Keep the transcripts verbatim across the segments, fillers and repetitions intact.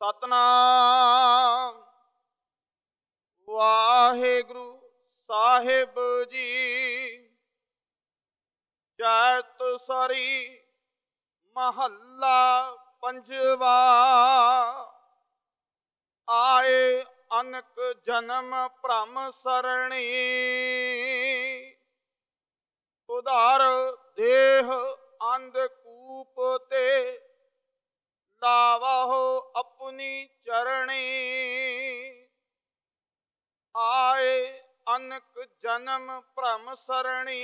ਸਤਨਾਮ ਵਾਹਿਗੁਰੂ ਸਾਹਿਬ ਜੀ। ਜੈਤ ਸਰੀ ਮਹੱਲਾ ਪੰਜਵਾ। ਆਏ ਅਨਕ ਜਨਮ ਭ੍ਰਮ ਸਰਣੀ, ਉਧਾਰ ਦੇਹ ਅੰਧਕੂਪ ਤੇ ਲਾਵਹੁ ਆਪਣੀ ਚਰਣੀ। ਆਏ ਅਨਕ ਜਨਮ ਭ੍ਰਮ ਸਰਣੀ,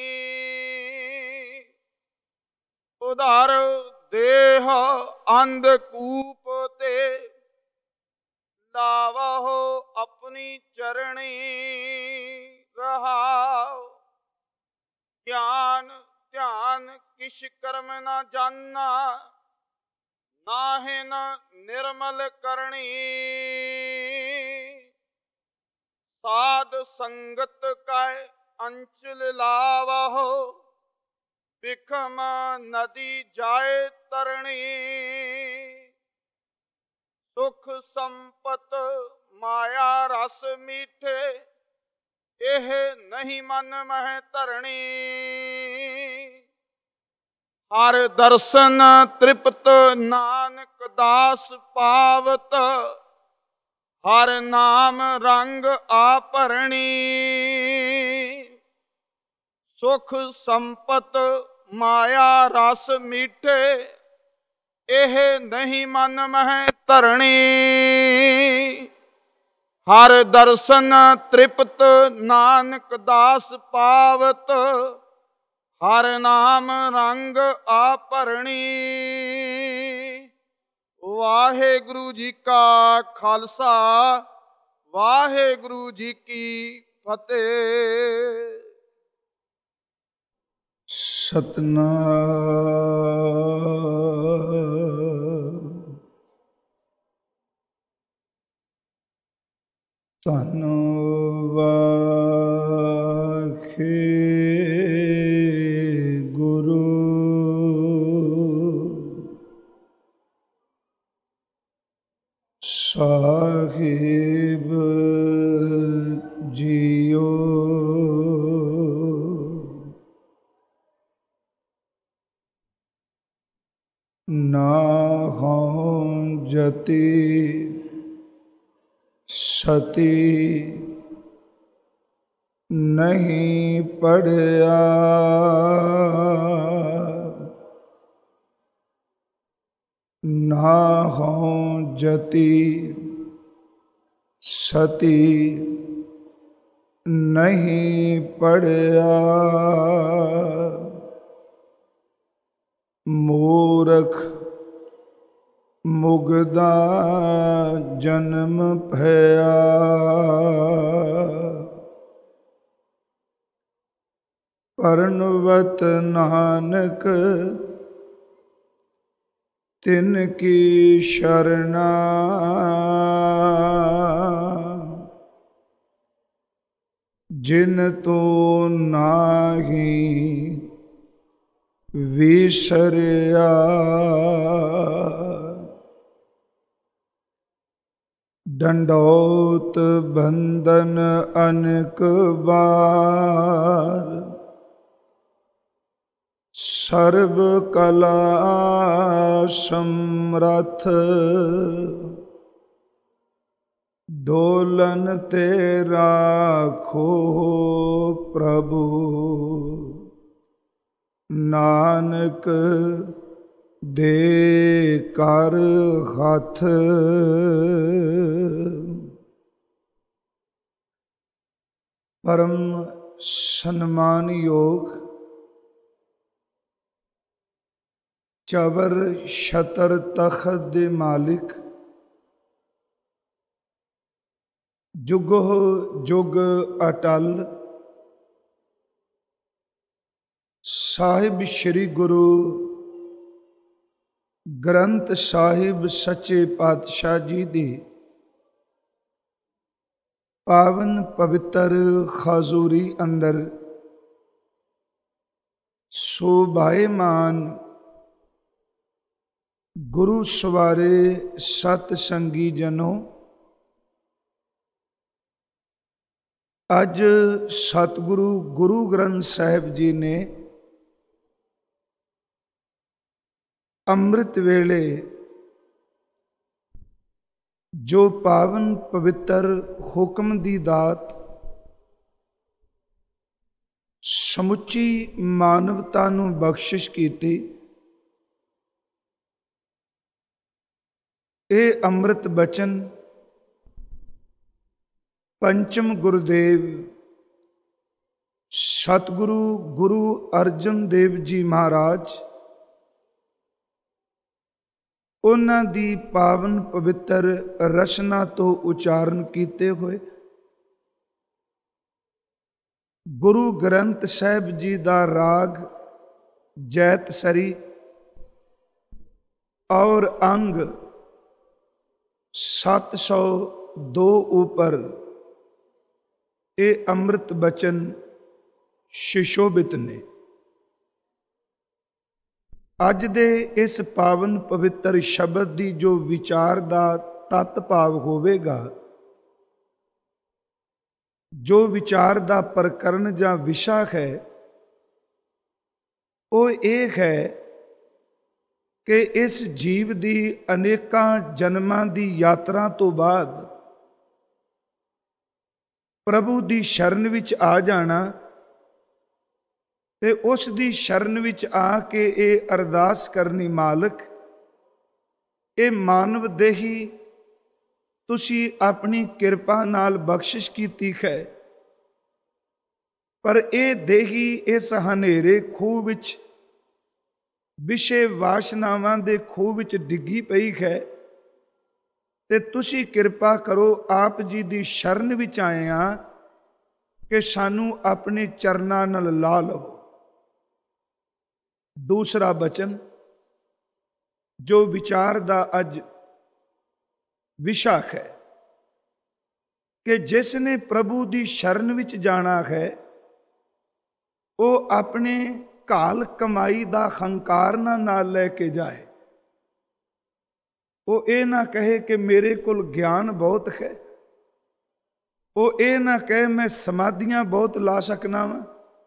ਉਧਾਰ ਦੇਹ ਅੰਧਕੂਪ ਤੇ ਲਾਵਹੁ ਆਪਣੀ ਚਰਣੀ। ਰਹਾਉ ਗਿਆਨ ਧਿਆਨ ਕਿਛ ਕਰਮ ਨਾ ਜਾਨਾ, ਨਾਹਿਨ ਨਿਰਮਲ ਕਰਣੀ। ਸਾਧ ਸੰਗਤ ਕੈ ਅੰਚਲ ਲਾਵਹੁ, ਬਿਖਮ ਨਦੀ ਜਾਏ ਤਰਣੀ। ਸੁਖ ਸੰਪਤ ਮਾਇਆ ਰਸ ਮੀਠੇ, ਇਹ ਨਹੀਂ ਮਨ ਮਹਿ ਧਰਣੀ। ਹਰ ਦਰਸ਼ਨ ਤ੍ਰਿਪਤ ਨਾਨਕ ਦਾਸ ਪਾਵਤ, ਹਰ ਨਾਮ ਰੰਗ ਆਪਰਣੀ। ਸੁਖ ਸੰਪਤ ਮਾਇਆ ਰਸ ਮੀਠੇ, ਇਹ ਨਹੀਂ ਮਨ ਮਹਿ ਧਰਣੀ। ਹਰ ਦਰਸ਼ਨ ਤ੍ਰਿਪਤ ਨਾਨਕ ਦਾਸ ਪਾਵਤ, ਹਰ ਨਾਮ ਰੰਗ ਆਪਰਣੀ। ਵਾਹਿਗੁਰੂ ਜੀ ਕਾ ਖਾਲਸਾ, ਵਾਹਿਗੁਰੂ ਜੀ ਕੀ ਫਤਿਹ। ਸਤਨਾਮ ਧੰਨ ਵਾਹਿਗੁਰੂ ਸਾਹਿਬ ਜੀਓ। ਨਾਹੰ ਜਤੀ ਸਤੀ, ਨਹੀਂ ਪੜਿਆ। ਨਾਹੰ ਜਤੀ ਸਤੀ, ਨਹੀਂ ਪੜਿਆ। ਮੂਰਖ ਮੁਗਦਾ ਜਨਮ ਭਇਆ, ਪਰਨਵਤ ਨਾਨਕ ਤਿਨ ਕੀ ਸ਼ਰਨਾ। ਜਿਨ ਤੋ ਨਾਹੀ ਵਿਸਰਿਆ, ਡੰਡੌਤ ਬੰਧਨ ਅਨੇਕ ਬਾਰ। ਸਰਬ ਕਲਾ ਸਮਰੱਥ, ਡੋਲਨ ਤੇ ਰਾਖੋ ਪ੍ਰਭੂ। ਨਾਨਕ ਦੇ ਕਰ ਹੱਥ, ਪਰਮ ਸਨਮਾਨਯੋਗ ਚਬਰ ਛਤਰ ਤਖਤ ਦੇ ਮਾਲਿਕ, ਜੁਗੋ ਜੁਗ ਅਟਲ ਸਾਹਿਬ ਸ੍ਰੀ ਗੁਰੂ ਗ੍ਰੰਥ ਸਾਹਿਬ ਸੱਚੇ ਪਾਤਸ਼ਾਹ ਜੀ ਦੀ ਪਾਵਨ ਪਵਿੱਤਰ ਖਾਜ਼ੂਰੀ ਅੰਦਰ ਸ਼ੋਭਾਇਮਾਨ ਗੁਰੂ ਸਵਾਰੇ ਸਤ ਸੰਗੀ ਜਨੋ। ਅੱਜ ਸਤਿਗੁਰੂ ਗੁਰੂ ਗ੍ਰੰਥ ਸਾਹਿਬ ਜੀ ਨੇ ਅੰਮ੍ਰਿਤ ਵੇਲੇ ਜੋ ਪਾਵਨ ਪਵਿੱਤਰ ਹੁਕਮ ਦੀ ਦਾਤ ਸਮੁੱਚੀ ਮਾਨਵਤਾ ਨੂੰ ਬਖਸ਼ਿਸ਼ ਕੀਤੀ, ਇਹ ਅੰਮ੍ਰਿਤ ਬਚਨ ਪੰਚਮ ਗੁਰਦੇਵ ਸਤਿਗੁਰੂ ਗੁਰੂ ਅਰਜਨ ਦੇਵ ਜੀ ਮਹਾਰਾਜ ਉਹਨਾਂ ਦੀ ਪਾਵਨ ਪਵਿੱਤਰ ਰਚਨਾ ਤੋਂ ਉਚਾਰਨ ਕੀਤੇ ਹੋਏ ਗੁਰੂ ਗ੍ਰੰਥ ਸਾਹਿਬ ਜੀ ਦਾ ਰਾਗ ਜੈਤਸਰੀ ਔਰ ਅੰਗ ਸੱਤ ਸੌ ਦੋ ਉੱਪਰ ਇਹ ਅੰਮ੍ਰਿਤ ਬਚਨ ਸ਼ਿਸ਼ੋਭਿਤ ਨੇ। ਅੱਜ ਦੇ ਇਸ ਪਾਵਨ ਪਵਿੱਤਰ ਸ਼ਬਦ ਦੀ ਜੋ ਵਿਚਾਰ ਦਾ ਤਤ ਭਾਵ ਹੋਵੇਗਾ, ਜੋ ਵਿਚਾਰ ਦਾ ਪ੍ਰਕਰਨ ਜਾਂ ਵਿਸ਼ਾ ਹੈ, ਉਹ ਇਹ ਹੈ ਕਿ ਇਸ ਜੀਵ ਦੀ ਅਨੇਕਾਂ ਜਨਮਾਂ ਦੀ ਯਾਤਰਾ ਤੋਂ ਬਾਅਦ ਪ੍ਰਭੂ ਦੀ ਸ਼ਰਨ ਵਿੱਚ ਆ ਜਾਣਾ ਤੇ ਉਸ ਦੀ ਸ਼ਰਨ ਵਿੱਚ ਆ ਕੇ ਇਹ ਅਰਦਾਸ ਕਰਨੀ, ਮਾਲਕ ਇਹ ਮਾਨਵ ਦੇਹੀ ਤੁਸੀਂ ਆਪਣੀ ਕਿਰਪਾ ਨਾਲ ਬਖਸ਼ਿਸ਼ ਕੀਤੀ ਹੈ, ਪਰ ਇਹ ਦੇਹੀ ਇਸ ਹਨੇਰੇ ਖੂਹ ਵਿੱਚ ਵਿਸ਼ੇ ਵਾਸ਼ਨਾਵਾਂ ਦੇ ਖੂਹ ਵਿੱਚ ਡਿੱਗੀ ਪਈ ਹੈ ਤੇ ਤੁਸੀਂ ਕਿਰਪਾ ਕਰੋ, ਆਪ ਜੀ ਦੀ ਸ਼ਰਨ ਵਿੱਚ ਆਏ ਹਾਂ ਕਿ ਸਾਨੂੰ ਆਪਣੇ ਚਰਨਾਂ ਨਾਲ ਲਾ ਲਵੋ। ਦੂਸਰਾ ਬਚਨ ਜੋ ਵਿਚਾਰ ਦਾ ਅੱਜ ਵਿਸ਼ਾ ਹੈ ਕਿ ਜਿਸ ਨੇ ਪ੍ਰਭੂ ਦੀ ਸ਼ਰਨ ਵਿੱਚ ਜਾਣਾ ਹੈ, ਉਹ ਆਪਣੇ ਘਾਲ ਕਮਾਈ ਦਾ ਹੰਕਾਰ ਨਾ ਨਾਲ ਲੈ ਕੇ ਜਾਏ। ਉਹ ਇਹ ਨਾ ਕਹੇ ਕਿ ਮੇਰੇ ਕੋਲ ਗਿਆਨ ਬਹੁਤ ਹੈ, ਉਹ ਇਹ ਨਾ ਕਹੇ ਮੈਂ ਸਮਾਧੀਆਂ ਬਹੁਤ ਲਾ ਸਕਣਾ ਵਾਂ,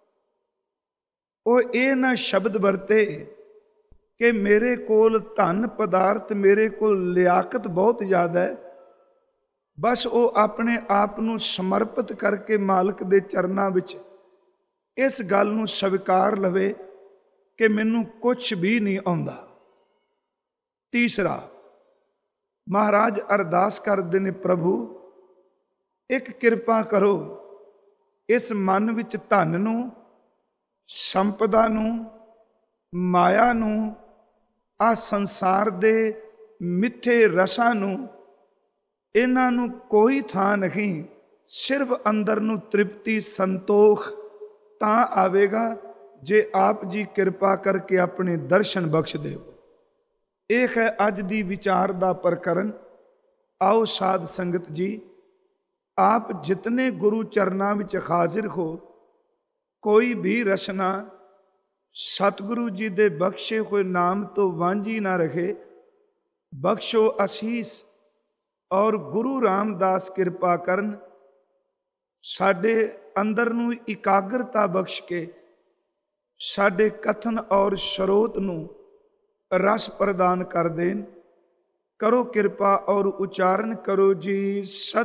ਉਹ ਇਹ ਨਾ ਸ਼ਬਦ ਵਰਤੇ ਕਿ ਮੇਰੇ ਕੋਲ ਧਨ ਪਦਾਰਥ, ਮੇਰੇ ਕੋਲ ਲਿਆਕਤ ਬਹੁਤ ਜ਼ਿਆਦਾ ਹੈ। ਬਸ ਉਹ ਆਪਣੇ ਆਪ ਨੂੰ ਸਮਰਪਿਤ ਕਰਕੇ ਮਾਲਕ ਦੇ ਚਰਨਾਂ ਵਿੱਚ ਇਸ ਗੱਲ ਨੂੰ ਸਵੀਕਾਰ ਲਵੇ ਕਿ ਮੈਨੂੰ ਕੁਛ ਵੀ ਨਹੀਂ ਆਉਂਦਾ। ਤੀਸਰਾ, ਮਹਾਰਾਜ ਅਰਦਾਸ ਕਰਦੇ ਨੇ, ਪ੍ਰਭੂ ਇੱਕ ਕਿਰਪਾ ਕਰੋ, ਇਸ ਮਨ ਵਿੱਚ ਧਨ ਨੂੰ, ਸੰਪਦਾ ਨੂੰ, ਮਾਇਆ ਨੂੰ, ਆ ਸੰਸਾਰ ਦੇ ਮਿੱਠੇ ਰਸਾਂ ਨੂੰ, ਇਹਨਾਂ ਨੂੰ ਕੋਈ ਥਾਂ ਨਹੀਂ। ਸਿਰਫ ਅੰਦਰ ਨੂੰ ਤ੍ਰਿਪਤੀ ਸੰਤੋਖ ਤਾਂ ਆਵੇਗਾ ਜੇ ਆਪ ਜੀ ਕਿਰਪਾ ਕਰਕੇ ਆਪਣੇ ਦਰਸ਼ਨ ਬਖਸ਼ ਦੇਵੋ। ਇਹ ਹੈ ਅੱਜ ਦੀ ਵਿਚਾਰ ਦਾ ਪ੍ਰਕਰਨ। ਆਓ ਸਾਧ ਸੰਗਤ ਜੀ, ਆਪ ਜਿਤਨੇ ਗੁਰੂ ਚਰਨਾਂ ਵਿੱਚ ਹਾਜ਼ਰ ਹੋ, ਕੋਈ ਵੀ ਰਸਨਾ ਸਤਿਗੁਰੂ ਜੀ ਦੇ ਬਖਸ਼ੇ ਹੋਏ ਨਾਮ ਤੋਂ ਵਾਂਝੀ ਨਾ ਰਹੇ। ਬਖਸ਼ੋ ਅਸੀਸ ਔਰ ਗੁਰੂ ਰਾਮਦਾਸ ਕਿਰਪਾ ਕਰਨ, ਸਾਡੇ ਅੰਦਰ ਨੂੰ ਇਕਾਗਰਤਾ ਬਖਸ਼ ਕੇ ਸਾਡੇ ਕਥਨ ਔਰ ਸਰੋਤ ਨੂੰ ਰਸ ਪ੍ਰਦਾਨ ਕਰ ਦੇਣ। ਕਰੋ ਕਿਰਪਾ ਔਰ ਉਚਾਰਨ ਕਰੋ ਜੀ,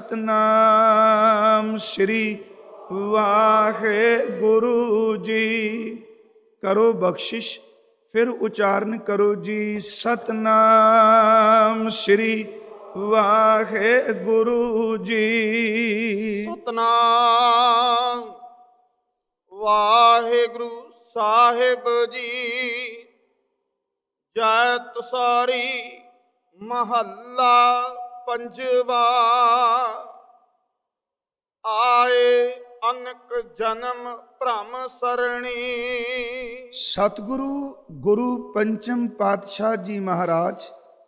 ਸਤਨਾਮ ਸ੍ਰੀ ਵਾਹਿਗੁਰੂ ਜੀ। ਕਰੋ ਬਖਸ਼ਿਸ਼, ਫਿਰ ਉਚਾਰਨ ਕਰੋ ਜੀ, ਸਤਨਾਮ ਸ੍ਰੀ ਵਾਹਿਗੁਰੂ ਜੀ। ਸਤਨਾਮ ਵਾਹਿਗੁਰੂ ਸਾਹਿਬ ਜੀ। ਜੈਤਸਾਰੀ ਮਹੱਲਾ ਪੰਜਵਾ। ਆਏ ਅਨਕ ਜਨਮ ਭ੍ਰਮ ਸਰਣੀ। ਸਤਿਗੁਰੂ ਗੁਰੂ ਪੰਚਮ ਪਾਤਸ਼ਾਹ ਜੀ ਮਹਾਰਾਜ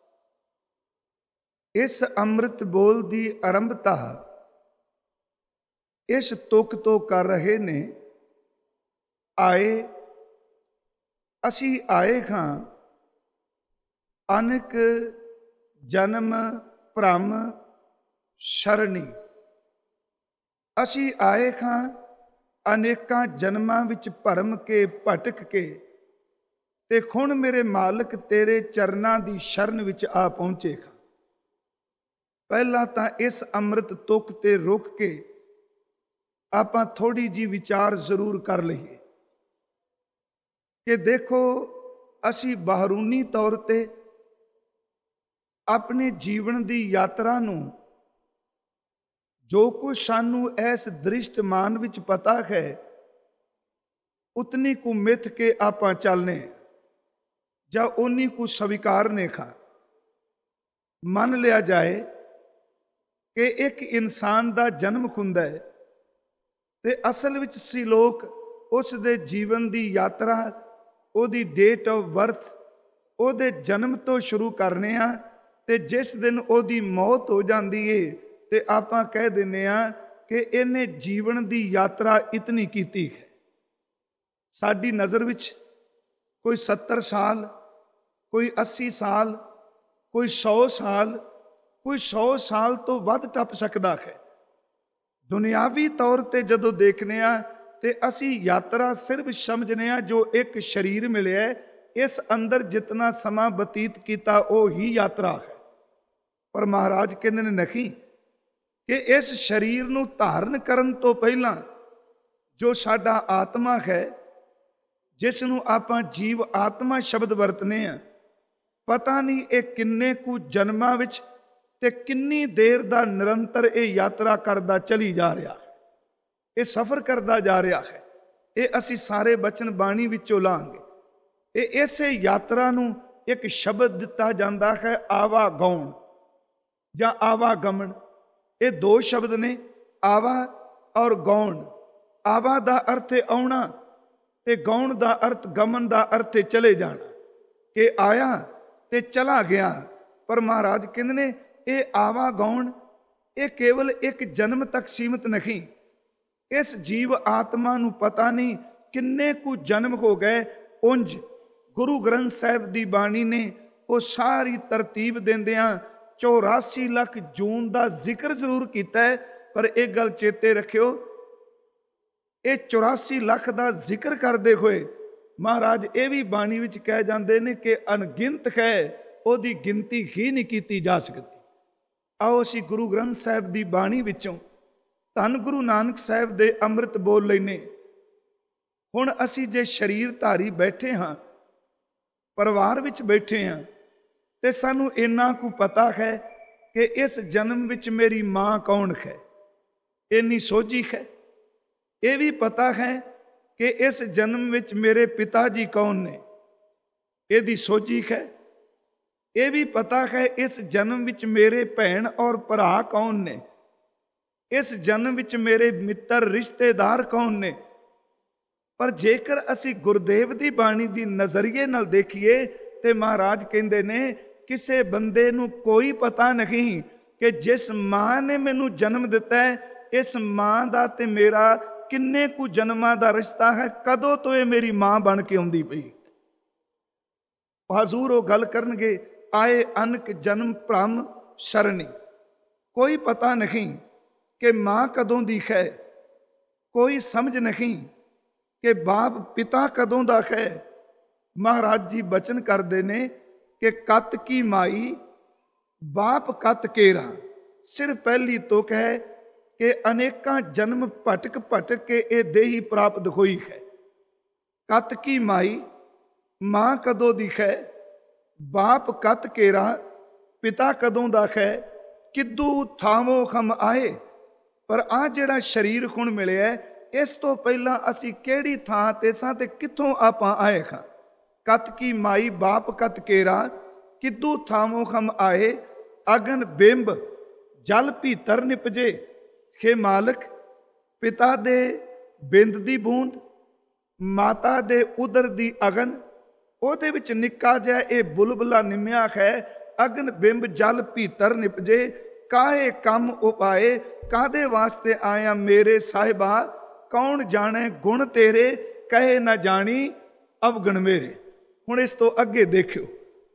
ਇਸ ਅੰਮ੍ਰਿਤ ਬੋਲ ਦੀ ਆਰੰਭਤਾ ਇਸ ਤੁਕ ਤੋਂ ਕਰ ਰਹੇ ਨੇ। ਆਏ, ਅਸੀਂ ਆਏ ਹਾਂ ਅਨੇਕ ਜਨਮ ਭ੍ਰਮ ਸ਼ਰਣੀ। ਅਸੀਂ ਆਏ ਖਾਂ ਅਨੇਕਾਂ ਜਨਮਾਂ ਵਿੱਚ ਭਰਮ ਕੇ ਭਟਕ ਕੇ, ਤੇ ਹੁਣ ਮੇਰੇ ਮਾਲਕ ਤੇਰੇ ਚਰਨਾਂ ਦੀ ਸ਼ਰਨ ਵਿੱਚ ਆ ਪਹੁੰਚੇ ਖਾਂ। ਪਹਿਲਾਂ ਤਾਂ ਇਸ ਅੰਮ੍ਰਿਤ ਤੁਕ ਤੇ ਰੁਕ ਕੇ ਆਪਾਂ ਥੋੜੀ ਜੀ ਵਿਚਾਰ ਜ਼ਰੂਰ ਕਰ ਲਈਏ ਕਿ ਦੇਖੋ, ਅਸੀਂ ਬਾਹਰੂਨੀ ਤੌਰ ਤੇ ਆਪਣੇ ਜੀਵਨ ਦੀ ਯਾਤਰਾ ਨੂੰ, ਜੋ ਕੁਝ ਸਾਨੂੰ ਇਸ ਦ੍ਰਿਸ਼ਟਮਾਨ ਵਿੱਚ ਪਤਾ ਹੈ, ਉਤਨੀ ਕੁ ਮਿੱਥ ਕੇ ਆਪਾਂ ਚੱਲਨੇ ਜਾਂ ਉਨੀ ਕੁ ਸਵੀਕਾਰਨੇ ਖਾਂ। ਮੰਨ ਲਿਆ ਜਾਏ ਕਿ ਇੱਕ ਇਨਸਾਨ ਦਾ ਜਨਮ ਹੁੰਦਾ ਹੈ ਤੇ ਅਸਲ ਵਿੱਚ ਸੀ ਲੋਕ ਉਸ ਦੇ ਜੀਵਨ ਦੀ ਯਾਤਰਾ, ਉਹਦੀ ਡੇਟ ਆਫ ਬਰਥ, ਉਹਦੇ ਜਨਮ ਤੋਂ ਸ਼ੁਰੂ ਕਰਨੇ ਆ, ਤੇ ਜਿਸ ਦਿਨ ਉਹਦੀ ਮੌਤ ਹੋ ਜਾਂਦੀ ਏ ਤੇ ਆਪਾਂ ਕਹਿ ਦਿੰਦੇ ਆ ਕਿ ਇਹਨੇ ਜੀਵਨ ਦੀ ਯਾਤਰਾ ਇਤਨੀ ਕੀਤੀ ਹੈ। ਸਾਡੀ ਨਜ਼ਰ ਵਿੱਚ ਕੋਈ ਸੱਤਰ ਸਾਲ, ਕੋਈ ਅੱਸੀ ਸਾਲ, ਕੋਈ ਸੌ ਸਾਲ, ਕੋਈ ਸੌ ਸਾਲ ਤੋਂ ਵੱਧ ਟੱਪ ਸਕਦਾ ਹੈ। ਦੁਨਿਆਵੀ ਤੌਰ ਤੇ ਜਦੋਂ ਦੇਖਦੇ ਆ ਤੇ ਅਸੀਂ ਯਾਤਰਾ ਸਿਰਫ ਸਮਝਦੇ ਆ ਜੋ ਇੱਕ ਸਰੀਰ ਮਿਲਿਆ, ਇਸ ਅੰਦਰ ਜਿਤਨਾ ਸਮਾਂ ਬਤੀਤ ਕੀਤਾ ਉਹ ਹੀ ਯਾਤਰਾ ਹੈ। ਪਰ ਮਹਾਰਾਜ ਕਹਿੰਦੇ ਨੇ ਨਹੀਂ, ਕਿ ਇਸ ਸਰੀਰ ਨੂੰ ਧਾਰਨ ਕਰਨ ਤੋਂ ਪਹਿਲਾਂ ਜੋ ਸਾਡਾ ਆਤਮਾ ਹੈ, ਜਿਸ ਨੂੰ ਆਪਾਂ ਜੀਵ ਆਤਮਾ ਸ਼ਬਦ ਵਰਤਨੇ ਆ, ਪਤਾ ਨਹੀਂ ਇਹ ਕਿੰਨੇ ਕੁ ਜਨਮਾਂ ਵਿੱਚ ਤੇ ਕਿੰਨੀ ਦੇਰ ਦਾ ਨਿਰੰਤਰ ਇਹ ਯਾਤਰਾ ਕਰਦਾ ਚਲੀ ਜਾ ਰਿਹਾ ਹੈ, ਇਹ ਸਫ਼ਰ ਕਰਦਾ ਜਾ ਰਿਹਾ ਹੈ। ਇਹ ਅਸੀਂ ਸਾਰੇ ਬਚਨ ਬਾਣੀ ਵਿੱਚੋਂ ਲਾਂਗੇ। ਇਹ ਇਸੇ ਯਾਤਰਾ ਨੂੰ ਇੱਕ ਸ਼ਬਦ ਦਿੱਤਾ ਜਾਂਦਾ ਹੈ, ਆਵਾਗੌਣ ਜਾਂ ਆਵਾਗਮਨ। ਇਹ ਦੋ ਸ਼ਬਦ ਨੇ, ਆਵਾ ਔਰ ਗੌਣ। ਆਵਾ ਦਾ ਅਰਥ ਹੈ ਆਉਣਾ, ਤੇ ਗੌਣ ਦਾ ਅਰਥ, ਗਮਨ ਦਾ ਅਰਥ ਹੈ ਚਲੇ ਜਾਣਾ, ਕਿ ਆਇਆ ਤੇ ਚਲਾ ਗਿਆ। ਪਰ ਮਹਾਰਾਜ ਕਹਿੰਦੇ ਨੇ ਇਹ ਆਵਾਗੌਣ ਇਹ ਕੇਵਲ ਇੱਕ ਜਨਮ ਤੱਕ ਸੀਮਿਤ ਨਹੀਂ। ਇਸ ਜੀਵ ਆਤਮਾ ਨੂੰ ਪਤਾ ਨਹੀਂ ਕਿੰਨੇ ਕੁ ਜਨਮ ਹੋ ਗਏ। ਉੰਜ ਗੁਰੂ ਗ੍ਰੰਥ ਸਾਹਿਬ ਦੀ ਬਾਣੀ ਨੇ ਉਹ ਸਾਰੀ ਤਰਤੀਬ ਦਿੰਦਿਆਂ ਚੌਰਾਸੀ ਲੱਖ ਜੂਨ ਦਾ ਜ਼ਿਕਰ ਜ਼ਰੂਰ ਕੀਤਾ ਹੈ, ਪਰ ਇਹ ਗੱਲ ਚੇਤੇ ਰੱਖਿਓ, ਇਹ ਚੌਰਾਸੀ ਲੱਖ ਦਾ ਜ਼ਿਕਰ ਕਰਦੇ ਹੋਏ ਮਹਾਰਾਜ ਇਹ ਵੀ ਬਾਣੀ ਵਿੱਚ ਕਹਿ ਜਾਂਦੇ ਨੇ ਕਿ ਅਣਗਿਣਤ ਹੈ, ਉਹਦੀ ਗਿਣਤੀ ਹੀ ਨਹੀਂ ਕੀਤੀ ਜਾ ਸਕਦੀ। ਆਓ ਅਸੀਂ ਗੁਰੂ ਗ੍ਰੰਥ ਸਾਹਿਬ ਦੀ ਬਾਣੀ ਵਿੱਚੋਂ ਧੰਨ ਗੁਰੂ ਨਾਨਕ ਸਾਹਿਬ ਦੇ ਅੰਮ੍ਰਿਤ ਬੋਲ ਲੈਨੇ। ਹੁਣ ਅਸੀਂ ਜੇ ਸਰੀਰ ਧਾਰੀ ਬੈਠੇ ਹਾਂ, ਪਰਿਵਾਰ ਵਿੱਚ ਬੈਠੇ ਹਾਂ, ਤੇ ਸਾਨੂੰ ਇੰਨਾ ਕੁ ਪਤਾ ਹੈ ਕਿ ਇਸ ਜਨਮ ਵਿੱਚ ਮੇਰੀ ਮਾਂ ਕੌਣ ਹੈ, ਇੰਨੀ ਸੋਝੀ ਹੈ। ਇਹ ਵੀ ਪਤਾ ਹੈ ਕਿ ਇਸ ਜਨਮ ਵਿੱਚ ਮੇਰੇ ਪਿਤਾ ਜੀ ਕੌਣ ਨੇ, ਇਹਦੀ ਸੋਝੀ ਹੈ। ਇਹ ਵੀ ਪਤਾ ਹੈ ਇਸ ਜਨਮ ਵਿੱਚ ਮੇਰੇ ਭੈਣ ਔਰ ਭਰਾ ਕੌਣ ਨੇ, ਇਸ ਜਨਮ ਵਿੱਚ ਮੇਰੇ ਮਿੱਤਰ ਰਿਸ਼ਤੇਦਾਰ ਕੌਣ ਨੇ। ਪਰ ਜੇਕਰ ਅਸੀਂ ਗੁਰਦੇਵ ਦੀ ਬਾਣੀ ਦੀ ਨਜ਼ਰੀਏ ਨਾਲ ਦੇਖੀਏ ਤੇ ਮਹਾਰਾਜ ਕਹਿੰਦੇ ਨੇ ਕਿਸੇ ਬੰਦੇ ਨੂੰ ਕੋਈ ਪਤਾ ਨਹੀਂ ਕਿ ਜਿਸ ਮਾਂ ਨੇ ਮੈਨੂੰ ਜਨਮ ਦਿੱਤਾ ਹੈ, ਇਸ ਮਾਂ ਦਾ ਤੇ ਮੇਰਾ ਕਿੰਨੇ ਕੁ ਜਨਮਾਂ ਦਾ ਰਿਸ਼ਤਾ ਹੈ, ਕਦੋਂ ਤੋਂ ਇਹ ਮੇਰੀ ਮਾਂ ਬਣ ਕੇ ਆਉਂਦੀ ਪਈ। ਹਜ਼ੂਰ ਉਹ ਗੱਲ ਕਰਨਗੇ, ਆਏ ਅਨਕ ਜਨਮ ਭ੍ਰਮ ਸ਼ਰਣੀ। ਕੋਈ ਪਤਾ ਨਹੀਂ ਕਿ ਮਾਂ ਕਦੋਂ ਦੀ ਹੈ, ਕੋਈ ਸਮਝ ਨਹੀਂ ਕਿ ਬਾਪ ਪਿਤਾ ਕਦੋਂ ਦਾ ਹੈ। ਮਹਾਰਾਜ ਜੀ ਬਚਨ ਕਰਦੇ ਨੇ ਕਿ ਕਤ ਕੀ ਮਾਈ ਬਾਪ ਕਤ ਕੇਰਾ। ਸਿਰ ਪਹਿਲੀ ਤੁਕ ਹੈ ਕਿ ਅਨੇਕਾਂ ਜਨਮ ਭਟਕ ਭਟਕ ਕੇ ਇਹ ਦੇਹੀ ਪ੍ਰਾਪਤ ਹੋਈ ਹੈ। ਕਤ ਕੀ ਮਾਈ, ਮਾਂ ਕਦੋਂ ਦੀ ਹੈ, ਬਾਪ ਕਤ ਕੇਰਾ, ਪਿਤਾ ਕਦੋਂ ਦਾ ਹੈ, ਕਿੱਦੂ ਥਾਵੋ ਖਮ ਆਏ। ਪਰ ਆ ਜਿਹੜਾ ਸਰੀਰ ਹੁਣ ਮਿਲਿਆ, ਇਸ ਤੋਂ ਪਹਿਲਾਂ ਅਸੀਂ ਕਿਹੜੀ ਥਾਂ ਤੇ ਸਾਂ ਤੇ ਕਿੱਥੋਂ ਆਪਾਂ ਆਏ ਖਾਂ। ਕਤ ਕੀ ਮਾਈ ਬਾਪ ਕਤ ਕੇਰਾ, ਕਿੱਦੂ ਥਾਵੋ ਖਮ ਆਏ। ਅਗਨ ਬਿੰਬ ਜਲ ਭੀਤਰ ਨਿਪਜੇ। ਹੇ ਮਾਲਕ, ਪਿਤਾ ਦੇ ਬਿੰਦ ਦੀ ਬੂੰਦ, ਮਾਤਾ ਦੇ ਉਦਰ ਦੀ ਅਗਨ, ਉਹਦੇ ਵਿੱਚ ਨਿੱਕਾ ਜਿਹਾ ਇਹ ਬੁਲਬੁਲਾ ਨਿਮਿਆ ਹੈ। ਅਗਨ ਬਿੰਬ ਜਲ ਭੀਤਰ ਨਿਪਜੇ, ਕਾਹੇ ਕੰਮ ਉਪਾਏ। ਕਾਹਦੇ ਵਾਸਤੇ ਆਇਆ ਮੇਰੇ ਸਾਹਿਬਾ, ਕੌਣ ਜਾਣੇ ਗੁਣ ਤੇਰੇ, ਕਹੇ ਨਾ ਜਾਣੀ ਅਵਗਣ ਮੇਰੇ। ਹੁਣ ਇਸ ਤੋਂ ਅੱਗੇ ਦੇਖਿਓ,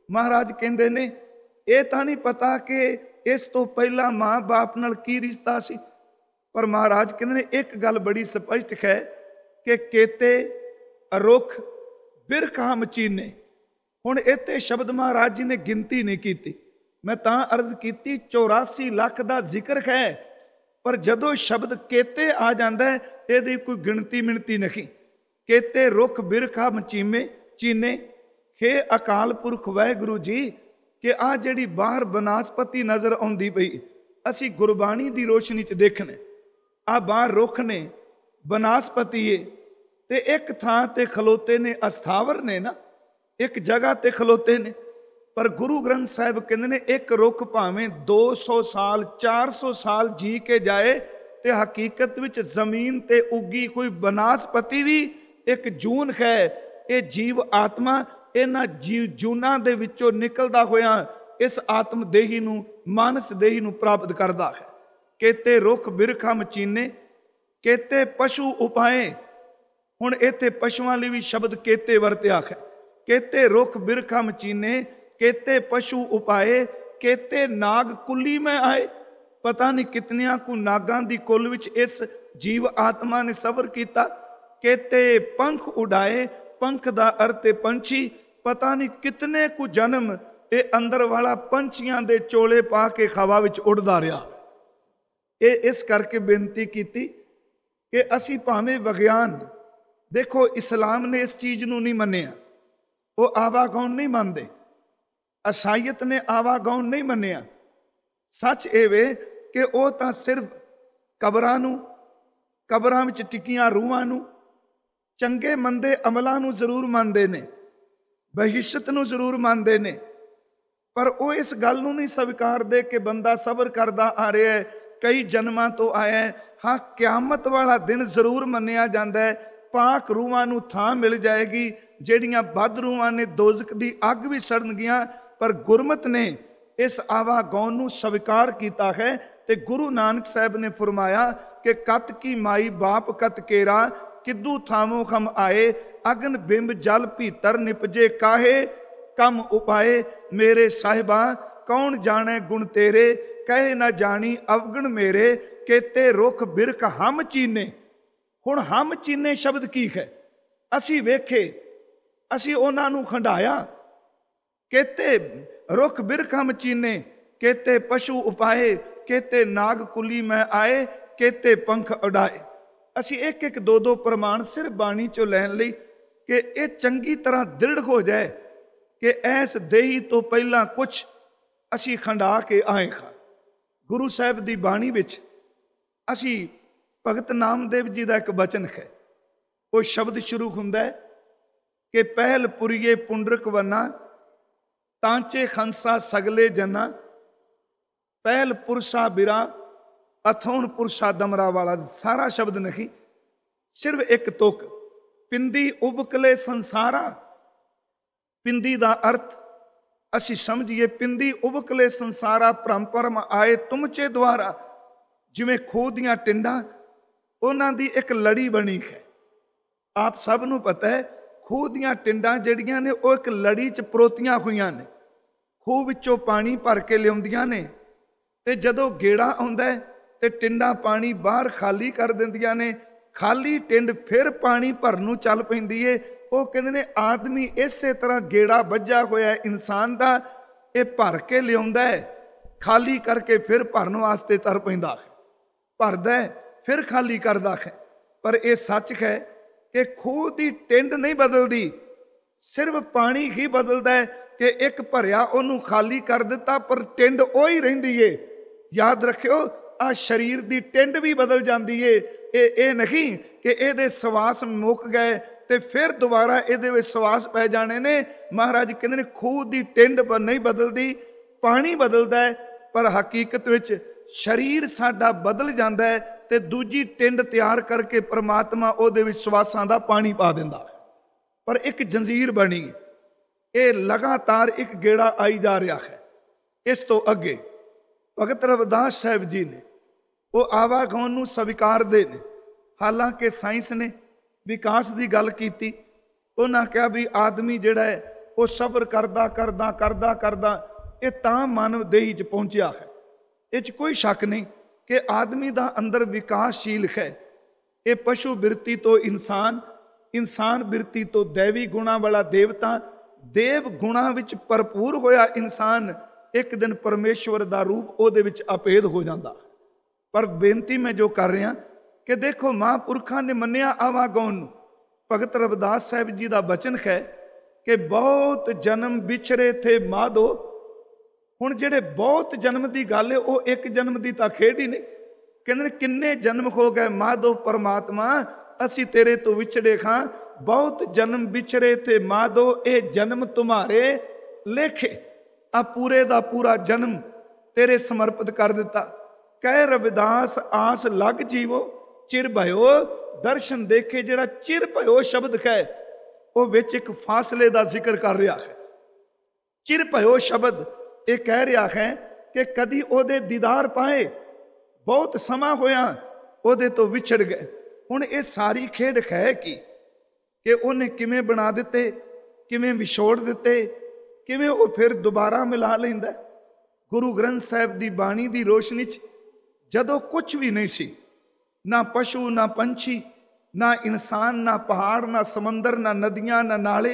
ਮਹਾਰਾਜ ਕਹਿੰਦੇ ਨੇ ਇਹ ਤਾਂ ਨਹੀਂ ਪਤਾ ਕਿ ਇਸ ਤੋਂ ਪਹਿਲਾਂ ਮਾਂ ਬਾਪ ਨਾਲ ਕੀ ਰਿਸ਼ਤਾ ਸੀ, ਪਰ ਮਹਾਰਾਜ ਕਹਿੰਦੇ ਨੇ ਇੱਕ ਗੱਲ ਬੜੀ ਸਪਸ਼ਟ ਹੈ ਕਿ ਕੇਤੇ ਰੁੱਖ ਬਿਰਖਾ ਮਚੀਨੇ। ਹੁਣ ਇੱਥੇ ਸ਼ਬਦ ਮਹਾਰਾਜ ਜੀ ਨੇ ਗਿਣਤੀ ਨਹੀਂ ਕੀਤੀ, ਮੈਂ ਤਾਂ ਅਰਜ਼ ਕੀਤੀ ਚੌਰਾਸੀ ਲੱਖ ਦਾ ਜ਼ਿਕਰ ਹੈ, ਪਰ ਜਦੋਂ ਸ਼ਬਦ ਕੇਤੇ ਆ ਜਾਂਦਾ ਹੈ ਇਹਦੀ ਕੋਈ ਗਿਣਤੀ ਮਿਣਤੀ ਨਹੀਂ। ਕੇਤੇ ਰੁੱਖ ਬਿਰਖਾ ਮਚੀਮੇ ਚੀਨੇ। ਹੇ ਅਕਾਲ ਪੁਰਖ ਵਾਹਿਗੁਰੂ ਜੀ, ਕਿ ਆਹ ਜਿਹੜੀ ਬਾਹਰ ਬਨਾਸਪਤੀ ਨਜ਼ਰ ਆਉਂਦੀ ਪਈ, ਅਸੀਂ ਗੁਰਬਾਣੀ ਦੀ ਰੋਸ਼ਨੀ 'ਚ ਦੇਖਣਾ, ਆਹ ਬਾਹਰ ਰੁੱਖ ਨੇ, ਬਨਾਸਪਤੀ ਏ, ਤੇ ਇੱਕ ਥਾਂ ਤੇ ਖਲੋਤੇ ਨੇ, ਅਸਥਾਵਰ ਨੇ ਨਾ, ਇੱਕ ਜਗ੍ਹਾ ਤੇ ਖਲੋਤੇ ਨੇ। ਪਰ ਗੁਰੂ ਗ੍ਰੰਥ ਸਾਹਿਬ ਕਹਿੰਦੇ ਨੇ ਇੱਕ ਰੁੱਖ ਭਾਵੇਂ ਦੋ ਸੌ ਸਾਲ ਚਾਰ ਸੌ ਸਾਲ ਜੀ ਕੇ ਜਾਏ ਤੇ ਹਕੀਕਤ ਵਿੱਚ ਜ਼ਮੀਨ ਤੇ ਉੱਗੀ ਕੋਈ ਬਨਾਸਪਤੀ ਵੀ ਇੱਕ ਜੂਨ ਹੈ। ਇਹ ਜੀਵ ਆਤਮਾ ਇਹਨਾਂ ਜੀਵ ਜੂਨਾਂ ਦੇ ਵਿੱਚੋਂ ਨਿਕਲਦਾ ਹੋਇਆ ਇਸ ਆਤਮ ਦੇਹੀ ਨੂੰ, ਮਾਨਸ ਦੇਹੀ ਨੂੰ ਪ੍ਰਾਪਤ ਕਰਦਾ ਹੈ। ਕੇਤੇ ਰੁੱਖ ਬਿਰਖਾ ਮਚੀਨੇ, ਕੇਤੇ ਪਸ਼ੂ ਉਪਾਏ। ਹੁਣ ਇੱਥੇ ਪਸ਼ੂਆਂ ਲਈ ਵੀ ਸ਼ਬਦ ਕੇਤੇ ਵਰਤਿਆ ਹੈ। ਕੇਤੇ ਰੁੱਖ ਬਿਰਖਾ ਮਚੀਨੇ, ਕੇਤੇ ਪਸ਼ੂ ਉਪਾਏ, ਕੇਤੇ ਨਾਗ ਕੁੱਲੀ ਮੈਂ ਆਏ। ਪਤਾ ਨਹੀਂ ਕਿਤਨਿਆਂ ਕੁ ਨਾਗਾਂ ਦੀ ਕੁੱਲ ਵਿੱਚ ਇਸ ਜੀਵ ਆਤਮਾ ਨੇ ਸਬਰ ਕੀਤਾ। ਕੇਤੇ ਪੰਖ ਉਡਾਏ, ਪੰਖ ਦਾ ਅਰਥ ਹੈ ਪੰਛੀ। ਪਤਾ ਨਹੀਂ ਕਿਤਨੇ ਕੁ ਜਨਮ ਇਹ ਅੰਦਰ ਵਾਲਾ ਪੰਛੀਆਂ ਦੇ ਚੋਲੇ ਪਾ ਕੇ ਹਵਾ ਵਿੱਚ ਉੱਡਦਾ ਰਿਹਾ। ਇਹ ਇਸ ਕਰਕੇ ਬੇਨਤੀ ਕੀਤੀ ਕਿ ਅਸੀਂ ਭਾਵੇਂ ਵਿਗਿਆਨ, ਦੇਖੋ ਇਸਲਾਮ ਨੇ ਇਸ ਚੀਜ਼ ਨੂੰ ਨਹੀਂ ਮੰਨਿਆ, ਉਹ ਆਵਾਗੌਣ ਨਹੀਂ ਮੰਨਦੇ। ਅਸਾਈਅਤ ਨੇ ਆਵਾਗੌਣ ਨਹੀਂ ਮੰਨਿਆ। ਸੱਚ ਇਹ ਵੇ ਕਿ ਉਹ ਤਾਂ ਸਿਰਫ ਕਬਰਾਂ ਨੂੰ, ਕਬਰਾਂ ਵਿੱਚ ਟਿਕੀਆਂ ਰੂਹਾਂ ਨੂੰ, ਚੰਗੇ ਮੰਦੇ ਅਮਲਾਂ ਨੂੰ ਜ਼ਰੂਰ ਮੰਨਦੇ ਨੇ, ਬਹਿਸ਼ਤ ਨੂੰ ਜ਼ਰੂਰ ਮੰਨਦੇ ਨੇ, ਪਰ ਉਹ ਇਸ ਗੱਲ ਨੂੰ ਨਹੀਂ ਸਵੀਕਾਰਦੇ ਕਿ ਬੰਦਾ ਸਬਰ ਕਰਦਾ ਆ ਰਿਹਾ ਹੈ, ਕਈ ਜਨਮਾਂ ਤੋਂ ਆਇਆ ਹੈ। ਹਾਂ, ਕਿਆਮਤ ਵਾਲਾ ਦਿਨ ਜ਼ਰੂਰ ਮੰਨਿਆ ਜਾਂਦਾ ਹੈ, ਪਾਕ ਰੂਹਾਂ ਨੂੰ ਥਾਂ ਮਿਲ ਜਾਏਗੀ, ਜਿਹੜੀਆਂ ਬਦ ਰੂਹਾਂ ਨੇ ਦੋਜ਼ਖ ਦੀ ਅੱਗ ਵੀ ਸੜਨਗੀਆਂ। ਪਰ ਗੁਰਮਤ ਨੇ ਇਸ ਆਵਾਗੌਣ ਨੂੰ ਸਵੀਕਾਰ ਕੀਤਾ ਹੈ ਤੇ ਗੁਰੂ ਨਾਨਕ ਸਾਹਿਬ ਨੇ ਫਰਮਾਇਆ ਕਿ ਕਤ ਕੀ ਮਾਈ ਬਾਪ ਕਤ ਕੇਰਾ, ਕਿੱਦੂ ਥਾਮੋ ਖਮ ਆਏ, ਅਗਨ ਬਿੰਬ ਜਲ ਭੀਤਰ ਨਿਪਜੇ ਕਾਹੇ, ਕਮ ਉਪਾਏ। ਮੇਰੇ ਸਾਹਿਬਾ ਕੌਣ ਜਾਣੇ ਗੁਣ ਤੇਰੇ, ਕਹੇ ਨਾ ਜਾਣੀ ਅਵਗਣ ਮੇਰੇ, ਕੇਤੇ ਰੁੱਖ ਬਿਰਖ ਹਮ ਚੀਨੇ। ਹੁਣ ਹਮ ਚੀਨੇ ਸ਼ਬਦ ਕੀ ਹੈ? ਅਸੀਂ ਵੇਖੇ, ਅਸੀਂ ਉਹਨਾਂ ਨੂੰ ਖੰਡਾਇਆ। ਕੇਤੇ ਰੁੱਖ ਬਿਰਖ ਹਮ ਚੀਨੇ, ਕੇਤੇ ਪਸ਼ੂ ਉਪਾਏ, ਕੇਤੇ ਨਾਗ ਕੁਲੀ ਮੈਂ ਆਏ, ਕੇਤੇ ਪੰਖ ਉਡਾਏ। ਅਸੀਂ ਇੱਕ ਇੱਕ ਦੋ ਦੋ ਪ੍ਰਮਾਣ ਸਿਰਫ ਬਾਣੀ ਚੋਂ ਲੈਣ ਲਈ ਕਿ ਇਹ ਚੰਗੀ ਤਰ੍ਹਾਂ ਦ੍ਰਿੜ ਹੋ ਜਾਏ ਕਿ ਐਸ ਦੇਹੀ ਤੋਂ ਪਹਿਲਾਂ ਕੁਛ ਅਸੀਂ ਖੰਡਾ ਕੇ ਆਏ ਹਾਂ। ਗੁਰੂ ਸਾਹਿਬ ਦੀ ਬਾਣੀ ਵਿੱਚ ਅਸੀਂ ਭਗਤ ਨਾਮਦੇਵ ਜੀ ਦਾ ਇੱਕ ਬਚਨ ਹੈ, ਉਹ ਸ਼ਬਦ ਸ਼ੁਰੂ ਹੁੰਦਾ ਹੈ ਕਿ ਪਹਿਲ ਪੁਰੀਏ ਪੁੰਡਰਕ ਵੰਨਾ, ਤਾਂਚੇ ਖੰਸਾ ਸਗਲੇ ਜਨਾ, ਪਹਿਲ ਪੁਰਸ਼ਾ ਬਿਰਾ, ਅਥੋਣ ਪੁਰਸ਼ਾ ਦਮਰਾ ਵਾਲਾ। ਸਾਰਾ ਸ਼ਬਦ ਨਹੀਂ, ਸਿਰਫ ਇੱਕ ਤੁਕ। ਪਿੰਦੀ ਉਬਕਲੇ ਸੰਸਾਰਾ। ਪਿੰਦੀ ਦਾ ਅਰਥ ਅਸੀਂ ਸਮਝੀਏ, ਪਿੰਦੀ ਉਬਕਲੇ ਸੰਸਾਰਾ, ਭਰਮ ਭਰਮ ਆਏ ਤੁਮਚੇ ਦੁਆਰਾ। ਜਿਵੇਂ ਖੂਹ ਦੀਆਂ ਟਿੰਡਾਂ, ਉਹਨਾਂ ਦੀ ਇੱਕ ਲੜੀ ਬਣੀ ਹੈ। ਆਪ ਸਭ ਨੂੰ ਪਤਾ ਹੈ ਖੂਹ ਦੀਆਂ ਟਿੰਡਾਂ ਜਿਹੜੀਆਂ ਨੇ ਉਹ ਇੱਕ ਲੜੀ 'ਚ ਪਰੋਤੀਆਂ ਹੋਈਆਂ ਨੇ। ਖੂਹ ਵਿੱਚੋਂ ਪਾਣੀ ਭਰ ਕੇ ਲਿਆਉਂਦੀਆਂ ਨੇ ਤੇ ਜਦੋਂ ਗੇੜਾ ਆਉਂਦਾ ਹੈ ਤੇ ਟਿੰਡਾਂ ਪਾਣੀ ਬਾਹਰ ਖਾਲੀ ਕਰ ਦਿੰਦੀਆਂ ਨੇ। ਖਾਲੀ ਟਿੰਡ ਫਿਰ ਪਾਣੀ ਭਰਨ ਨੂੰ ਚੱਲ ਪੈਂਦੀ ਏ। ਉਹ ਕਹਿੰਦੇ ਨੇ ਆਦਮੀ ਇਸੇ ਤਰ੍ਹਾਂ ਗੇੜਾ ਵੱਜਾ ਹੋਇਆ ਇਨਸਾਨ ਦਾ, ਇਹ ਭਰ ਕੇ ਲਿਆਉਂਦਾ ਹੈ, ਖਾਲੀ ਕਰਕੇ ਫਿਰ ਭਰਨ ਵਾਸਤੇ ਤਰ ਪੈਂਦਾ ਹੈ, ਭਰਦਾ ਫਿਰ ਖਾਲੀ ਕਰਦਾ ਹੈ। ਪਰ ਇਹ ਸੱਚ ਹੈ ਕਿ ਖੂਹ ਦੀ ਟਿੰਡ ਨਹੀਂ ਬਦਲਦੀ, ਸਿਰਫ ਪਾਣੀ ਹੀ ਬਦਲਦਾ ਹੈ ਕਿ ਇੱਕ ਭਰਿਆ ਉਹਨੂੰ ਖਾਲੀ ਕਰ ਦਿੱਤਾ, ਪਰ ਟਿੰਡ ਉਹ ਹੀ ਰਹਿੰਦੀ ਏ। ਯਾਦ ਰੱਖਿਓ, ਆ ਸਰੀਰ ਦੀ ਟਿੰਡ ਵੀ ਬਦਲ ਜਾਂਦੀ ਏ। ਇਹ ਇਹ ਨਹੀਂ ਕਿ ਇਹਦੇ ਸਵਾਸ ਮੁੱਕ ਗਏ ਤੇ ਫਿਰ ਦੁਬਾਰਾ ਇਹਦੇ ਵਿੱਚ ਸਵਾਸ ਪੈ ਜਾਣੇ ਨੇ। ਮਹਾਰਾਜ ਕਹਿੰਦੇ ਨੇ ਖੂਹ ਦੀ ਟਿੰਡ ਨਹੀਂ ਬਦਲਦੀ, ਪਾਣੀ ਬਦਲਦਾ ਹੈ, ਪਰ ਹਕੀਕਤ ਵਿੱਚ ਸਰੀਰ ਸਾਡਾ ਬਦਲ ਜਾਂਦਾ ਹੈ ਤੇ ਦੂਜੀ ਟਿੰਡ ਤਿਆਰ ਕਰਕੇ ਪਰਮਾਤਮਾ ਉਹਦੇ ਵਿੱਚ ਸਵਾਸਾਂ ਦਾ ਪਾਣੀ ਪਾ ਦਿੰਦਾ ਹੈ। ਪਰ ਇੱਕ ਜੰਜੀਰ ਬਣੀ, ਇਹ ਲਗਾਤਾਰ ਇੱਕ ਗੇੜਾ ਆਈ ਜਾ ਰਿਹਾ ਹੈ। ਇਸ ਤੋਂ ਅੱਗੇ ਭਗਤ ਰਵਿਦਾਸ ਸਾਹਿਬ ਜੀ ਨੇ ਉਹ ਆਵਾਗੌਣ ਨੂੰ ਸਵੀਕਾਰਦੇ ਨੇ। ਹਾਲਾਂਕਿ ਸਾਇੰਸ ਨੇ ਵਿਕਾਸ ਦੀ ਗੱਲ ਕੀਤੀ, ਉਹਨਾਂ ਕਿਹਾ ਵੀ ਆਦਮੀ ਜਿਹੜਾ ਹੈ ਉਹ ਸਬਰ ਕਰਦਾ ਕਰਦਾ ਕਰਦਾ ਕਰਦਾ ਇਹ ਤਾਂ ਮਾਨਵ ਦੇਹੀ 'ਚ ਪਹੁੰਚਿਆ ਹੈ। ਇਹ 'ਚ ਕੋਈ ਸ਼ੱਕ ਨਹੀਂ ਕਿ ਆਦਮੀ ਦਾ ਅੰਦਰ ਵਿਕਾਸਸ਼ੀਲ ਹੈ। ਇਹ ਪਸ਼ੂ ਬਿਰਤੀ ਤੋਂ ਇਨਸਾਨ, ਇਨਸਾਨ ਬਿਰਤੀ ਤੋਂ ਦੇਵੀ ਗੁਣਾ ਵਾਲਾ ਦੇਵਤਾ, ਦੇਵ ਗੁਣਾ ਵਿੱਚ ਭਰਪੂਰ ਹੋਇਆ ਇਨਸਾਨ ਇੱਕ ਦਿਨ ਪਰਮੇਸ਼ਵਰ ਦਾ ਰੂਪ ਉਹਦੇ ਵਿੱਚ ਅਪੇਦ ਹੋ ਜਾਂਦਾ। ਪਰ ਬੇਨਤੀ ਮੈਂ ਜੋ ਕਰ ਰਿਹਾ ਕਿ ਦੇਖੋ ਮਹਾਂਪੁਰਖਾਂ ਨੇ ਮੰਨਿਆ ਆਵਾਗੌਣ ਨੂੰ। ਭਗਤ ਰਵਿਦਾਸ ਸਾਹਿਬ ਜੀ ਦਾ ਬਚਨ ਹੈ ਕਿ ਬਹੁਤ ਜਨਮ ਵਿਛਰੇ ਥੇ ਮਾਧੋ। ਹੁਣ ਜਿਹੜੇ ਬਹੁਤ ਜਨਮ ਦੀ ਗੱਲ ਹੈ ਉਹ ਇੱਕ ਜਨਮ ਦੀ ਤਾਂ ਖੇਡ ਹੀ ਨਹੀਂ। ਕਹਿੰਦੇ ਨੇ ਕਿੰਨੇ ਜਨਮ ਹੋ ਗਏ ਮਾਧੋ ਪਰਮਾਤਮਾ, ਅਸੀਂ ਤੇਰੇ ਤੋਂ ਵਿਛੜੇ ਖਾਂ। ਬਹੁਤ ਜਨਮ ਵਿਛਰੇ ਥੇ ਮਾਧੋ, ਇਹ ਜਨਮ ਤੁਮਾਰੇ ਲੇਖੇ। ਆ ਪੂਰੇ ਦਾ ਪੂਰਾ ਜਨਮ ਤੇਰੇ ਸਮਰਪਿਤ ਕਰ ਦਿੱਤਾ। ਕਹਿ ਰਵਿਦਾਸ ਆਸ ਲੱਗ ਜੀਵੋ, ਚਿਰ ਭਇਓ ਦਰਸ਼ਨ ਦੇਖੇ। ਜਿਹੜਾ ਚਿਰ ਭਇਓ ਸ਼ਬਦ ਹੈ ਉਹ ਵਿੱਚ ਇੱਕ ਫਾਸਲੇ ਦਾ ਜ਼ਿਕਰ ਕਰ ਰਿਹਾ ਹੈ। ਚਿਰ ਭਇਓ ਸ਼ਬਦ ਇਹ ਕਹਿ ਰਿਹਾ ਹੈ ਕਿ ਕਦੀ ਉਹਦੇ ਦੀਦਾਰ ਪਾਏ, ਬਹੁਤ ਸਮਾਂ ਹੋਇਆ ਉਹਦੇ ਤੋਂ ਵਿਛੜ ਗਏ। ਹੁਣ ਇਹ ਸਾਰੀ ਖੇਡ ਹੈ ਕੀ ਕਿ ਉਹਨੇ ਕਿਵੇਂ ਬਣਾ ਦਿੱਤੇ, ਕਿਵੇਂ ਵਿਛੋੜ ਦਿੱਤੇ, ਕਿਵੇਂ ਉਹ ਫਿਰ ਦੁਬਾਰਾ ਮਿਲਾ ਲੈਂਦਾ। ਗੁਰੂ ਗ੍ਰੰਥ ਸਾਹਿਬ ਦੀ ਬਾਣੀ ਦੀ ਰੋਸ਼ਨੀ 'ਚ ਜਦੋਂ ਕੁਝ ਵੀ ਨਹੀਂ ਸੀ, ਨਾ ਪਸ਼ੂ ਨਾ ਪੰਛੀ ਨਾ ਇਨਸਾਨ ਨਾ ਪਹਾੜ ਨਾ ਸਮੁੰਦਰ ਨਾ ਨਦੀਆਂ ਨਾ ਨਾਲੇ,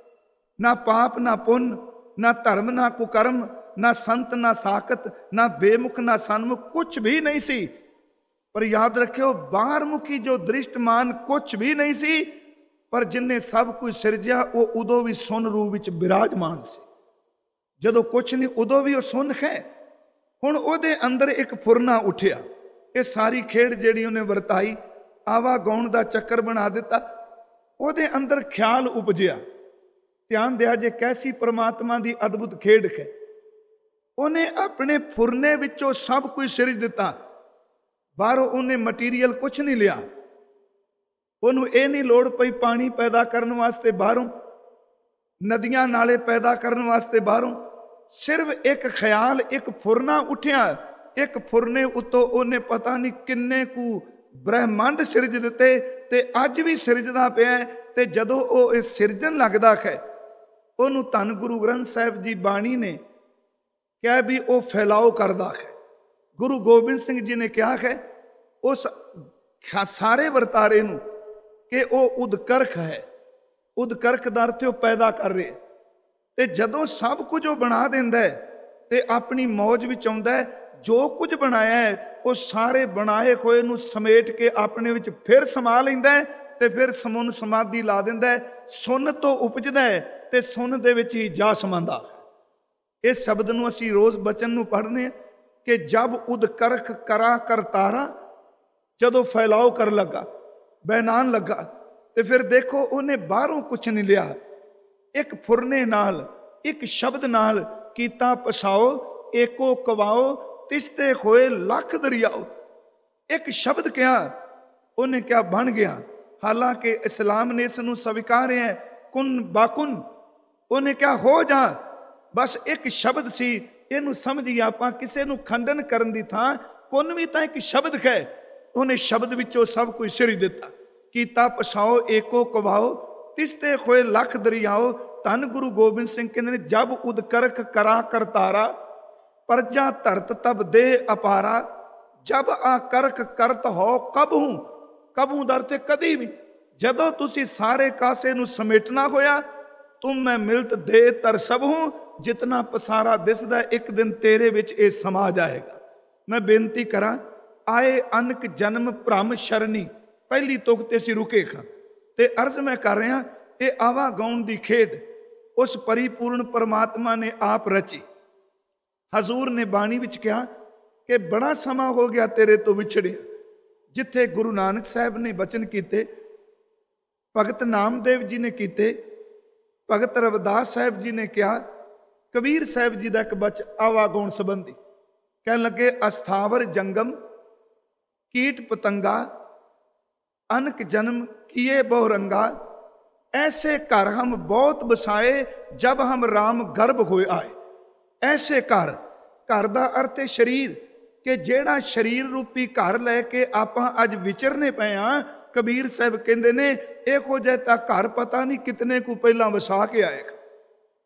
ਨਾ ਪਾਪ ਨਾ ਪੁੰਨ, ਨਾ ਧਰਮ ਨਾ ਕੁਕਰਮ, ਨਾ ਸੰਤ ਨਾ ਸਾਖਤ, ਨਾ ਬੇਮੁਖ ਨਾ ਸਨਮੁਖ, ਕੁਝ ਵੀ ਨਹੀਂ ਸੀ। ਪਰ ਯਾਦ ਰੱਖਿਓ ਬਾਹਰਮੁਖੀ ਜੋ ਦ੍ਰਿਸ਼ਟਮਾਨ ਕੁਝ ਵੀ ਨਹੀਂ ਸੀ, ਪਰ ਜਿਨਨੇ ਸਭ ਕੁਝ ਸਿਰਜਿਆ ਉਹ ਉਦੋਂ ਵੀ ਸੁੰਨ ਰੂਪ ਵਿੱਚ ਬਿਰਾਜਮਾਨ ਸੀ। ਜਦੋਂ ਕੁਝ ਨਹੀਂ ਉਦੋਂ ਵੀ ਉਹ ਸੁੰਨ ਹੈ। ਹੁਣ ਉਹਦੇ ਅੰਦਰ ਇੱਕ ਫੁਰਨਾ ਉੱਠਿਆ। ਇਹ ਸਾਰੀ ਖੇਡ ਜਿਹੜੀ ਉਹਨੇ ਵਰਤਾਈ, ਆਵਾਗੌਣ ਦਾ ਚੱਕਰ ਬਣਾ ਦਿੱਤਾ। ਉਹਦੇ ਅੰਦਰ ਖਿਆਲ ਉਪਜਿਆ। ਧਿਆਨ ਦਿਆ ਜੇ ਕੈਸੀ ਪਰਮਾਤਮਾ ਦੀ ਅਦਭੁਤ ਖੇਡ ਹੈ। ਉਹਨੇ ਆਪਣੇ ਫੁਰਨੇ ਵਿੱਚੋਂ ਸਭ ਕੁਝ ਸਿਰਜ ਦਿੱਤਾ। ਬਾਹਰੋਂ ਉਹਨੇ ਮਟੀਰੀਅਲ ਕੁਝ ਨਹੀਂ ਲਿਆ। ਉਹਨੂੰ ਇਹ ਨਹੀਂ ਲੋੜ ਪਈ ਪਾਣੀ ਪੈਦਾ ਕਰਨ ਵਾਸਤੇ ਬਾਹਰੋਂ, ਨਦੀਆਂ ਨਾਲੇ ਪੈਦਾ ਕਰਨ ਵਾਸਤੇ ਬਾਹਰੋਂ। ਸਿਰਫ ਇੱਕ ਖਿਆਲ, ਇੱਕ ਫੁਰਨਾ ਉੱਠਿਆ। ਇੱਕ ਫੁਰਨੇ ਉੱਤੋਂ ਉਹਨੇ ਪਤਾ ਨਹੀਂ ਕਿੰਨੇ ਕੁ ਬ੍ਰਹਿਮੰਡ ਸਿਰਜ ਦਿੱਤੇ ਤੇ ਅੱਜ ਵੀ ਸਿਰਜਦਾ ਪਿਆ। ਤੇ ਜਦੋਂ ਉਹ ਇਹ ਸਿਰਜਣ ਲੱਗਦਾ ਹੈ, ਉਹਨੂੰ ਧੰਨ ਗੁਰੂ ਗ੍ਰੰਥ ਸਾਹਿਬ ਜੀ ਬਾਣੀ ਨੇ ਕਿਹਾ ਵੀ ਉਹ ਫੈਲਾਓ ਕਰਦਾ ਹੈ। ਗੁਰੂ ਗੋਬਿੰਦ ਸਿੰਘ ਜੀ ਨੇ ਕਿਹਾ ਹੈ ਉਸ ਸਾਰੇ ਵਰਤਾਰੇ ਨੂੰ ਕਿ ਉਹ ਉਦਕਰਖ ਹੈ। ਉਦਕਰਖ ਦਾ ਅਰਥ ਉਹ ਪੈਦਾ ਕਰ ਰਿਹਾ। ਤੇ ਜਦੋਂ ਸਭ ਕੁਝ ਉਹ ਬਣਾ ਦਿੰਦਾ ਹੈ ਤੇ ਆਪਣੀ ਮੌਜ ਵਿੱਚ ਆਉਂਦਾ ਹੈ। ਜੋ ਕੁਝ ਬਣਾਇਆ ਹੈ ਉਹ ਸਾਰੇ ਬਣਾਏ ਹੋਏ ਨੂੰ ਸਮੇਟ ਕੇ ਆਪਣੇ ਵਿੱਚ ਫਿਰ ਸਮਾ ਲੈਂਦਾ ਹੈ ਤੇ ਫਿਰ ਸਮੁੰਨ ਸਮਾਧੀ ਲਾ ਦਿੰਦਾ ਹੈ। ਸੁੰਨ ਤੋਂ ਉਪਜਦਾ ਹੈ ਤੇ ਸੁੰਨ ਦੇ ਵਿੱਚ ਹੀ ਜਾ ਸਮਾਂਦਾ। ਇਸ ਸ਼ਬਦ ਨੂੰ ਅਸੀਂ ਰੋਜ਼ ਬਚਨ ਨੂੰ ਪੜ੍ਹਦੇ ਹਾਂ ਕਿ ਜਬ ਉਦਕਰਖ ਕਰਾ ਕਰਤਾਰਾ, ਜਦੋਂ ਫੈਲਾਓ ਕਰ ਲੱਗਾ, ਬੈਨਾਨ ਲੱਗਾ। ਤੇ ਫਿਰ ਦੇਖੋ ਉਹਨੇ ਬਾਹਰੋਂ ਕੁਛ ਨਹੀਂ ਲਿਆ। ਇੱਕ ਫੁਰਨੇ ਨਾਲ, ਇੱਕ ਸ਼ਬਦ ਨਾਲ ਕੀਤਾ ਪਸਾਓ, ਏਕੋ ਕਵਾਓ, ਤਿਸਤੇ ਹੋਏ ਲੱਖ ਦਰਿਆਓ। ਇੱਕ ਸ਼ਬਦ ਕਿਹਾ, ਉਹਨੇ ਕਿਹਾ ਬਣ ਗਿਆ। ਹਾਲਾਂਕਿ ਇਸਲਾਮ ਨੇ ਇਸ ਨੂੰ ਸਵੀਕਾਰਿਆ ਕੁਨ ਬਾਕੁਨ। ਉਹਨੇ ਕਿਹਾ ਹੋ ਜਾ। ਬਸ ਇੱਕ ਸ਼ਬਦ ਸੀ। ਇਹਨੂੰ ਸਮਝੀਏ ਆਪਾਂ, ਕਿਸੇ ਨੂੰ ਖੰਡਨ ਕਰਨ ਦੀ ਥਾਂ ਕੁਨ ਵੀ ਤਾਂ ਇੱਕ ਸ਼ਬਦ ਹੈ। ਉਹਨੇ ਸ਼ਬਦ ਵਿੱਚੋਂ ਸਭ ਕੁਝ ਸਿਰਜ ਦਿੱਤਾ। ਕੀਤਾ ਪਸਾਓ, ਏਕੋ ਕਵਾਓ, ਤਿਸਤੇ ਹੋਏ ਲੱਖ ਦਰਿਆਓ। ਧੰਨ ਗੁਰੂ ਗੋਬਿੰਦ ਸਿੰਘ ਕਹਿੰਦੇ ਨੇ ਜਬ ਉਦਕਰਖ ਕਰਾ ਕਰਤਾਰਾ, ਪਰਜਾ ਧਰਤ ਤਬ ਦੇ ਅਪਾਰਾ। ਜਬ ਆ ਕਰਕ ਕਰਤ ਹੋ ਕਬਹੂ, ਕਬਹੂ ਦਾ ਅਰਥ ਕਦੀ ਵੀ। ਜਦੋਂ ਤੁਸੀਂ ਸਾਰੇ ਕਾਸੇ ਨੂੰ ਸਮੇਟਣਾ ਹੋਇਆ, ਤੁਮ ਮੈਂ ਮਿਲਤ ਦੇ ਤਰ ਸਭੂ। ਜਿਤਨਾ ਪਸਾਰਾ ਦਿਸਦਾ ਇੱਕ ਦਿਨ ਤੇਰੇ ਵਿੱਚ ਇਹ ਸਮਾ ਜਾਏਗਾ। ਮੈਂ ਬੇਨਤੀ ਕਰਾਂ, ਆਏ ਅਨਕ ਜਨਮ ਭ੍ਰਮ ਸ਼ਰਣੀ, ਪਹਿਲੀ ਤੁਕ ਤੇ ਅਸੀਂ ਰੁਕੇ ਖਾਂ ਤੇ ਅਰਜ਼ ਮੈਂ ਕਰ ਰਿਹਾ, ਇਹ ਆਵਾਗੌਣ ਦੀ ਖੇਡ ਉਸ ਪਰਿਪੂਰਨ ਪਰਮਾਤਮਾ ਨੇ ਆਪ ਰਚੀ। ਹਜ਼ੂਰ ਨੇ ਬਾਣੀ ਵਿੱਚ ਕਿਹਾ ਕਿ ਬੜਾ ਸਮਾਂ ਹੋ ਗਿਆ ਤੇਰੇ ਤੋਂ ਵਿਛੜਿਆ। ਜਿੱਥੇ ਗੁਰੂ ਨਾਨਕ ਸਾਹਿਬ ਨੇ ਬਚਨ ਕੀਤੇ, ਭਗਤ ਨਾਮਦੇਵ ਜੀ ਨੇ ਕੀਤੇ, ਭਗਤ ਰਵਿਦਾਸ ਸਾਹਿਬ ਜੀ ਨੇ ਕਿਹਾ, ਕਬੀਰ ਸਾਹਿਬ ਜੀ ਦਾ ਇੱਕ ਬਚ ਆਵਾਗੌਣ ਸੰਬੰਧੀ ਕਹਿਣ ਲੱਗੇ, ਅਸਥਾਵਰ ਜੰਗਮ ਕੀਟ ਪਤੰਗਾ, ਅਨਕ ਜਨਮ ਕੀਏ ਬਹੁ ਰੰਗਾ। ਐਸੇ ਘਰ ਹਮ ਬਹੁਤ ਬਸਾਏ, ਜਬ ਹਮ ਰਾਮ ਗਰਭ ਹੋਏ ਆਏ। ਐਸੇ ਘਰ, ਘਰ ਦਾ ਅਰਥ ਹੈ ਸਰੀਰ, ਕਿ ਜਿਹੜਾ ਸਰੀਰ ਰੂਪੀ ਘਰ ਲੈ ਕੇ ਆਪਾਂ ਅੱਜ ਵਿਚਰਨੇ ਪਏ ਹਾਂ। ਕਬੀਰ ਸਾਹਿਬ ਕਹਿੰਦੇ ਨੇ ਇਹੋ ਜਿਹਾ ਤਾਂ ਘਰ ਪਤਾ ਨਹੀਂ ਕਿਤਨੇ ਕੁ ਪਹਿਲਾਂ ਵਸਾ ਕੇ ਆਏਗਾ।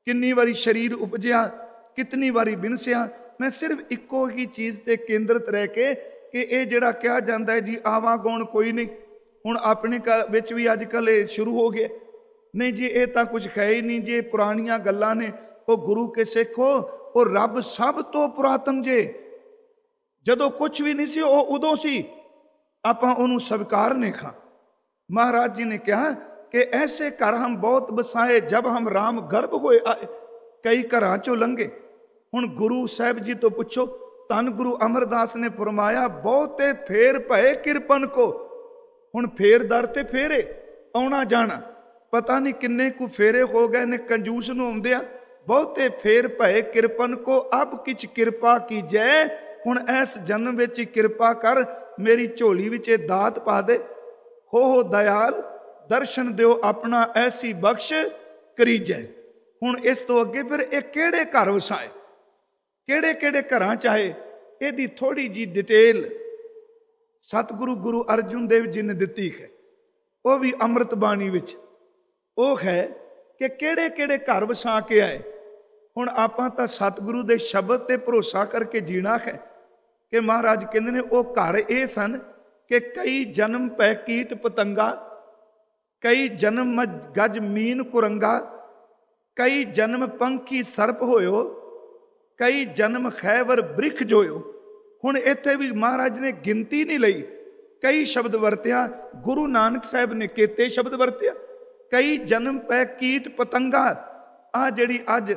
ਕਿੰਨੀ ਵਾਰੀ ਸਰੀਰ ਉਪਜਿਆ, ਕਿਤਨੀ ਵਾਰੀ ਵਿਨਸਿਆ। ਮੈਂ ਸਿਰਫ ਇੱਕੋ ਹੀ ਚੀਜ਼ ਤੇ ਕੇਂਦਰਿਤ ਰਹਿ ਕੇ ਕਿ ਇਹ ਜਿਹੜਾ ਕਿਹਾ ਜਾਂਦਾ ਹੈ ਜੀ ਆਵਾਗੌਣ ਕੋਈ ਨਹੀਂ, ਹੁਣ ਆਪਣੇ ਘਰ ਵਿੱਚ ਵੀ ਅੱਜ ਕੱਲ੍ਹ ਇਹ ਸ਼ੁਰੂ ਹੋ ਗਿਆ। ਨਹੀਂ ਜੀ, ਇਹ ਤਾਂ ਕੁਝ ਹੈ ਹੀ ਨਹੀਂ ਜੀ, ਇਹ ਪੁਰਾਣੀਆਂ ਗੱਲਾਂ ਨੇ। ਉਹ ਗੁਰੂ ਕੇ ਸਿੱਖੋ, ਉਹ ਰੱਬ ਸਭ ਤੋਂ ਪੁਰਾਤਨ ਜੇ। ਜਦੋਂ ਕੁਝ ਵੀ ਨਹੀਂ ਸੀ ਉਹ ਉਦੋਂ ਸੀ, ਆਪਾਂ ਉਹਨੂੰ ਸਵੀਕਾਰਨੇ ਖਾਂ। ਮਹਾਰਾਜ ਜੀ ਨੇ ਕਿਹਾ ਕਿ ਐਸੇ ਘਰ ਹਮ ਬਹੁਤ ਬਸਾਏ ਜਬ ਹਮ ਰਾਮ ਗਰਭ ਹੋਏ ਆਏ। ਕਈ ਘਰਾਂ ਚੋਂ ਲੰਘੇ। ਹੁਣ ਗੁਰੂ ਸਾਹਿਬ ਜੀ ਤੋਂ ਪੁੱਛੋ, ਧੰਨ ਗੁਰੂ ਅਮਰਦਾਸ ਨੇ ਫਰਮਾਇਆ ਬਹੁਤੇ ਫੇਰ ਭਏ ਕਿਰਪਨ ਕੋ। ਹੁਣ ਫੇਰ ਦਰ ਤੇ ਫੇਰੇ ਆਉਣਾ ਜਾਣਾ, ਪਤਾ ਨਹੀਂ ਕਿੰਨੇ ਕੁ ਫੇਰੇ ਹੋ ਗਏ ਨੇ ਕੰਜੂਸ ਨੂੰ ਆਉਂਦਿਆਂ। ਬਹੁਤੇ ਫੇਰ ਭਏ ਕਿਰਪਨ ਕੋ ਅਬ ਕਿਛ ਕਿਰਪਾ ਕੀਜੈ। ਹੁਣ ਇਸ ਜਨਮ ਵਿੱਚ ਕਿਰਪਾ ਕਰ, ਮੇਰੀ ਝੋਲੀ ਵਿੱਚ ਇਹ ਦਾਤ ਪਾ ਦੇ। ਹੋ ਹੋ ਦਇਆਲ, ਦਰਸ਼ਨ ਦਿਓ ਆਪਣਾ, ਐਸੀ ਬਖਸ਼ ਕਰੀਜੈ। ਹੁਣ ਇਸ ਤੋਂ ਅੱਗੇ ਫਿਰ ਇਹ ਕਿਹੜੇ ਘਰ ਵਸਾਏ, ਕਿਹੜੇ ਕਿਹੜੇ ਘਰਾਂ ਚਾਹੇ, ਇਹਦੀ ਥੋੜੀ ਜੀ ਡਿਟੇਲ ਸਤਿਗੁਰੂ ਗੁਰੂ ਅਰਜਨ ਦੇਵ ਜੀ ਨੇ ਦਿੱਤੀ ਹੈ, ਉਹ ਵੀ ਅੰਮ੍ਰਿਤ ਬਾਣੀ ਵਿੱਚ। ਉਹ ਹੈ ਕਿ ਕਿਹੜੇ ਕਿਹੜੇ ਘਰ ਵਸਾ ਕੇ ਆਏ। ਹੁਣ ਆਪਾਂ ਤਾਂ ਸਤਿਗੁਰੂ ਦੇ ਸ਼ਬਦ ਤੇ ਭਰੋਸਾ ਕਰਕੇ ਜੀਣਾ ਹੈ ਕਿ ਮਹਾਰਾਜ ਕਹਿੰਦੇ ਨੇ ਉਹ ਘਰ ਇਹ ਸਨ ਕਿ ਕਈ ਜਨਮ ਪੈ ਕੀਟ ਪਤੰਗਾ, ਕਈ ਜਨਮ ਗਜ ਮੀਨ ਕੁਰੰਗਾ, ਕਈ ਜਨਮ ਪੰਖੀ ਸਰਪ ਹੋਇਓ, ਕਈ ਜਨਮ ਖੈਵਰ ਬ੍ਰਿਖ ਜੋਇਓ। ਹੁਣ ਇੱਥੇ ਵੀ ਮਹਾਰਾਜ ਨੇ ਗਿਣਤੀ ਨਹੀਂ ਲਈ, ਕਈ ਸ਼ਬਦ ਵਰਤਿਆ। ਗੁਰੂ ਨਾਨਕ ਸਾਹਿਬ ਨੇ ਕੇਤੇ ਸ਼ਬਦ ਵਰਤਿਆ। ਕਈ ਜਨਮ ਪੈ ਕੀਟ ਪਤੰਗਾ, ਆ ਜਿਹੜੀ ਅੱਜ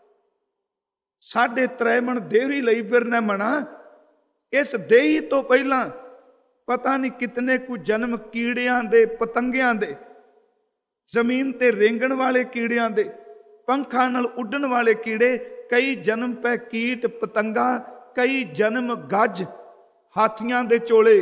ਸਾਢੇ ਤ੍ਰੈ ਮਣ ਦੇਵਰੀ ਲਈ ਫਿਰਨਾ ਮਣਾ, ਇਸ ਦੇਹੀ ਤੋਂ ਪਹਿਲਾਂ ਪਤਾ ਨਹੀਂ ਕਿਤਨੇ ਕੁ ਜਨਮ ਕੀੜਿਆਂ ਦੇ, ਪਤੰਗਿਆਂ ਦੇ, ਜ਼ਮੀਨ ਤੇ ਰੇਂਗਣ ਵਾਲੇ ਕੀੜਿਆਂ ਦੇ, ਪੰਖਾਂ ਨਾਲ ਉੱਡਣ ਵਾਲੇ ਕੀੜੇ। ਕਈ ਜਨਮ ਪੈ ਕੀਟ ਪਤੰਗਾ, ਕਈ ਜਨਮ ਗੱਜ ਹਾਥੀਆਂ ਦੇ ਚੋਲੇ,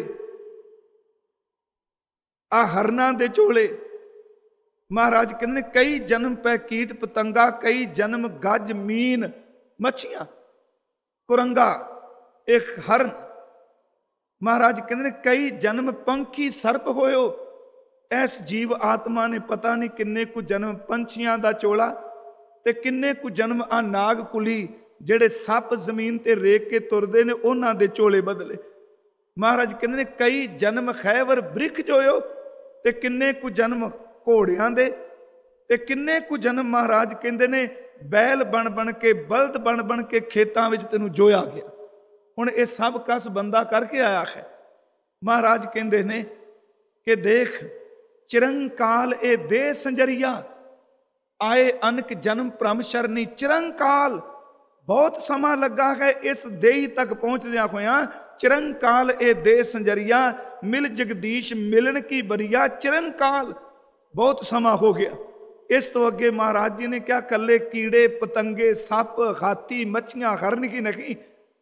ਆ ਹਰਨਾਂ ਦੇ ਚੋਲੇ। ਮਹਾਰਾਜ ਕਹਿੰਦੇ ਨੇ ਕਈ ਜਨਮ ਪੈ ਕੀਟ ਪਤੰਗਾ, ਕਈ ਜਨਮ ਗੱਜ ਮੀਨ ਮੱਛੀਆਂ, ਕੁਰੰਗਾ ਇੱਕ ਹਰਨ। ਮਹਾਰਾਜ ਕਹਿੰਦੇ ਨੇ ਕਈ ਜਨਮ ਪੰਖੀ ਸਰਪ ਹੋਇਓ। ਇਸ ਜੀਵ ਆਤਮਾ ਨੇ ਪਤਾ ਨਹੀਂ ਕਿੰਨੇ ਕੁ ਜਨਮ ਪੰਛੀਆਂ ਦਾ ਚੋਲਾ, ਤੇ ਕਿੰਨੇ ਕੁ ਜਨਮ ਆ ਨਾਗ ਕੁਲੀ ਜਿਹੜੇ ਸੱਪ ਜ਼ਮੀਨ ਤੇ ਰੇਕ ਕੇ ਤੁਰਦੇ ਨੇ, ਉਹਨਾਂ ਦੇ ਚੋਲੇ ਬਦਲੇ। ਮਹਾਰਾਜ ਕਹਿੰਦੇ ਨੇ ਕਈ ਜਨਮ ਖੈਵਰ ਬ੍ਰਿਖ ਜੋਇਓ, ਤੇ ਕਿੰਨੇ ਕੁ ਜਨਮ ਘੋੜਿਆਂ ਦੇ, ਤੇ ਕਿੰਨੇ ਕੁ ਜਨਮ ਮਹਾਰਾਜ ਕਹਿੰਦੇ ਨੇ ਬੈਲ ਬਣ ਬਣ ਕੇ, ਬਲਦ ਬਣ ਬਣ ਕੇ ਖੇਤਾਂ ਵਿੱਚ ਤੈਨੂੰ ਜੋਇਆ ਗਿਆ। ਹੁਣ ਇਹ ਸਭ ਕਸ ਬੰਦਾ ਕਰਕੇ ਆਇਆ ਹੈ। ਮਹਾਰਾਜ ਕਹਿੰਦੇ ਨੇ ਕਿ ਦੇਖ ਚਿਰੰਕਾਲ ਇਹ ਦੇ ਸੰਜਰੀਆ, ਆਏ ਅਨਕ ਜਨਮ ਭ੍ਰਮ ਸ਼ਰਨੀ। ਚਿਰੰਕਾਲ ਬਹੁਤ ਸਮਾਂ ਲੱਗਾ ਹੈ ਇਸ ਦੇਹੀ ਤੱਕ ਪਹੁੰਚਦਿਆਂ ਹੋਇਆਂ। ਚਿਰੰਕਾਲ ਇਹ ਦੇ ਸੰਜਰੀਆ, ਮਿਲ ਜਗਦੀਸ਼ ਮਿਲਣ ਕੀ ਬਰੀਆ। ਚਿਰੰਕਾਲ ਬਹੁਤ ਸਮਾਂ ਹੋ ਗਿਆ। ਇਸ ਤੋਂ ਅੱਗੇ ਮਹਾਰਾਜ ਜੀ ਨੇ ਕਿਹਾ ਕੱਲੇ ਕੀੜੇ ਪਤੰਗੇ, ਸੱਪ, ਹਾਥੀ, ਮੱਛੀਆਂ, ਹਰਨ ਕੀ ਨਹੀਂ,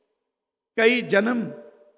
ਕਈ ਜਨਮ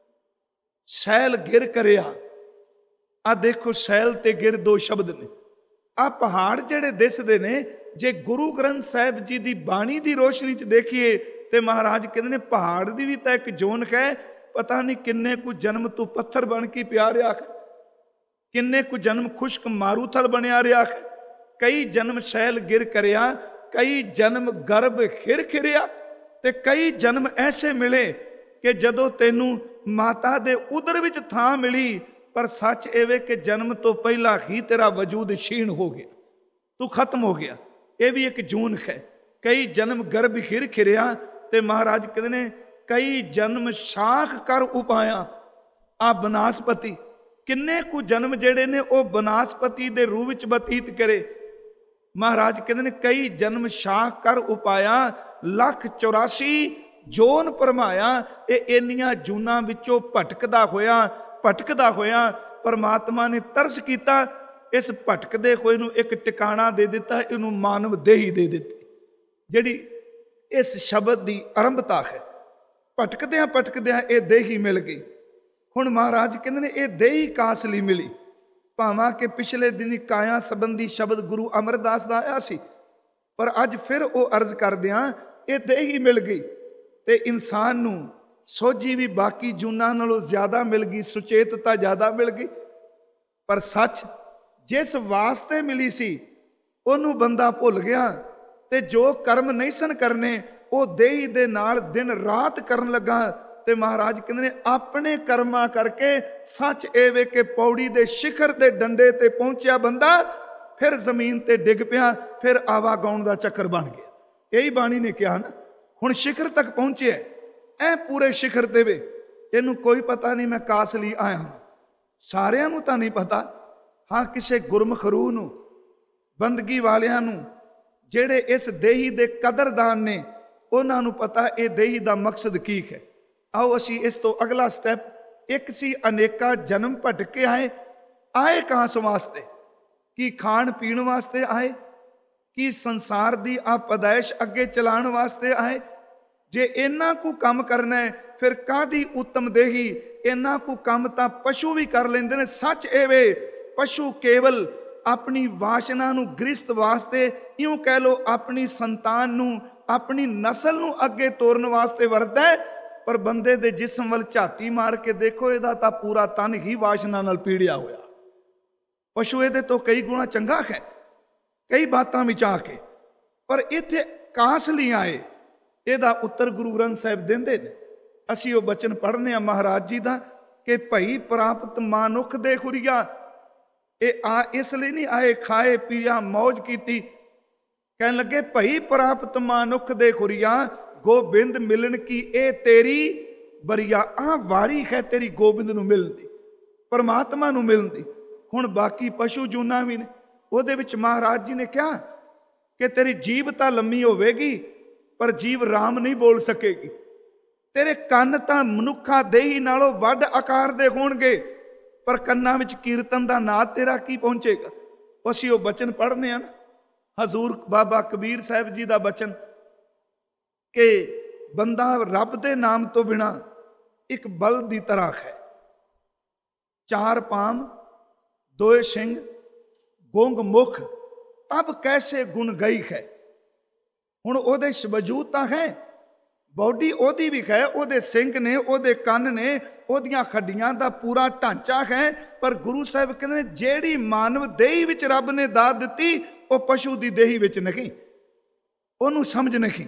ਸੈਲ ਗਿਰ ਕਰਿਆ। ਆ ਦੇਖੋ ਸੈਲ ਤੇ ਗਿਰ ਦੋ ਸ਼ਬਦ ਨੇ। ਆ ਪਹਾੜ ਜਿਹੜੇ ਦਿਸਦੇ ਨੇ, ਜੇ ਗੁਰੂ ਗ੍ਰੰਥ ਸਾਹਿਬ ਜੀ ਦੀ ਬਾਣੀ ਦੀ ਰੋਸ਼ਨੀ 'ਚ ਦੇਖੀਏ ਤੇ ਮਹਾਰਾਜ ਕਹਿੰਦੇ ਨੇ ਪਹਾੜ ਦੀ ਵੀ ਤਾਂ ਇੱਕ ਜੋਨ ਹੈ। ਪਤਾ ਨਹੀਂ ਕਿੰਨੇ ਕੁ ਜਨਮ ਤੂੰ ਪੱਥਰ ਬਣ ਕੇ ਪਿਆ ਰਿਹਾ ਹੈ, ਕਿੰਨੇ ਕੁ ਜਨਮ ਖੁਸ਼ਕ ਮਾਰੂਥਲ ਬਣਿਆ ਰਿਹਾ ਹੈ। ਕਈ ਜਨਮ ਸੈਲ ਗਿਰ ਕਰਿਆ, ਕਈ ਜਨਮ ਗਰਭ ਖਿਰ ਖਿਰਿਆ, ਤੇ ਕਈ ਜਨਮ ਐਸੇ ਮਿਲੇ ਕਿ ਜਦੋਂ ਤੈਨੂੰ ਮਾਤਾ ਦੇ ਉਦਰ ਵਿੱਚ ਥਾਂ ਮਿਲੀ, ਪਰ ਸੱਚ ਇਹ ਕਿ ਜਨਮ ਤੋਂ ਪਹਿਲਾਂ ਹੀ ਤੇਰਾ ਵਜੂਦ ਛੀਣ ਹੋ ਗਿਆ, ਤੂੰ ਖਤਮ ਹੋ ਗਿਆ। ਇਹ ਵੀ ਇੱਕ ਜੂਨ ਹੈ। ਕਈ ਜਨਮ ਗਰਭ ਖਿਰ ਖਿਰਿਆ, ਤੇ ਮਹਾਰਾਜ ਕਹਿੰਦੇ ਨੇ ਕਈ ਜਨਮ ਸ਼ਾਖ ਕਰ ਉਪਾਇਆ। ਆ ਬਨਾਸਪਤੀ, ਕਿੰਨੇ ਕੁ ਜਨਮ ਜਿਹੜੇ ਨੇ ਉਹ ਬਨਾਸਪਤੀ ਦੇ ਰੂਪ ਵਿੱਚ ਬਤੀਤ ਕਰੇ। ਮਹਾਰਾਜ ਕਹਿੰਦੇ ਨੇ ਕਈ ਜਨਮ ਸ਼ਾਖ ਕਰ ਉਪਾਇਆ, ਲੱਖ ਚੌਰਾਸੀ ਜੋਨ ਪਰਮਾਇਆ। ਇਹ ਇੰਨੀਆਂ ਜੂਨਾਂ ਵਿੱਚੋਂ ਭਟਕਦਾ ਹੋਇਆ ਭਟਕਦਾ ਹੋਇਆ ਪਰਮਾਤਮਾ ਨੇ ਤਰਸ ਕੀਤਾ, ਇਸ ਭਟਕਦੇ ਹੋਏ ਨੂੰ ਇੱਕ ਟਿਕਾਣਾ ਦੇ ਦਿੱਤਾ, ਇਹਨੂੰ ਮਾਨਵ ਦੇਹੀ ਦੇ ਦਿੱਤੀ, ਜਿਹੜੀ ਇਸ ਸ਼ਬਦ ਦੀ ਆਰੰਭਤਾ ਹੈ। ਭਟਕਦਿਆਂ ਭਟਕਦਿਆਂ ਇਹ ਦੇਹੀ ਮਿਲ ਗਈ। ਹੁਣ ਮਹਾਰਾਜ ਕਹਿੰਦੇ ਨੇ ਇਹ ਦੇਹੀ ਕਾਸ ਲਈ ਮਿਲੀ। ਭਾਵਾਂ ਕਿ ਪਿਛਲੇ ਦਿਨੀ ਕਾਇਆ ਸੰਬੰਧੀ ਸ਼ਬਦ ਗੁਰੂ ਅਮਰਦਾਸ ਦਾ ਆਇਆ ਸੀ, ਪਰ ਅੱਜ ਫਿਰ ਉਹ ਅਰਜ਼ ਕਰਦਿਆਂ ਇਹ ਦੇਹੀ ਮਿਲ ਗਈ, ਤੇ ਇਨਸਾਨ ਨੂੰ ਸੋਝੀ ਵੀ ਬਾਕੀ ਜੂਨਾਂ ਨਾਲੋਂ ਜ਼ਿਆਦਾ ਮਿਲ ਗਈ, ਸੁਚੇਤਤਾ ਜ਼ਿਆਦਾ ਮਿਲ ਗਈ। ਪਰ ਸੱਚ ਜਿਸ ਵਾਸਤੇ ਮਿਲੀ ਸੀ ਉਹਨੂੰ ਬੰਦਾ ਭੁੱਲ ਗਿਆ, ਤੇ ਜੋ ਕਰਮ ਨਹੀਂ ਸਨ ਕਰਨੇ ਉਹ ਦੇਹੀ ਦੇ ਨਾਲ ਦਿਨ ਰਾਤ ਕਰਨ ਲੱਗਾ। ਤੇ ਮਹਾਰਾਜ ਕਹਿੰਦੇ ਨੇ ਆਪਣੇ ਕਰਮਾਂ ਕਰਕੇ ਸੱਚ ਇਹ ਵੇ ਕਿ ਪੌੜੀ ਦੇ ਸਿਖਰ ਦੇ ਡੰਡੇ ਤੇ ਪਹੁੰਚਿਆ ਬੰਦਾ ਫਿਰ ਜ਼ਮੀਨ ਤੇ ਡਿੱਗ ਪਿਆ, ਫਿਰ ਆਵਾਗਾਉਣ ਦਾ ਚੱਕਰ ਬਣ ਗਿਆ। ਇਹੀ ਬਾਣੀ ਨੇ ਕਿਹਾ ਨਾ, ਹੁਣ ਸਿਖਰ ਤੱਕ ਪਹੁੰਚਿਆ, ਐ ਪੂਰੇ ਸਿਖਰ ਤੇ ਵੇ ਇਹਨੂੰ ਕੋਈ ਪਤਾ ਨਹੀਂ ਮੈਂ ਕਾਸ ਲਈ ਆਇਆ ਹਾਂ। ਸਾਰਿਆਂ ਨੂੰ ਤਾਂ ਨਹੀਂ ਪਤਾ, ਹਾਂ ਕਿਸੇ ਗੁਰਮੁਖ ਰੂਹ ਨੂੰ, ਬੰਦਗੀ ਵਾਲਿਆਂ ਨੂੰ, ਜਿਹੜੇ ਇਸ ਦੇਹੀ ਦੇ ਕਦਰਦਾਨ ਨੇ, ਉਹਨਾਂ ਨੂੰ ਪਤਾ ਇਹ ਦੇਹੀ ਦਾ ਮਕਸਦ ਕੀ ਹੈ। ਆਓ ਅਸੀਂ ਇਸ ਤੋਂ ਅਗਲਾ ਸਟੈਪ, ਇੱਕ ਸੀ ਅਨੇਕਾਂ ਜਨਮ ਭਟਕੇ ਆਏ, ਆਏ ਕਾਸ ਵਾਸਤੇ? ਕੀ ਖਾਣ ਪੀਣ ਵਾਸਤੇ ਆਏ? ਕੀ ਸੰਸਾਰ ਦੀ ਆ ਪਦਾਇਸ਼ ਅੱਗੇ ਚਲਾਉਣ ਵਾਸਤੇ ਆਏ? ਜੇ ਇਹਨਾਂ ਕੁ ਕੰਮ ਕਰਨਾ ਹੈ ਫਿਰ ਕਾਹਦੀ ਉੱਤਮ ਦੇਹੀ? ਇਹਨਾਂ ਕੁ ਕੰਮ ਤਾਂ ਪਸ਼ੂ ਵੀ ਕਰ ਲੈਂਦੇ ਨੇ। ਸੱਚ ਇਹ ਵੇ ਪਸ਼ੂ ਕੇਵਲ ਆਪਣੀ ਵਾਸ਼ਨਾ ਨੂੰ ਗ੍ਰਿਸਤ ਵਾਸਤੇ, ਇਉਂ ਕਹਿ ਲੋ ਆਪਣੀ ਸੰਤਾਨ ਨੂੰ, ਆਪਣੀ ਨਸਲ ਨੂੰ ਅੱਗੇ ਤੋਰਨ ਵਾਸਤੇ ਵਰਤਦਾ ਹੈ। ਪਰ ਬੰਦੇ ਦੇ ਜਿਸਮ ਵੱਲ ਝਾਤੀ ਮਾਰ ਕੇ ਦੇਖੋ, ਇਹਦਾ ਤਾਂ ਪੂਰਾ ਤਨ ਹੀ ਵਾਸ਼ਨਾ ਨਾਲ ਪੀੜਿਆ ਹੋਇਆ। ਪਸ਼ੂ ਇਹਦੇ ਤੋਂ ਕਈ ਗੁਣਾ ਚੰਗਾ ਹੈ ਕਈ ਬਾਤਾਂ ਵਿੱਚ ਆ ਕੇ, ਪਰ ਇੱਥੇ ਕਾਸ ਲਈ ਆਏ। ਇਹਦਾ ਉੱਤਰ ਗੁਰੂ ਗ੍ਰੰਥ ਸਾਹਿਬ ਦਿੰਦੇ ਨੇ। ਅਸੀਂ ਉਹ ਬਚਨ ਪੜ੍ਹਨੇ ਆ ਮਹਾਰਾਜ ਜੀ ਦਾ ਕਿ ਭਈ ਪ੍ਰਾਪਤ ਮਾਨੁਖ ਦੇ ਖੁਰੀਆ। ਇਹ ਆ ਇਸ ਲਈ ਨਹੀਂ ਆਏ ਖਾਏ ਪੀਆ ਮੌਜ ਕੀਤੀ, ਕਹਿਣ ਲੱਗੇ ਭਈ ਪ੍ਰਾਪਤ ਮਾਨੁਖ ਦੇ ਖੁਰੀਆ, ਗੋਬਿੰਦ ਮਿਲਣ ਕੀ ਇਹ ਤੇਰੀ ਬਰੀਆ। ਆਹ ਵਾਰੀ ਹੈ ਤੇਰੀ ਗੋਬਿੰਦ ਨੂੰ ਮਿਲਣ ਦੀ, ਪਰਮਾਤਮਾ ਨੂੰ ਮਿਲਣ ਦੀ। ਹੁਣ ਬਾਕੀ ਪਸ਼ੂ ਜੂਨਾ ਵੀ ਨੇ, ਉਹਦੇ ਵਿੱਚ ਮਹਾਰਾਜ ਜੀ ਨੇ ਕਿਹਾ ਕਿ ਤੇਰੀ ਜੀਭ ਤਾਂ ਲੰਮੀ ਹੋਵੇਗੀ ਪਰ ਜੀਭ ਰਾਮ ਨਹੀਂ ਬੋਲ ਸਕੇਗੀ। ਤੇਰੇ ਕੰਨ ਤਾਂ ਮਨੁੱਖਾ ਦੇਹੀ ਨਾਲੋਂ ਵੱਡ ਆਕਾਰ ਦੇ ਹੋਣਗੇ, ਪਰ ਕੰਨਾਂ ਵਿੱਚ ਕੀਰਤਨ ਦਾ ਨਾਦ ਤੇਰਾ ਕੀ ਪਹੁੰਚੇਗਾ। ਅਸੀਂ ਉਹ ਬਚਨ ਪੜ੍ਹਨੇ ਹਨ, ਹਜ਼ੂਰ ਬਾਬਾ ਕਬੀਰ ਸਾਹਿਬ ਜੀ ਦਾ ਬਚਨ ਕਿ ਬੰਦਾ ਰੱਬ ਦੇ ਨਾਮ ਤੋਂ ਬਿਨਾ ਇੱਕ ਬਲਦ ਦੀ ਤਰ੍ਹਾਂ ਹੈ। ਚਾਰ ਪਾਮ ਦੋਏ ਸਿੰਘ ਗੁੰਗ ਮੁਖ ਤਬ ਕੈਸੇ ਗੁਣ ਗਈ ਹੈ। ਹੁਣ ਉਹਦੇ ਵਜੂਦ ਤਾਂ ਹੈ, ਬੋਡੀ ਉਹਦੀ ਵੀ ਹੈ, ਉਹਦੇ ਸਿੰਘ ਨੇ, ਉਹਦੇ ਕੰਨ ਨੇ, ਉਹਦੀਆਂ ਖੱਡੀਆਂ ਦਾ ਪੂਰਾ ਢਾਂਚਾ ਹੈ। ਪਰ ਗੁਰੂ ਸਾਹਿਬ ਕਹਿੰਦੇ ਨੇ ਜਿਹੜੀ ਮਾਨਵ ਦੇਹੀ ਵਿੱਚ ਰੱਬ ਨੇ ਦਾਤ ਦਿੱਤੀ ਉਹ ਪਸ਼ੂ ਦੀ ਦੇਹੀ ਵਿੱਚ ਨਹੀਂ, ਉਹਨੂੰ ਸਮਝ ਨਹੀਂ।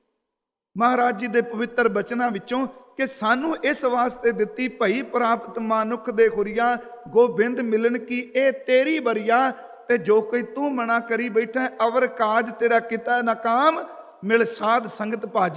ਮਹਾਰਾਜ ਜੀ ਦੇ ਪਵਿੱਤਰ ਬਚਨਾਂ ਵਿੱਚੋਂ ਕਿ ਸਾਨੂੰ ਇਸ ਵਾਸਤੇ ਦਿੱਤੀ ਭਈ ਪ੍ਰਾਪਤ ਮਾਨੁਖ ਦੇ ਖੁਰੀਆ, ਗੋਬਿੰਦ ਮਿਲਣ ਕੀ ਇਹ ਤੇਰੀ ਬਰੀਆ। ਤੇ ਜੋ ਕੋਈ ਤੂੰ ਮਨਾ ਕਰੀ ਬੈਠਾ, ਅਵਰ ਕਾਜ ਤੇਰਾ ਕੀਤਾ ਨਾਕਾਮ, ਮਿਲ ਸਾਧ ਸੰਗਤ ਭਜ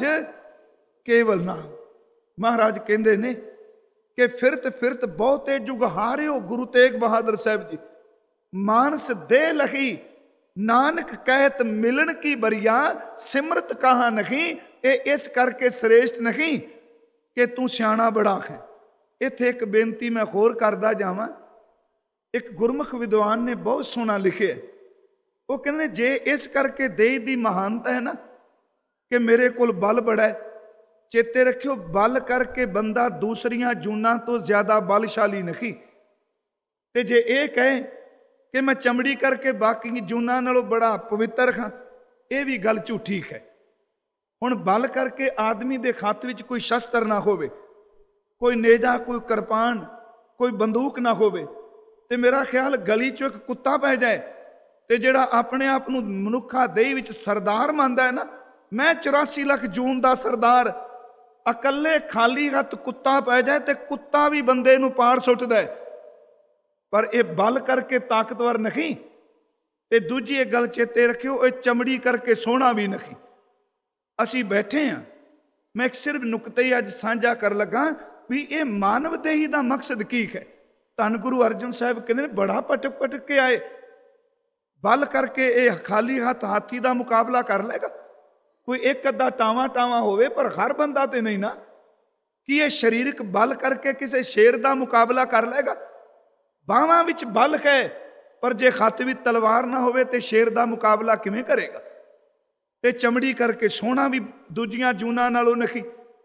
ਕੇਵਲ ਨਾਮ। ਮਹਾਰਾਜ ਕਹਿੰਦੇ ਨੇ ਕਿ ਫਿਰਤ ਫਿਰਤ ਬਹੁਤੇ ਜੁਗ ਹਾਰਿਓ ਗੁਰੂ ਤੇਗ ਬਹਾਦਰ ਸਾਹਿਬ ਜੀ, ਮਾਨਸ ਦੇ ਲਹੀ ਨਾਨਕ ਕਹਿਤ ਮਿਲਣ ਕੀ ਬਰੀਆ, ਸਿਮਰਤ ਕਹਾ ਨਹੀਂ। ਇਹ ਇਸ ਕਰਕੇ ਸ੍ਰੇਸ਼ਟ ਨਹੀਂ ਕਿ ਤੂੰ ਸਿਆਣਾ ਬੜਾ ਹੈ। ਇੱਥੇ ਇੱਕ ਬੇਨਤੀ ਮੈਂ ਹੋਰ ਕਰਦਾ ਜਾਵਾਂ। ਇੱਕ ਗੁਰਮੁਖ ਵਿਦਵਾਨ ਨੇ ਬਹੁਤ ਸੋਹਣਾ ਲਿਖਿਆ। ਉਹ ਕਹਿੰਦੇ ਨੇ ਜੇ ਇਸ ਕਰਕੇ ਦੇਹ ਦੀ ਮਹਾਨਤਾ ਹੈ ਨਾ ਕਿ ਮੇਰੇ ਕੋਲ ਬਲ ਬੜਾ ਹੈ, ਚੇਤੇ ਰੱਖਿਓ ਬਲ ਕਰਕੇ ਬੰਦਾ ਦੂਸਰੀਆਂ ਜੂਨਾਂ ਤੋਂ ਜ਼ਿਆਦਾ ਬਲਸ਼ਾਲੀ ਨਹੀਂ। ਤੇ ਜੇ ਇਹ ਕਹੇ ਕਿ ਮੈਂ ਚਮੜੀ ਕਰਕੇ ਬਾਕੀ ਜੂਨਾਂ ਨਾਲੋਂ ਬੜਾ ਪਵਿੱਤਰ ਹਾਂ, ਇਹ ਵੀ ਗੱਲ ਝੂਠੀ ਹੈ। ਹੁਣ ਬਲ ਕਰਕੇ ਆਦਮੀ ਦੇ ਹੱਥ ਵਿੱਚ ਕੋਈ ਸ਼ਸਤਰ ਨਾ ਹੋਵੇ, ਕੋਈ ਨੇਜਾ, ਕੋਈ ਕਿਰਪਾਨ, ਕੋਈ ਬੰਦੂਕ ਨਾ ਹੋਵੇ, ਤੇ ਮੇਰਾ ਖਿਆਲ ਗਲੀ 'ਚੋਂ ਇੱਕ ਕੁੱਤਾ ਪੈ ਜਾਏ ਤੇ ਜਿਹੜਾ ਆਪਣੇ ਆਪ ਨੂੰ ਮਨੁੱਖਾ ਦੇਹ ਵਿੱਚ ਸਰਦਾਰ ਮੰਨਦਾ ਹੈ ਨਾ, ਮੈਂ ਚੁਰਾਸੀ ਲੱਖ ਜੂਨ ਦਾ ਸਰਦਾਰ, ਇਕੱਲੇ ਖਾਲੀ ਹੱਥ ਕੁੱਤਾ ਪੈ ਜਾਏ ਤੇ ਕੁੱਤਾ ਵੀ ਬੰਦੇ ਨੂੰ ਪਾੜ ਸੁੱਟਦਾ ਹੈ। ਪਰ ਇਹ ਬਲ ਕਰਕੇ ਤਾਕਤਵਰ ਨਹੀਂ। ਤੇ ਦੂਜੀ ਇਹ ਗੱਲ ਚੇਤੇ ਰੱਖਿਓ, ਇਹ ਚਮੜੀ ਕਰਕੇ ਸੋਹਣਾ ਵੀ ਨਹੀਂ। ਅਸੀਂ ਬੈਠੇ ਹਾਂ, ਮੈਂ ਇੱਕ ਸਿਰਫ ਨੁਕਤੇ ਹੀ ਅੱਜ ਸਾਂਝਾ ਕਰਨ ਲੱਗਾ ਵੀ ਇਹ ਮਾਨਵ ਦੇਹੀ ਦਾ ਮਕਸਦ ਕੀ ਹੈ। ਧੰਨ ਗੁਰੂ ਅਰਜਨ ਸਾਹਿਬ ਕਹਿੰਦੇ ਨੇ ਬੜਾ ਪਟਕ ਪਟਕ ਕੇ ਆਏ, ਬਲ ਕਰਕੇ ਇਹ ਖਾਲੀ ਹੱਥ ਹਾਥੀ ਦਾ ਮੁਕਾਬਲਾ ਕਰ ਲਏਗਾ। ਕੋਈ ਇੱਕ ਅੱਧਾ ਟਾਵਾਂ ਟਾਵਾਂ ਹੋਵੇ ਪਰ ਹਰ ਬੰਦਾ ਤੇ ਨਹੀਂ ਨਾ। ਕੀ ਇਹ ਸਰੀਰਕ ਬਲ ਕਰਕੇ ਕਿਸੇ ਸ਼ੇਰ ਦਾ ਮੁਕਾਬਲਾ ਕਰ ਲਏਗਾ? ਬਾਹਾਂ ਵਿੱਚ ਬਲ ਹੈ ਪਰ ਜੇ ਹੱਥ ਵਿੱਚ ਤਲਵਾਰ ਨਾ ਹੋਵੇ ਤੇ ਸ਼ੇਰ ਦਾ ਮੁਕਾਬਲਾ ਕਿਵੇਂ ਕਰੇਗਾ? ਤੇ ਚਮੜੀ ਕਰਕੇ ਸੋਹਣਾ ਵੀ ਦੂਜੀਆਂ ਜੂਨਾਂ ਨਾਲੋਂ ਨਹੀਂ।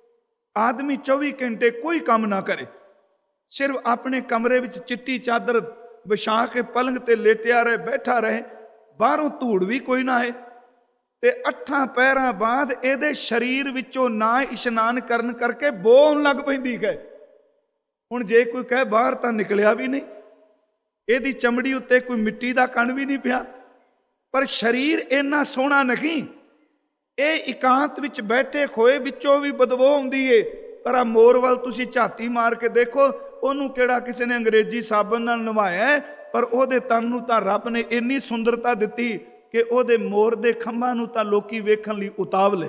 ਆਦਮੀ ਚੌਵੀ ਘੰਟੇ ਕੋਈ ਕੰਮ ਨਾ ਕਰੇ, ਸਿਰਫ ਆਪਣੇ ਕਮਰੇ ਵਿੱਚ ਚਿੱਟੀ ਚਾਦਰ ਵਿਛਾ ਕੇ ਪਲੰਗ ਤੇ ਲੇਟਿਆ ਰਹੇ, ਬੈਠਾ ਰਹੇ, ਬਾਹਰੋਂ ਧੂੜ ਵੀ ਕੋਈ ਨਾ ਆਏ, ਤੇ ਅੱਠਾਂ ਪਹਿਰਾਂ ਬਾਅਦ ਇਹਦੇ ਸਰੀਰ ਵਿੱਚੋਂ ਨਾ ਇਸ਼ਨਾਨ ਕਰਨ ਕਰਕੇ ਬੋ ਆਉਣ ਲੱਗ ਪੈਂਦੀ ਹੈ। ਹੁਣ ਜੇ ਕੋਈ ਕਹੇ ਬਾਹਰ ਤਾਂ ਨਿਕਲਿਆ ਵੀ ਨਹੀਂ, ਇਹਦੀ ਚਮੜੀ ਉੱਤੇ ਕੋਈ ਮਿੱਟੀ ਦਾ ਕਣ ਵੀ ਨਹੀਂ ਪਿਆ, ਪਰ ਸਰੀਰ ਇੰਨਾ ਸੋਹਣਾ ਨਹੀਂ ਇਹ ਇਕਾਂਤ ਵਿੱਚ ਬੈਠੇ ਖੋਏ ਵਿੱਚੋਂ ਵੀ ਬਦਬੂ ਆਉਂਦੀ ਏ, ਪਰ ਆ ਮੋਰ ਵੱਲ ਤੁਸੀਂ ਝਾਤੀ ਮਾਰ ਕੇ ਦੇਖੋ, ਉਹਨੂੰ ਕਿਹੜਾ ਕਿਸੇ ਨੇ ਅੰਗਰੇਜ਼ੀ ਸਾਬਣ ਨਾਲ ਨਵਾਇਆ ਹੈ, ਪਰ ਉਹਦੇ ਤਨ ਨੂੰ ਤਾਂ ਰੱਬ ਨੇ ਇੰਨੀ ਸੁੰਦਰਤਾ ਦਿੱਤੀ ਕਿ ਉਹਦੇ ਮੋਰ ਦੇ ਖੰਭਾਂ ਨੂੰ ਤਾਂ ਲੋਕੀ ਵੇਖਣ ਲਈ ਉਤਾਵਲੇ।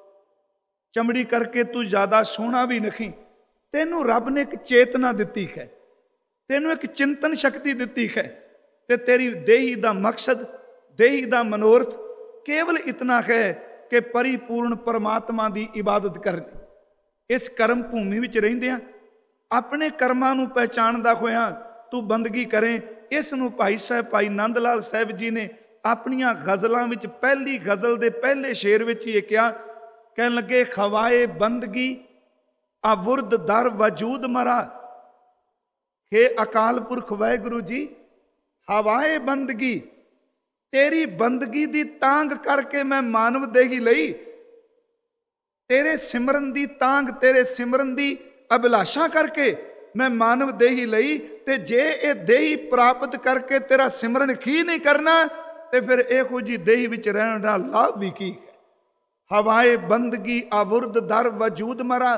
ਚਮੜੀ ਕਰਕੇ ਤੂੰ ਜ਼ਿਆਦਾ ਸੋਹਣਾ ਵੀ ਨਹੀਂ। ਤੈਨੂੰ ਰੱਬ ਨੇ ਇੱਕ ਚੇਤਨਾ ਦਿੱਤੀ ਹੈ, ਤੈਨੂੰ ਇੱਕ ਚਿੰਤਨ ਸ਼ਕਤੀ ਦਿੱਤੀ ਹੈ, ਤੇ ਤੇਰੀ ਦੇਹੀ ਦਾ ਮਕਸਦ, ਦੇਹੀ ਦਾ ਮਨੋਰਥ ਕੇਵਲ ਇਤਨਾ ਹੈ ਕਿ ਪਰਿਪੂਰਨ ਪਰਮਾਤਮਾ ਦੀ ਇਬਾਦਤ ਕਰਨੀ। ਇਸ ਕਰਮ ਭੂਮੀ ਵਿੱਚ ਰਹਿੰਦਿਆਂ ਆਪਣੇ ਕਰਮਾਂ ਨੂੰ ਪਹਿਚਾਣਦਾ ਹੋਇਆ ਤੂੰ ਬੰਦਗੀ ਕਰੇ। ਇਸ ਨੂੰ ਭਾਈ ਸਾਹਿਬ ਭਾਈ ਨੰਦ ਲਾਲ ਸਾਹਿਬ ਜੀ ਨੇ ਆਪਣੀਆਂ ਗਜ਼ਲਾਂ ਵਿੱਚ ਪਹਿਲੀ ਗਜ਼ਲ ਦੇ ਪਹਿਲੇ ਸ਼ੇਰ ਵਿੱਚ ਇਹ ਕਿਹਾ, ਕਹਿਣ ਲੱਗੇ ਖਵਾਏ ਬੰਦਗੀ ਆਵੁਰਦ ਦਰ ਵਜੂਦ ਮਰਾ। हे ਅਕਾਲ ਪੁਰਖ ਵਾਹਿਗੁਰੂ ਜੀ, ਹਵਾਏ ਬੰਦਗੀ, ਤੇਰੀ ਬੰਦਗੀ ਦੀ ਤਾਂਗ ਕਰਕੇ ਮੈਂ ਮਾਨਵ ਦੇਹੀ ਲਈ, ਤੇਰੇ ਸਿਮਰਨ ਦੀ ਤਾਂਗ, ਤੇਰੇ ਸਿਮਰਨ ਦੀ ਅਭਿਲਾਸ਼ਾ ਕਰਕੇ ਮੈਂ ਮਾਨਵ ਦੇਹੀ ਲਈ। ਤੇ ਜੇ ਇਹ ਦੇਹੀ ਪ੍ਰਾਪਤ ਕਰਕੇ ਤੇਰਾ ਸਿਮਰਨ ਕੀ ਨਹੀਂ ਕਰਨਾ, ਤੇ ਫਿਰ ਇਹੋ ਜੀ ਦੇਹੀ ਵਿੱਚ ਰਹਿਣ ਦਾ ਲਾਭ ਵੀ ਕੀ ਹੈ। ਹਵਾਏ ਬੰਦਗੀ ਆਵੁਰਦ ਦਰ ਵਜੂਦ ਮਰਾ,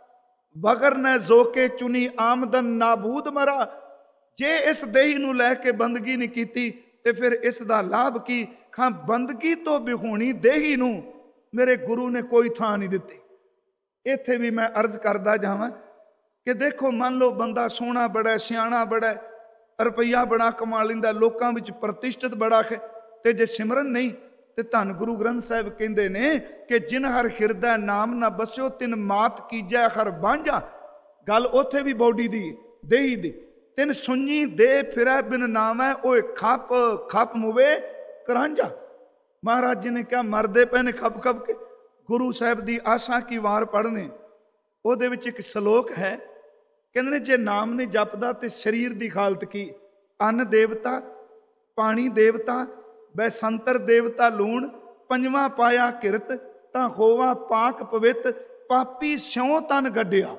ਵਗਰ ਨ ਜ਼ੋਕੇ ਚੁਨੀ ਆਮਦਨ ਨਾਬੂਦ ਮਰਾ। ਜੇ ਇਸ ਦੇਹੀ ਨੂੰ ਲੈ ਕੇ ਬੰਦਗੀ ਨਹੀਂ ਕੀਤੀ ਤੇ ਫਿਰ ਇਸ ਦਾ ਲਾਭ ਕੀ। ਖਾਂ ਬੰਦਗੀ ਤੋਂ ਵਿਹੂਣੀ ਦੇਹੀ ਨੂੰ ਮੇਰੇ ਗੁਰੂ ਨੇ ਕੋਈ ਥਾਂ ਨਹੀਂ ਦਿੱਤੀ। ਇੱਥੇ ਵੀ ਮੈਂ ਅਰਜ਼ ਕਰਦਾ ਜਾਵਾਂ ਕਿ ਦੇਖੋ, ਮੰਨ ਲਓ ਬੰਦਾ ਸੋਹਣਾ ਬੜਾ, ਸਿਆਣਾ ਬੜਾ, ਰੁਪਈਆ ਬੜਾ ਕਮਾ ਲੈਂਦਾ, ਲੋਕਾਂ ਵਿੱਚ ਪ੍ਰਤਿਸ਼ਠਿਤ ਬੜਾ ਹੈ, ਤੇ ਜੇ ਸਿਮਰਨ ਨਹੀਂ ਤੇ ਧੰਨ ਗੁਰੂ ਗ੍ਰੰਥ ਸਾਹਿਬ ਕਹਿੰਦੇ ਨੇ ਕਿ ਜਿਨ ਹਰ ਹਿਰਦੈ ਨਾਮ ਨਾ ਬਸਿਓ ਤਿਨ ਮਾਤ ਕੀਜੈ ਹਰ ਬਾਂਝਾ। ਗੱਲ ਉੱਥੇ ਵੀ ਬੋਡੀ ਦੀ, ਦੇਹੀ ਦੀ। ਤਿਨ ਸੁਣੀ ਦੇ ਫਿਰੈ ਬਿਨ ਨਾਮੈ ਓਏ ਖੱਪ ਖੱਪ ਮੁਵੇ ਕਰਾਂਝਾ। ਮਹਾਰਾਜ ਜੀ ਨੇ ਕਿਹਾ ਮਰਦੇ ਪਏ ਨੇ ਖੱਪ ਖੱਪ ਕੇ। ਗੁਰੂ ਸਾਹਿਬ ਦੀ ਆਸਾ ਕੀ ਵਾਰ ਪੜ੍ਹਨੇ, ਉਹਦੇ ਵਿੱਚ ਇੱਕ ਸ਼ਲੋਕ ਹੈ, ਕਹਿੰਦੇ ਨੇ ਜੇ ਨਾਮ ਨਹੀਂ ਜਪਦਾ ਤੇ ਸਰੀਰ ਦੀ ਹਾਲਤ ਕੀ। ਅੰਨ ਦੇਵਤਾ, ਪਾਣੀ ਦੇਵਤਾ, ਬੈਸੰਤਰ ਦੇਵਤਾ ਲੂਣ, ਪੰਜਵਾਂ ਪਾਇਆ ਕਿਰਤ, ਤਾਂ ਹੋਵਾ ਪਾਕ ਪਵਿੱਤ, ਪਾਪੀ ਸਿਉ ਤਨ ਗੱਡਿਆ।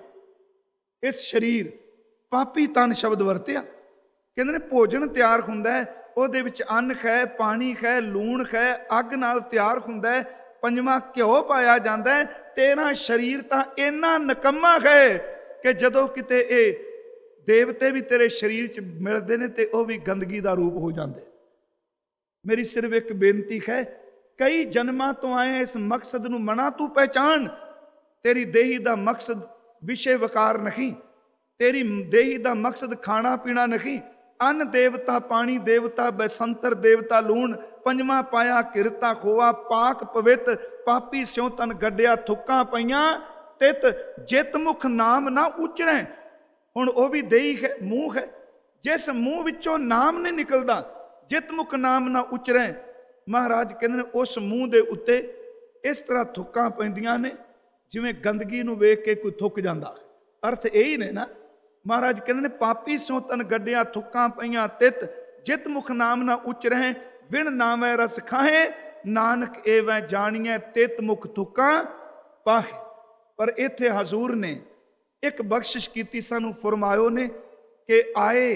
ਇਸ ਸਰੀਰ ਪਾਪੀ ਤਨ ਸ਼ਬਦ ਵਰਤਿਆ। ਕਹਿੰਦੇ ਨੇ ਭੋਜਨ ਤਿਆਰ ਹੁੰਦਾ ਹੈ, ਉਹਦੇ ਵਿੱਚ ਅੰਨ ਹੈ, ਪਾਣੀ ਹੈ, ਲੂਣ ਹੈ, ਅੱਗ ਨਾਲ ਤਿਆਰ ਹੁੰਦਾ ਹੈ, ਪੰਜਵਾਂ ਘਿਓ ਪਾਇਆ ਜਾਂਦਾ ਹੈ। ਤੇਰਾ ਸਰੀਰ ਤਾਂ ਇੰਨਾ ਨਿਕੰਮਾ ਹੈ ਕਿ ਜਦੋਂ ਕਿਤੇ ਇਹ ਦੇਵਤੇ ਵੀ ਤੇਰੇ ਸਰੀਰ 'ਚ ਮਿਲਦੇ ਨੇ ਤੇ ਉਹ ਵੀ ਗੰਦਗੀ ਦਾ ਰੂਪ ਹੋ ਜਾਂਦੇ। ਮੇਰੀ ਸਿਰਫ ਇੱਕ ਬੇਨਤੀ ਹੈ, ਕਈ ਜਨਮਾਂ ਤੋਂ ਆਏ ਇਸ ਮਕਸਦ ਨੂੰ ਮਨਾ ਤੂੰ ਪਹਿਚਾਨ। ਤੇਰੀ ਦੇਹੀ ਦਾ ਮਕਸਦ ਵਿਸ਼ੇ ਵਕਾਰ ਨਹੀਂ, ਤੇਰੀ ਦੇਹੀ ਦਾ ਮਕਸਦ ਖਾਣਾ ਪੀਣਾ ਨਹੀਂ। ਅੰਨ ਦੇਵਤਾ, ਪਾਣੀ ਦੇਵਤਾ, ਬੈਸੰਤਰ ਦੇਵਤਾ ਲੂਣ, ਪੰਜਵਾਂ ਪਾਇਆ ਕਿਰਤਾ ਖੋਆ, ਪਾਕ ਪਵਿੱਤ, ਪਾਪੀ ਸਿਉ ਤਨ ਗੱਡਿਆ। ਥੁੱਕਾਂ ਪਈਆਂ ਤਿਤ ਜਿਤ ਮੁਖ ਨਾਮ ਨਾ ਉਚਰੈ। ਹੁਣ ਉਹ ਵੀ ਦੇਹੀ ਹੈ, ਮੂੰਹ ਹੈ, ਜਿਸ ਮੂੰਹ ਵਿੱਚੋਂ ਨਾਮ ਨਹੀਂ ਨਿਕਲਦਾ, ਜਿਤ ਮੁਖ ਨਾਮ ਨਾ ਉਚਰੈ। ਮਹਾਰਾਜ ਕਹਿੰਦੇ ਨੇ ਉਸ ਮੂੰਹ ਦੇ ਉੱਤੇ ਇਸ ਤਰ੍ਹਾਂ ਥੁੱਕਾਂ ਪੈਂਦੀਆਂ ਨੇ ਜਿਵੇਂ ਗੰਦਗੀ ਨੂੰ ਵੇਖ ਕੇ ਕੋਈ ਥੁੱਕ ਜਾਂਦਾ। ਅਰਥ ਇਹੀ ਨੇ ਨਾ। ਮਹਾਰਾਜ ਕਹਿੰਦੇ ਨੇ ਪਾਪੀ ਸਿਉ ਤਨ ਗੱਡਿਆ, ਥੁੱਕਾਂ ਪਈਆਂ ਤਿਤ ਜਿਤ ਮੁਖ ਨਾਮ ਨਾ ਉਚਰੈ। ਵਿਣ ਨਾਮੈ ਰਸ ਖਾਹੇ, ਨਾਨਕ ਏਵੈ ਜਾਣੀਐ, ਤਿਤ ਮੁਖ ਥੁੱਕਾਂ ਪਾਹੇ। ਪਰ ਇੱਥੇ ਹਜ਼ੂਰ ਨੇ ਇੱਕ ਬਖਸ਼ਿਸ਼ ਕੀਤੀ ਸਾਨੂੰ, ਫਰਮਾਇਓ ਨੇ ਕਿ ਆਏ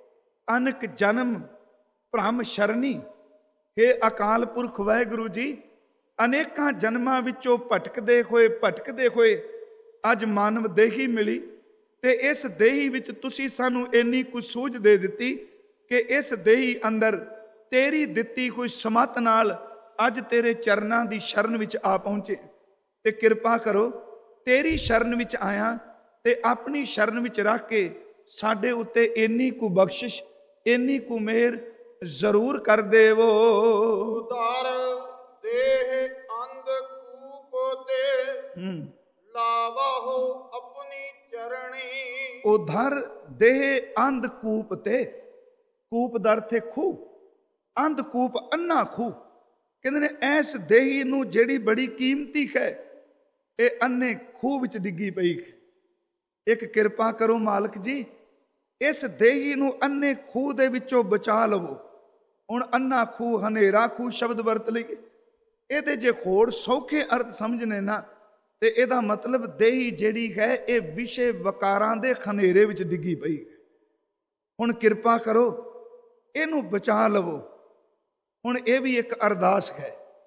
ਅਨਕ ਜਨਮ ਭ੍ਰਮ ਸ਼ਰਨੀ। हे ਅਕਾਲ ਪੁਰਖ ਵਾਹਿਗੁਰੂ ਜੀ, ਅਨੇਕਾਂ ਜਨਮਾਂ ਵਿੱਚੋਂ ਭਟਕਦੇ ਹੋਏ ਭਟਕਦੇ ਹੋਏ ਅੱਜ ਮਾਨਵ ਦੇਹੀ ਮਿਲੀ, ਤੇ ਇਸ ਦੇਹੀ ਵਿੱਚ ਤੁਸੀਂ ਸਾਨੂੰ ਇੰਨੀ ਕੁ ਸੂਝ ਦੇ ਦਿੱਤੀ ਕਿ ਇਸ ਦੇਹੀ ਅੰਦਰ ਤੇਰੀ ਦਿੱਤੀ ਕੋਈ ਸਮੱਤ ਨਾਲ ਅੱਜ ਤੇਰੇ ਚਰਨਾਂ ਦੀ ਸ਼ਰਨ ਵਿੱਚ ਆ ਪਹੁੰਚੇ। ਤੇ ਕਿਰਪਾ ਕਰੋ, ਤੇਰੀ ਸ਼ਰਨ ਵਿੱਚ ਆਇਆ ਤੇ ਆਪਣੀ ਸ਼ਰਨ ਵਿੱਚ ਰੱਖ ਕੇ ਸਾਡੇ ਉੱਤੇ ਇੰਨੀ ਕੁ ਬਖਸ਼ਿਸ਼, ਇੰਨੀ ਕੁ ਮਿਹਰ ਜ਼ਰੂਰ ਕਰ ਦੇਵੋ। ਉਦਾਰ ਦੇਹ ਅੰਧ ਕੂਪ ਤੇ ਲਾਵਹੁ ਆਪਣੀ ਚਰਣੀ। ਉਧਰ ਦੇਹ ਅੰਧ ਕੂਪ ਤੇ, ਕੂਪ ਦਾ ਅਰਥ ਹੈ ਖੂਹ, ਅੰਧ ਕੂਪ ਅੰਨਾ ਖੂਹ। ਕਹਿੰਦੇ ਨੇ ਐਸ ਦੇਹੀ ਨੂੰ ਜਿਹੜੀ ਬੜੀ ਕੀਮਤੀ ਹੈ, ਇਹ ਅੰਨੇ ਖੂਹ ਵਿੱਚ ਡਿੱਗੀ ਪਈ ਹੈ। ਇੱਕ ਕਿਰਪਾ ਕਰੋ ਮਾਲਕ ਜੀ, ਇਸ ਦੇਹੀ ਨੂੰ ਅੰਨੇ ਖੂਹ ਦੇ ਵਿੱਚੋਂ ਬਚਾ ਲਵੋ। ਹੁਣ ਅੰਨਾ ਖੂਹ, ਹਨੇਰਾ ਖੂਹ ਸ਼ਬਦ ਵਰਤ ਲਈਏ, ਇਹਦੇ ਜੇ ਹੋਰ ਸੌਖੇ ਅਰਥ ਸਮਝਣੇ ਨਾ ਤੇ ਇਹਦਾ ਮਤਲਬ ਦੇਹੀ ਜਿਹੜੀ ਹੈ ਇਹ ਵਿਸ਼ੇ ਵਕਾਰਾਂ ਦੇ ਖਨੇਰੇ ਵਿੱਚ ਡਿੱਗੀ ਪਈ ਹੈ। ਹੁਣ ਕਿਰਪਾ ਕਰੋ ਇਹਨੂੰ ਬਚਾ ਲਵੋ। ਹੁਣ ਇਹ ਵੀ ਇੱਕ ਅਰਦਾਸ ਹੈ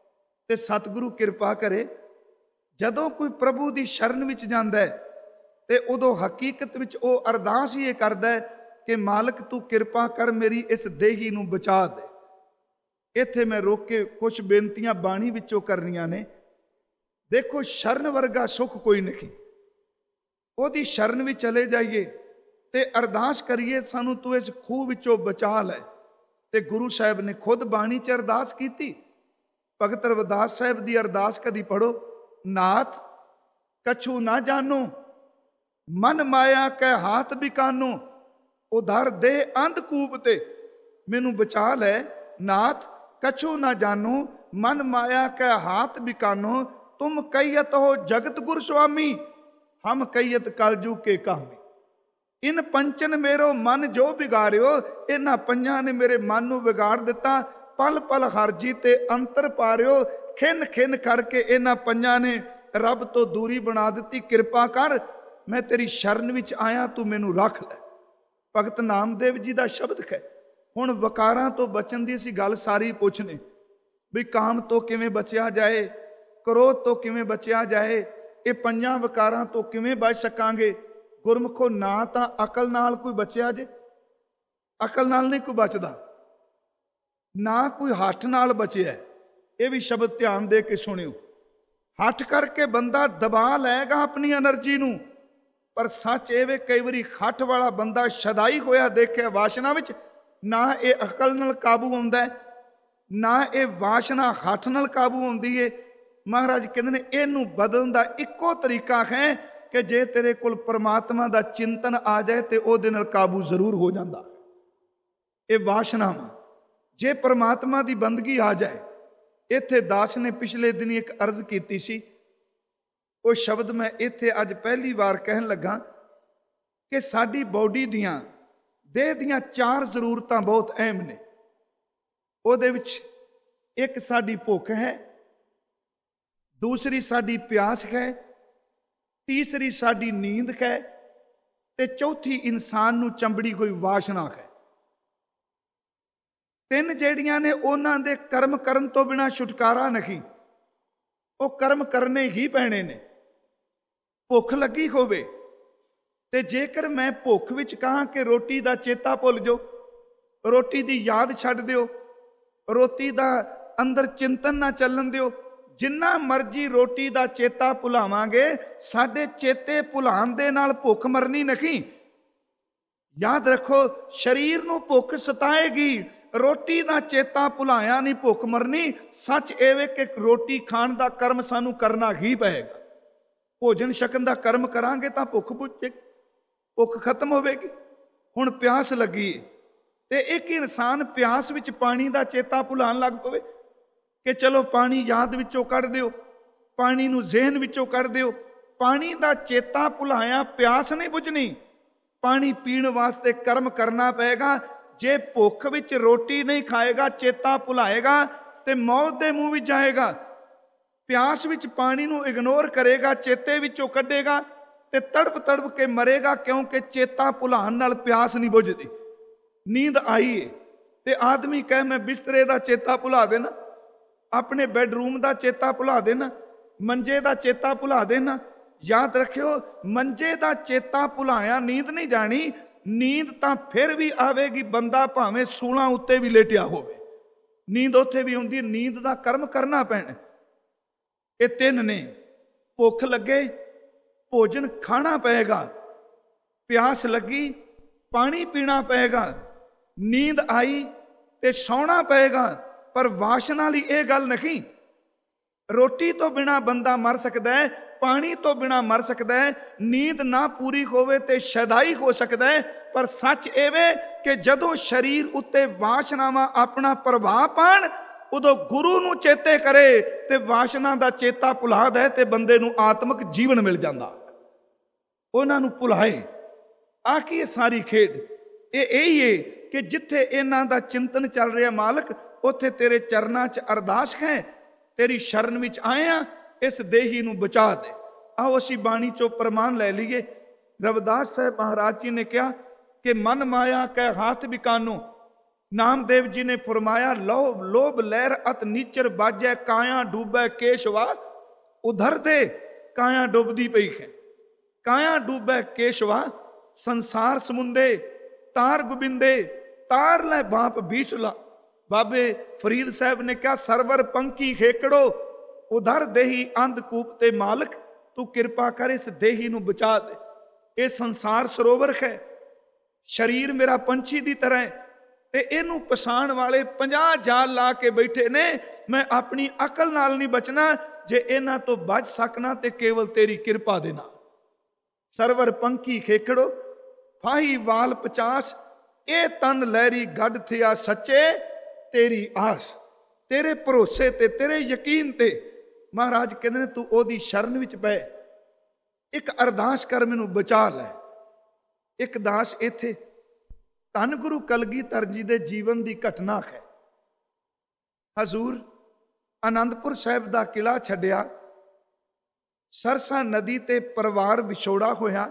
ਤੇ ਸਤਿਗੁਰੂ ਕਿਰਪਾ ਕਰੇ। ਜਦੋਂ ਕੋਈ ਪ੍ਰਭੂ ਦੀ ਸ਼ਰਨ ਵਿੱਚ ਜਾਂਦਾ ਹੈ ਤੇ ਉਦੋਂ ਹਕੀਕਤ ਵਿੱਚ ਉਹ ਅਰਦਾਸ ਹੀ ਇਹ ਕਰਦਾ ਹੈ ਕਿ ਮਾਲਕ ਤੂੰ ਕਿਰਪਾ ਕਰ, ਮੇਰੀ ਇਸ ਦੇਹੀ ਨੂੰ ਬਚਾ ਦੇ। ਇੱਥੇ ਮੈਂ ਰੋਕ ਕੇ ਕੁਝ ਬੇਨਤੀਆਂ ਬਾਣੀ ਵਿੱਚੋਂ ਕਰਨੀਆਂ ਨੇ। ਦੇਖੋ, ਸ਼ਰਨ ਵਰਗਾ ਸੁੱਖ ਕੋਈ ਨਹੀਂ। ਉਹਦੀ ਸ਼ਰਨ ਵਿੱਚ ਚਲੇ ਜਾਈਏ ਤੇ ਅਰਦਾਸ ਕਰੀਏ, ਸਾਨੂੰ ਤੂੰ ਇਸ ਖੂਹ ਵਿੱਚੋਂ ਬਚਾ ਲੈ। ਤੇ ਗੁਰੂ ਸਾਹਿਬ ਨੇ ਖੁਦ ਬਾਣੀ 'ਚ ਅਰਦਾਸ ਕੀਤੀ। ਭਗਤ ਰਵਿਦਾਸ ਸਾਹਿਬ ਦੀ ਅਰਦਾਸ ਕਦੀ ਪੜੋ। ਨਾਥ ਕਛੂ ਨਾ ਜਾਨੋ, ਮਨ ਮਾਇਆ ਕੈ ਹਾਥ ਬਿਕਾਨੋ, ਉਧਰ ਦੇ ਅੰਧਕੂਪ ਤੇ, ਮੈਨੂੰ ਬਚਾ ਲੈ। ਨਾਥ ਕਛੂ ਨਾ ਜਾਨੋ, ਮਨ ਮਾਇਆ ਕੈ ਹਾਥ ਬਿਕਾਨੋ, ਤੁਮ ਕਈਅਤ ਹੋ ਜਗਤ ਗੁਰ ਸੁਆਮੀ, ਹਮ ਕਈਅਤ ਕਲਜੂ ਕੇ ਕਾਮੀ। ਇਨ ਪੰਚਨ ਮੇਰੋ ਮਨ ਜੋ ਵਿਗਾਰਿਓ, ਇਹਨਾਂ ਪੰਜਾਂ ਨੇ ਮੇਰੇ ਮਨ ਨੂੰ ਵਿਗਾੜ ਦਿੱਤਾ। ਪਲ ਪਲ ਹਰਜੀ ਤੇ ਅੰਤਰ ਪਾਰਿਓ, ਖਿੰਨ ਖਿੰਨ ਕਰਕੇ ਇਹਨਾਂ ਪੰਜਾਂ ਨੇ ਰੱਬ ਤੋਂ ਦੂਰੀ ਬਣਾ ਦਿੱਤੀ। ਕਿਰਪਾ ਕਰ, ਮੈਂ ਤੇਰੀ ਸ਼ਰਨ ਵਿੱਚ ਆਇਆ, ਤੂੰ ਮੈਨੂੰ ਰੱਖ ਲੈ। ਭਗਤ ਨਾਮਦੇਵ ਜੀ ਦਾ ਸ਼ਬਦ ਹੈ। ਹੁਣ ਵਕਾਰਾਂ ਤੋਂ ਬਚਣ ਦੀ ਅਸੀਂ ਗੱਲ ਸਾਰੀ ਪੁੱਛਨੇ ਵੀ ਕਾਮ ਤੋਂ ਕਿਵੇਂ ਬਚਿਆ ਜਾਏ, ਕ੍ਰੋਧ ਤੋਂ ਕਿਵੇਂ ਬਚਿਆ ਜਾਏ, ਇਹ ਪੰਜਾਂ ਵਕਾਰਾਂ ਤੋਂ ਕਿਵੇਂ ਬਚ ਸਕਾਂਗੇ। ਗੁਰਮੁਖੋ, ਨਾ ਤਾਂ ਅਕਲ ਨਾਲ ਕੋਈ ਬਚਿਆ ਜੇ, ਅਕਲ ਨਾਲ ਨਹੀਂ ਕੋਈ ਬਚਦਾ, ਨਾ ਕੋਈ ਹੱਠ ਨਾਲ ਬਚਿਆ। ਇਹ ਵੀ ਸ਼ਬਦ ਧਿਆਨ ਦੇ ਕੇ ਸੁਣਿਓ। ਹੱਠ ਕਰਕੇ ਬੰਦਾ ਦਬਾ ਲਏਗਾ ਆਪਣੀ એનર્ਜੀ ਨੂੰ, ਪਰ ਸੱਚ ਇਹ ਵੇ ਕਈ ਵਾਰੀ ਹੱਠ ਵਾਲਾ ਬੰਦਾ ਸ਼ਦਾਈ ਹੋਇਆ ਦੇਖਿਆ ਵਾਸ਼ਨਾ ਵਿੱਚ। ਨਾ ਇਹ ਅਕਲ ਨਾਲ ਕਾਬੂ ਆਉਂਦਾ ਹੈ, ਨਾ ਇਹ ਵਾਸ਼ਨਾ ਹੱਠ ਨਾਲ ਕਾਬੂ ਆਉਂਦੀ ਏ। ਮਹਾਰਾਜ ਕਹਿੰਦੇ ਨੇ ਇਹਨੂੰ ਬਦਲਣ ਦਾ ਇੱਕੋ ਤਰੀਕਾ ਹੈ ਕਿ ਜੇ ਤੇਰੇ ਕੋਲ ਪਰਮਾਤਮਾ ਦਾ ਚਿੰਤਨ ਆ ਜਾਏ ਤੇ ਉਹਦੇ ਨਾਲ ਕਾਬੂ ਜ਼ਰੂਰ ਹੋ ਜਾਂਦਾ। ਇਹ ਵਾਸ਼ਨਾਵਾਂ ਜੇ ਪਰਮਾਤਮਾ ਦੀ ਬੰਦਗੀ ਆ ਜਾਏ। ਇੱਥੇ ਦਾਸ ਨੇ ਪਿਛਲੇ ਦਿਨੀ ਇੱਕ ਅਰਜ਼ ਕੀਤੀ ਸੀ, ਉਹ ਸ਼ਬਦ ਮੈਂ ਇੱਥੇ ਅੱਜ ਪਹਿਲੀ ਵਾਰ ਕਹਿਣ ਲੱਗਾ ਕਿ ਸਾਡੀ ਬੋਡੀ ਦੀਆਂ, ਦੇਹ ਦੀਆਂ ਚਾਰ ਜ਼ਰੂਰਤਾਂ ਬਹੁਤ ਅਹਿਮ ਨੇ। ਉਹਦੇ ਵਿੱਚ ਇੱਕ ਸਾਡੀ ਭੁੱਖ ਹੈ, ਦੂਸਰੀ ਸਾਡੀ ਪਿਆਸ ਹੈ, ਤੀਸਰੀ ਸਾਡੀ ਨੀਂਦ ਹੈ, ਤੇ ਚੌਥੀ ਇਨਸਾਨ ਨੂੰ ਚੰਬੜੀ ਹੋਈ ਵਾਸ਼ਨਾ ਹੈ। ਤਿੰਨ ਜਿਹੜੀਆਂ ਨੇ ਉਹਨਾਂ ਦੇ ਕਰਮ ਕਰਨ ਤੋਂ ਬਿਨਾਂ ਛੁਟਕਾਰਾ ਨਹੀਂ, ਉਹ ਕਰਮ ਕਰਨੇ ਹੀ ਪੈਣੇ ਨੇ। ਭੁੱਖ ਲੱਗੀ ਹੋਵੇ ਤੇ ਜੇਕਰ ਮੈਂ ਭੁੱਖ ਵਿੱਚ ਕਹਾਂ ਕਿ ਰੋਟੀ ਦਾ ਚੇਤਾ ਭੁੱਲ ਜਾਓ, ਰੋਟੀ ਦੀ ਯਾਦ ਛੱਡ ਦਿਓ, ਰੋਟੀ ਦਾ ਅੰਦਰ ਚਿੰਤਨ ਨਾ ਚੱਲਣ ਦਿਓ, ਜਿੰਨਾ ਮਰਜੀ ਰੋਟੀ ਦਾ ਚੇਤਾ ਭੁਲਾਵਾਂਗੇ, ਸਾਡੇ ਚੇਤੇ ਭੁਲਾਉਣ ਦੇ ਨਾਲ ਭੁੱਖ ਮਰਨੀ ਨਹੀਂ। ਯਾਦ ਰੱਖੋ, ਸਰੀਰ ਨੂੰ ਭੁੱਖ ਸਤਾਏਗੀ, ਰੋਟੀ ਦਾ ਚੇਤਾ ਭੁਲਾਇਆ ਨਹੀਂ ਭੁੱਖ ਮਰਨੀ। ਸੱਚ ਇਹ ਵੇ ਕਿ ਰੋਟੀ ਖਾਣ ਦਾ ਕਰਮ ਸਾਨੂੰ ਕਰਨਾ ਹੀ ਪਏਗਾ। ਭੋਜਨ ਛਕਣ ਦਾ ਕਰਮ ਕਰਾਂਗੇ ਤਾਂ ਭੁੱਖ ਬੁਝੇ, ਭੁੱਖ ਖਤਮ ਹੋਵੇਗੀ। ਹੁਣ ਪਿਆਸ ਲੱਗੀ ਤੇ ਇੱਕ ਇਨਸਾਨ ਪਿਆਸ ਵਿੱਚ ਪਾਣੀ ਦਾ ਚੇਤਾ ਭੁਲਾਉਣ ਲੱਗ ਪਵੇ ਕਿ ਚਲੋ ਪਾਣੀ ਯਾਦ ਵਿੱਚੋਂ ਕੱਢ ਦਿਓ, ਪਾਣੀ ਨੂੰ ਜ਼ਿਹਨ ਵਿੱਚੋਂ ਕੱਢ ਦਿਓ। ਪਾਣੀ ਦਾ ਚੇਤਾ ਭੁਲਾਇਆ ਪਿਆਸ ਨਹੀਂ ਬੁਝਣੀ, ਪਾਣੀ ਪੀਣ ਵਾਸਤੇ ਕਰਮ ਕਰਨਾ ਪਏਗਾ। ਜੇ ਭੁੱਖ ਵਿੱਚ ਰੋਟੀ ਨਹੀਂ ਖਾਏਗਾ, ਚੇਤਾ ਭੁਲਾਏਗਾ ਤੇ ਮੌਤ ਦੇ ਮੂੰਹ ਵਿੱਚ ਜਾਏਗਾ। ਪਿਆਸ ਵਿੱਚ ਪਾਣੀ ਨੂੰ ਇਗਨੋਰ ਕਰੇਗਾ, ਚੇਤੇ ਵਿੱਚੋਂ ਕੱਢੇਗਾ ਤੇ ਤੜਪ ਤੜਪ ਕੇ ਮਰੇਗਾ, ਕਿਉਂਕਿ ਚੇਤਾ ਭੁਲਾਉਣ ਨਾਲ ਪਿਆਸ ਨਹੀਂ ਬੁਝਦੀ। ਨੀਂਦ ਆਈ ਏ ਤੇ ਆਦਮੀ ਕਹੇ ਮੈਂ ਬਿਸਤਰੇ ਦਾ ਚੇਤਾ ਭੁਲਾ ਦੇਣਾ, ਆਪਣੇ ਬੈਡਰੂਮ ਦਾ ਚੇਤਾ ਭੁਲਾ ਦੇਣਾ, ਮੰਜੇ ਦਾ ਚੇਤਾ ਭੁਲਾ ਦੇਣਾ। ਯਾਦ ਰੱਖਿਓ, ਮੰਜੇ ਦਾ ਚੇਤਾ ਭੁਲਾਇਆ ਨੀਂਦ ਨਹੀਂ ਜਾਣੀ। ਨੀਂਦ ਤਾਂ ਫਿਰ ਵੀ ਆਵੇਗੀ, ਬੰਦਾ ਭਾਵੇਂ ਸੂਲਾਂ ਉੱਤੇ ਵੀ ਲੇਟਿਆ ਹੋਵੇ, ਨੀਂਦ ਉੱਥੇ ਵੀ ਆਉਂਦੀ। ਨੀਂਦ ਦਾ ਕਰਮ ਕਰਨਾ ਪੈਣਾ। ਇਹ ਤਿੰਨ ਨੇ। ਭੁੱਖ ਲੱਗੇ, ਭੋਜਨ ਖਾਣਾ ਪਏਗਾ, ਪਿਆਸ ਲੱਗੀ, ਪਾਣੀ ਪੀਣਾ ਪਏਗਾ, ਨੀਂਦ ਆਈ ਤੇ ਸੌਣਾ ਪਏਗਾ। ਪਰ ਵਾਸ਼ਨਾ ਲਈ ਇਹ ਗੱਲ ਨਹੀਂ। ਰੋਟੀ ਤੋਂ ਬਿਨਾ ਬੰਦਾ ਮਰ ਸਕਦਾ ਹੈ, ਪਾਣੀ ਤੋਂ ਬਿਨਾ ਮਰ ਸਕਦਾ ਹੈ, ਨੀਂਦ ਨਾ ਪੂਰੀ ਹੋਵੇ ਤੇ ਸ਼ੈਦਾਈ ਹੋ ਸਕਦਾ ਹੈ। ਪਰ ਸੱਚ ਇਹ ਵੇ ਕਿ ਜਦੋਂ ਸਰੀਰ ਉੱਤੇ ਵਾਸ਼ਨਾਵਾਂ ਆਪਣਾ ਪ੍ਰਭਾਵ ਪਾਣ, ਉਦੋਂ ਗੁਰੂ ਨੂੰ ਚੇਤੇ ਕਰੇ ਤੇ ਵਾਸ਼ਨਾ ਦਾ ਚੇਤਾ ਭੁਲਾ ਦੇ ਤੇ ਬੰਦੇ ਨੂੰ ਆਤਮਿਕ ਜੀਵਨ ਮਿਲ ਜਾਂਦਾ। ਉਹਨਾਂ ਨੂੰ ਭੁਲਾਏ। ਆ ਕੀ ਇਹ ਸਾਰੀ ਖੇਡ ਇਹ ਇਹੀ ਏ ਕਿ ਜਿੱਥੇ ਇਹਨਾਂ ਦਾ ਚਿੰਤਨ ਚੱਲ ਰਿਹਾ ਮਾਲਕ, ਉੱਥੇ ਤੇਰੇ ਚਰਨਾਂ 'ਚ ਅਰਦਾਸ ਹੈ, ਤੇਰੀ ਸ਼ਰਨ ਵਿੱਚ ਆਏ ਆ, ਇਸ ਦੇਹੀ ਨੂੰ ਬਚਾ ਦੇ। ਆਓ ਅਸੀਂ ਬਾਣੀ 'ਚੋਂ ਪ੍ਰਮਾਣ ਲੈ ਲਈਏ। ਰਵਿਦਾਸ ਸਾਹਿਬ ਮਹਾਰਾਜ ਜੀ ਨੇ ਕਿਹਾ ਕਿ ਮਨ ਮਾਇਆ ਕੈ ਹਾਥ ਬਿਕਾਨੋ, ਨਾਮਦੇਵ ਜੀ ਨੇ ਫਰਮਾਇਆ, ਲੋਭ ਲੋਭ ਲਹਿਰ ਅਤ ਨੀਚਰ ਬਾਜੈ, ਕਾਇਆ ਡੂਬੈ ਕੇਸ਼ਵਾ ਉਧਰ ਦੇ। ਕਾਇਆ ਡੁੱਬਦੀ ਪਈ ਹੈ, ਕਾਇਆ ਡੂਬੈ ਕੇਸ਼ਵਾ, ਸੰਸਾਰ ਸਮੁੰਦੇ ਤਾਰ ਗੋਬਿੰਦੇ, ਤਾਰ ਲੈ ਬਾਪ ਬੀਠਲਾ। ਬਾਬੇ ਫਰੀਦ ਸਾਹਿਬ ਨੇ ਕਿਹਾ, ਸਰਵਰ ਪੰਕੀ ਖੇਕੜੋ ਉਧਰ ਦੇਹੀ ਅੰਧਕੂਪ ਤੇ ਮਾਲਕ, ਤੂੰ ਕਿਰਪਾ ਕਰ ਇਸ ਦੇਹੀ ਨੂੰ ਬਚਾ ਦੇ। ਇਹ ਸੰਸਾਰ ਸਰੋਵਰ ਹੈ, ਸਰੀਰ ਮੇਰਾ ਪੰਛੀ ਦੀ ਤਰ੍ਹਾਂ ਹੈ, ਤੇ ਇਹਨੂੰ ਪਛਾਣ ਵਾਲੇ ਪੰਜਾਹ ਜਾਲ ਲਾ ਕੇ ਬੈਠੇ ਨੇ। ਮੈਂ ਆਪਣੀ ਅਕਲ ਨਾਲ ਨਹੀਂ ਬਚਣਾ, ਜੇ ਇਹਨਾਂ ਤੋਂ ਬਚ ਸਕਣਾ ਤੇ ਕੇਵਲ ਤੇਰੀ ਕਿਰਪਾ ਦੇ ਨਾਲ। ਸਰਵਰ ਪੰਕੀ ਖੇਕੜੋ ਫਾਹੀ ਵਾਲ ਪਚਾਸ, ਇਹ ਤਨ ਲਹਿਰੀ ਗੱਡ ਥਿਆ ਸੱਚੇ, ਤੇਰੀ ਆਸ। ਤੇਰੇ ਭਰੋਸੇ ਤੇ ਤੇਰੇ ਯਕੀਨ ਤੇ ਮਹਾਰਾਜ ਕਹਿੰਦੇ ਨੇ ਤੂੰ ਉਹਦੀ ਸ਼ਰਨ ਵਿੱਚ ਪੈ, ਇੱਕ ਅਰਦਾਸ ਕਰ, ਮੈਨੂੰ ਬਚਾ ਲੈ। ਇੱਕ ਦਾਸ ਇੱਥੇ ਧੰਨ ਗੁਰੂ ਕਲਗੀਧਰ ਜੀ ਦੇ ਜੀਵਨ ਦੀ ਘਟਨਾ ਹੈ। ਹਜ਼ੂਰ ਆਨੰਦਪੁਰ ਸਾਹਿਬ ਦਾ ਕਿਲਾ ਛੱਡਿਆ, ਸਰਸਾ ਨਦੀ ਤੇ ਪਰਿਵਾਰ ਵਿਛੋੜਾ ਹੋਇਆ।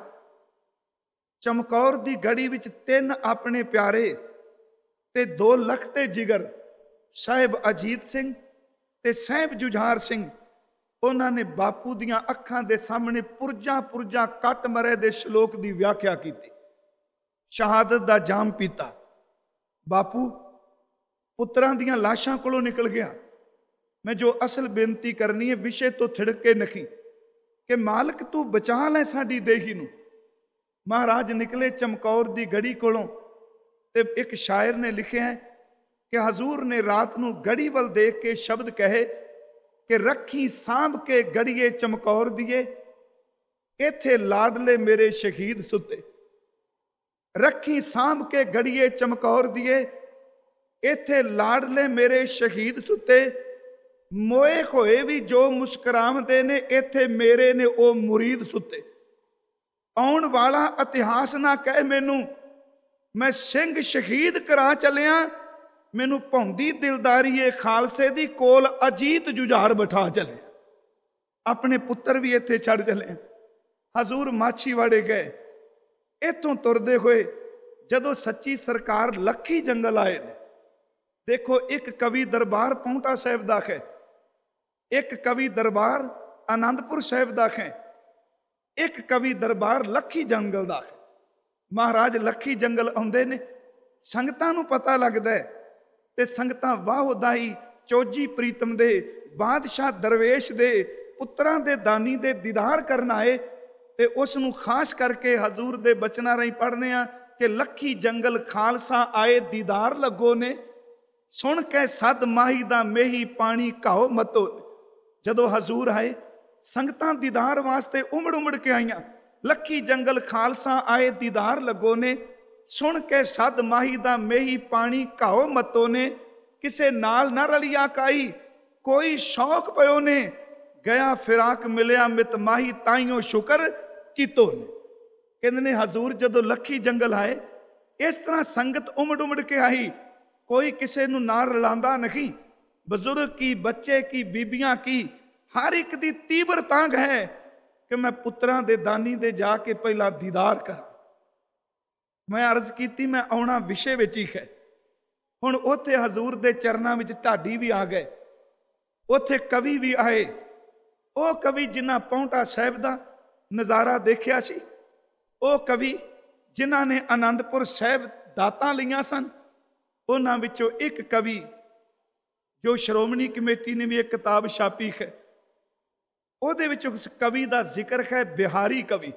ਚਮਕੌਰ ਦੀ ਗੜੀ ਵਿੱਚ ਤਿੰਨ ਆਪਣੇ ਪਿਆਰੇ ਤੇ ਦੋ ਲੱਖ ਤੇ ਜਿਗਰ, ਸਾਹਿਬ ਅਜੀਤ ਸਿੰਘ ਤੇ ਸਾਹਿਬ ਜੁਝਾਰ ਸਿੰਘ, ਉਹਨਾਂ ਨੇ ਬਾਪੂ ਦੀਆਂ ਅੱਖਾਂ ਦੇ ਸਾਹਮਣੇ ਪੁਰਜਾ ਪੁਰਜਾ ਕੱਟ ਮਰੇ ਦੇ ਸ਼ਲੋਕ ਦੀ ਵਿਆਖਿਆ ਕੀਤੀ, ਸ਼ਹਾਦਤ ਦਾ ਜਾਮ ਪੀਤਾ। ਬਾਪੂ ਪੁੱਤਰਾਂ ਦੀਆਂ ਲਾਸ਼ਾਂ ਕੋਲੋਂ ਨਿਕਲ ਗਿਆ। ਮੈਂ ਜੋ ਅਸਲ ਬੇਨਤੀ ਕਰਨੀ ਹੈ, ਵਿਸ਼ੇ ਤੋਂ ਥਿੜਕ ਕੇ ਨਹੀਂ, ਕਿ ਮਾਲਕ ਤੂੰ ਬਚਾ ਲੈ ਸਾਡੀ ਦੇਹੀ ਨੂੰ। ਮਹਾਰਾਜ ਨਿਕਲੇ ਚਮਕੌਰ ਦੀ ਗੜੀ ਕੋਲੋਂ, ਤੇ ਇੱਕ ਸ਼ਾਇਰ ਨੇ ਲਿਖਿਆ ਹੈ ਕਿ ਹਜ਼ੂਰ ਨੇ ਰਾਤ ਨੂੰ ਗੜੀ ਵੱਲ ਦੇਖ ਕੇ ਸ਼ਬਦ ਕਹੇ ਕਿ ਰੱਖੀ ਸਾਂਭ ਕੇ ਗੜੀਏ ਚਮਕੌਰ ਦੀਏ, ਇੱਥੇ ਲਾਡਲੇ ਮੇਰੇ ਸ਼ਹੀਦ ਸੁੱਤੇ। ਰੱਖੀ ਸਾਂਭ ਕੇ ਗੜੀਏ ਚਮਕੌਰ ਦੀਏ, ਇੱਥੇ ਲਾਡਲੇ ਮੇਰੇ ਸ਼ਹੀਦ ਸੁੱਤੇ। ਮੋਏ ਹੋਏ ਵੀ ਜੋ ਮੁਸਕਰਾਉਂਦੇ ਨੇ, ਇੱਥੇ ਮੇਰੇ ਨੇ ਉਹ ਮੁਰੀਦ ਸੁੱਤੇ। ਆਉਣ ਵਾਲਾ ਇਤਿਹਾਸ ਨਾ ਕਹਿ ਮੈਨੂੰ, ਮੈਂ ਸਿੰਘ ਸ਼ਹੀਦ ਕਰਾ ਚੱਲਿਆ। ਮੈਨੂੰ ਭੌਂਦੀ ਦਿਲਦਾਰੀ ਏ ਖਾਲਸੇ ਦੀ, ਕੋਲ ਅਜੀਤ ਜੁਝਾਰ ਬਿਠਾ ਚੱਲੇ। ਆਪਣੇ ਪੁੱਤਰ ਵੀ ਇੱਥੇ ਛੱਡ ਚੱਲੇ। ਹਜ਼ੂਰ ਮਾਛੀਵਾੜੇ ਗਏ। ਇੱਥੋਂ ਤੁਰਦੇ ਹੋਏ ਜਦੋਂ ਸੱਚੀ ਸਰਕਾਰ ਲੱਖੀ ਜੰਗਲ ਆਏ ਨੇ, ਦੇਖੋ ਇੱਕ ਕਵੀ ਦਰਬਾਰ ਪੌਂਟਾ ਸਾਹਿਬ ਦਾ ਹੈ, ਇੱਕ ਕਵੀ ਦਰਬਾਰ ਆਨੰਦਪੁਰ ਸਾਹਿਬ ਦਾ ਹੈ, ਇੱਕ ਕਵੀ ਦਰਬਾਰ ਲੱਖੀ ਜੰਗਲ ਦਾ ਹੈ। ਮਹਾਰਾਜ ਲੱਖੀ ਜੰਗਲ ਆਉਂਦੇ ਨੇ, ਸੰਗਤਾਂ ਨੂੰ ਪਤਾ ਲੱਗਦਾ ਹੈ, ਤੇ ਸੰਗਤਾਂ ਵਾਹ ਉਦਾਈ ਚੋਜੀ ਪ੍ਰੀਤਮ ਦੇ, ਬਾਦਸ਼ਾਹ ਦਰਵੇਸ਼ ਦੇ, ਪੁੱਤਰਾਂ ਦੇ ਦਾਨੀ ਦੇ ਦੀਦਾਰ ਕਰਨ ਆਏ। ਤੇ ਉਸ ਨੂੰ ਖਾਸ ਕਰਕੇ ਹਜ਼ੂਰ ਦੇ ਬਚਨਾਂ ਰਾਹੀਂ ਪੜ੍ਹਨੇ ਆ ਕਿ ਲੱਖੀ ਜੰਗਲ ਖਾਲਸਾ ਆਏ, ਦੀਦਾਰ ਲੱਗੋ ਨੇ, ਸੁਣ ਕੇ ਸਦ ਮਾਹੀ ਦਾ ਮੇਹੀ ਪਾਣੀ ਘਾਓ ਮਤੋ। ਜਦੋਂ ਹਜ਼ੂਰ ਆਏ, ਸੰਗਤਾਂ ਦੀਦਾਰ ਵਾਸਤੇ ਉਮੜ ਉਮੜ ਕੇ ਆਈਆਂ। ਲੱਖੀ ਜੰਗਲ ਖਾਲਸਾ ਆਏ, ਦੀਦਾਰ ਲੱਗੋ ਨੇ, ਸੁਣ ਕੇ ਸਦ ਮਾਹੀ ਦਾ ਮੇਹੀ ਪਾਣੀ ਘਾਓ ਮਤੋ ਨੇ। ਕਿਸੇ ਨਾਲ ਨਾ ਰਲੀਆ ਕਾਈ, ਕੋਈ ਸ਼ੌਕ ਪਇਓ ਨੇ, ਗਿਆ ਫਿਰਾਕ ਮਿਲਿਆ ਮਿਤ ਮਾਹੀ, ਤਾਈਓ ਸ਼ੁਕਰ ਕੀਤੋ ਨੇ। ਕਹਿੰਦੇ ਨੇ ਹਜ਼ੂਰ ਜਦੋਂ ਲੱਖੀ ਜੰਗਲ ਆਏ, ਇਸ ਤਰ੍ਹਾਂ ਸੰਗਤ ਉਮੜ ਉਮੜ ਕੇ ਆਈ, ਕੋਈ ਕਿਸੇ ਨੂੰ ਨਾਲ ਰਲਾਉਂਦਾ ਨਹੀਂ। ਬਜ਼ੁਰਗ ਕੀ, ਬੱਚੇ ਕੀ, ਬੀਬੀਆਂ ਕੀ, ਹਰ ਇੱਕ ਦੀ ਤੀਬਰ ਤਾਂਘ ਹੈ ਕਿ ਮੈਂ ਪੁੱਤਰਾਂ ਦੇ ਦਾਨੀ ਦੇ ਜਾ ਕੇ ਪਹਿਲਾਂ ਦੀਦਾਰ ਕਰਾਂ। ਮੈਂ ਅਰਜ਼ ਕੀਤੀ, ਮੈਂ ਆਉਣਾ ਵਿਸ਼ੇ ਵਿੱਚ ਹੀ ਹੈ। ਹੁਣ ਉੱਥੇ ਹਜ਼ੂਰ ਦੇ ਚਰਨਾਂ ਵਿੱਚ ਢਾਡੀ ਵੀ ਆ ਗਏ, ਉੱਥੇ ਕਵੀ ਵੀ ਆਏ। ਉਹ ਕਵੀ ਜਿਨ੍ਹਾਂ ਪੌਂਟਾ ਸਾਹਿਬ ਦਾ ਨਜ਼ਾਰਾ ਦੇਖਿਆ ਸੀ, ਉਹ ਕਵੀ ਜਿਨ੍ਹਾਂ ਨੇ ਆਨੰਦਪੁਰ ਸਾਹਿਬ ਦਾਤਾਂ ਲਈਆਂ ਸਨ, ਉਹਨਾਂ ਵਿੱਚੋਂ ਇੱਕ ਕਵੀ ਜੋ ਸ਼੍ਰੋਮਣੀ ਕਮੇਟੀ ਨੇ ਵੀ ਇੱਕ ਕਿਤਾਬ ਛਾਪੀ ਹੈ, ਉਹਦੇ ਵਿੱਚ ਉਸ ਕਵੀ ਦਾ ਜ਼ਿਕਰ ਹੈ, ਬਿਹਾਰੀ ਕਵੀ।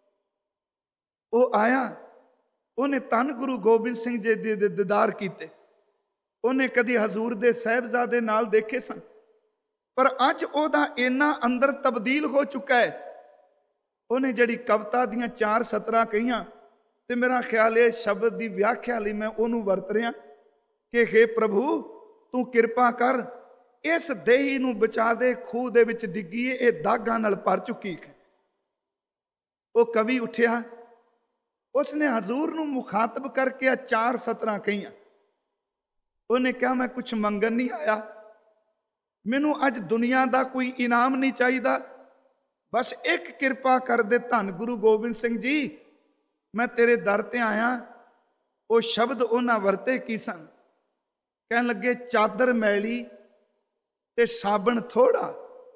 ਉਹ ਆਇਆ, ਉਹਨੇ ਧੰਨ ਗੁਰੂ ਗੋਬਿੰਦ ਸਿੰਘ ਜੀ ਦੇ ਦੀਦਾਰ ਕੀਤੇ। ਉਹਨੇ ਕਦੀ ਹਜ਼ੂਰ ਦੇ ਸਾਹਿਬਜ਼ਾਦੇ ਨਾਲ ਦੇਖੇ ਸਨ, ਪਰ ਅੱਜ ਉਹਦਾ ਇੰਨਾ ਅੰਦਰ ਤਬਦੀਲ ਹੋ ਚੁੱਕਾ ਹੈ। ਉਹਨੇ ਜਿਹੜੀ ਕਵਿਤਾ ਦੀਆਂ ਚਾਰ ਸਤਰਾਂ ਕਹੀਆਂ, ਤੇ ਮੇਰਾ ਖਿਆਲ ਇਹ ਸ਼ਬਦ ਦੀ ਵਿਆਖਿਆ ਲਈ ਮੈਂ ਉਹਨੂੰ ਵਰਤ ਰਿਹਾ ਕਿ ਹੇ ਪ੍ਰਭੂ ਤੂੰ ਕਿਰਪਾ ਕਰ, ਇਸ ਦੇਹੀ ਨੂੰ ਬਚਾ ਦੇ, ਖੂਹ ਦੇ ਵਿੱਚ ਡਿੱਗੀਏ, ਇਹ ਦਾਗਾਂ ਨਾਲ ਭਰ ਚੁੱਕੀ ਹੈ। ਉਹ ਕਵੀ ਉੱਠਿਆ, ਉਸਨੇ ਹਜ਼ੂਰ ਨੂੰ ਮੁਖਾਤਬ ਕਰਕੇ ਆ ਚਾਰ ਸਤਰਾਂ ਕਹੀਆਂ। ਉਹਨੇ ਕਿਹਾ, ਮੈਂ ਕੁਛ ਮੰਗਣ ਨਹੀਂ ਆਇਆ, ਮੈਨੂੰ ਅੱਜ ਦੁਨੀਆ ਦਾ ਕੋਈ ਇਨਾਮ ਨਹੀਂ ਚਾਹੀਦਾ, ਬਸ ਇੱਕ ਕਿਰਪਾ ਕਰ ਦੇ ਧੰਨ ਗੁਰੂ ਗੋਬਿੰਦ ਸਿੰਘ ਜੀ, ਮੈਂ ਤੇਰੇ ਦਰ ਤੇ ਆਇਆ। ਉਹ ਸ਼ਬਦ ਉਹਨਾਂ ਵਰਤੇ ਕੀ ਸਨ? ਕਹਿਣ ਲੱਗੇ ਚਾਦਰ ਮੈਲੀ ਤੇ ਸਾਬਣ ਥੋੜਾ।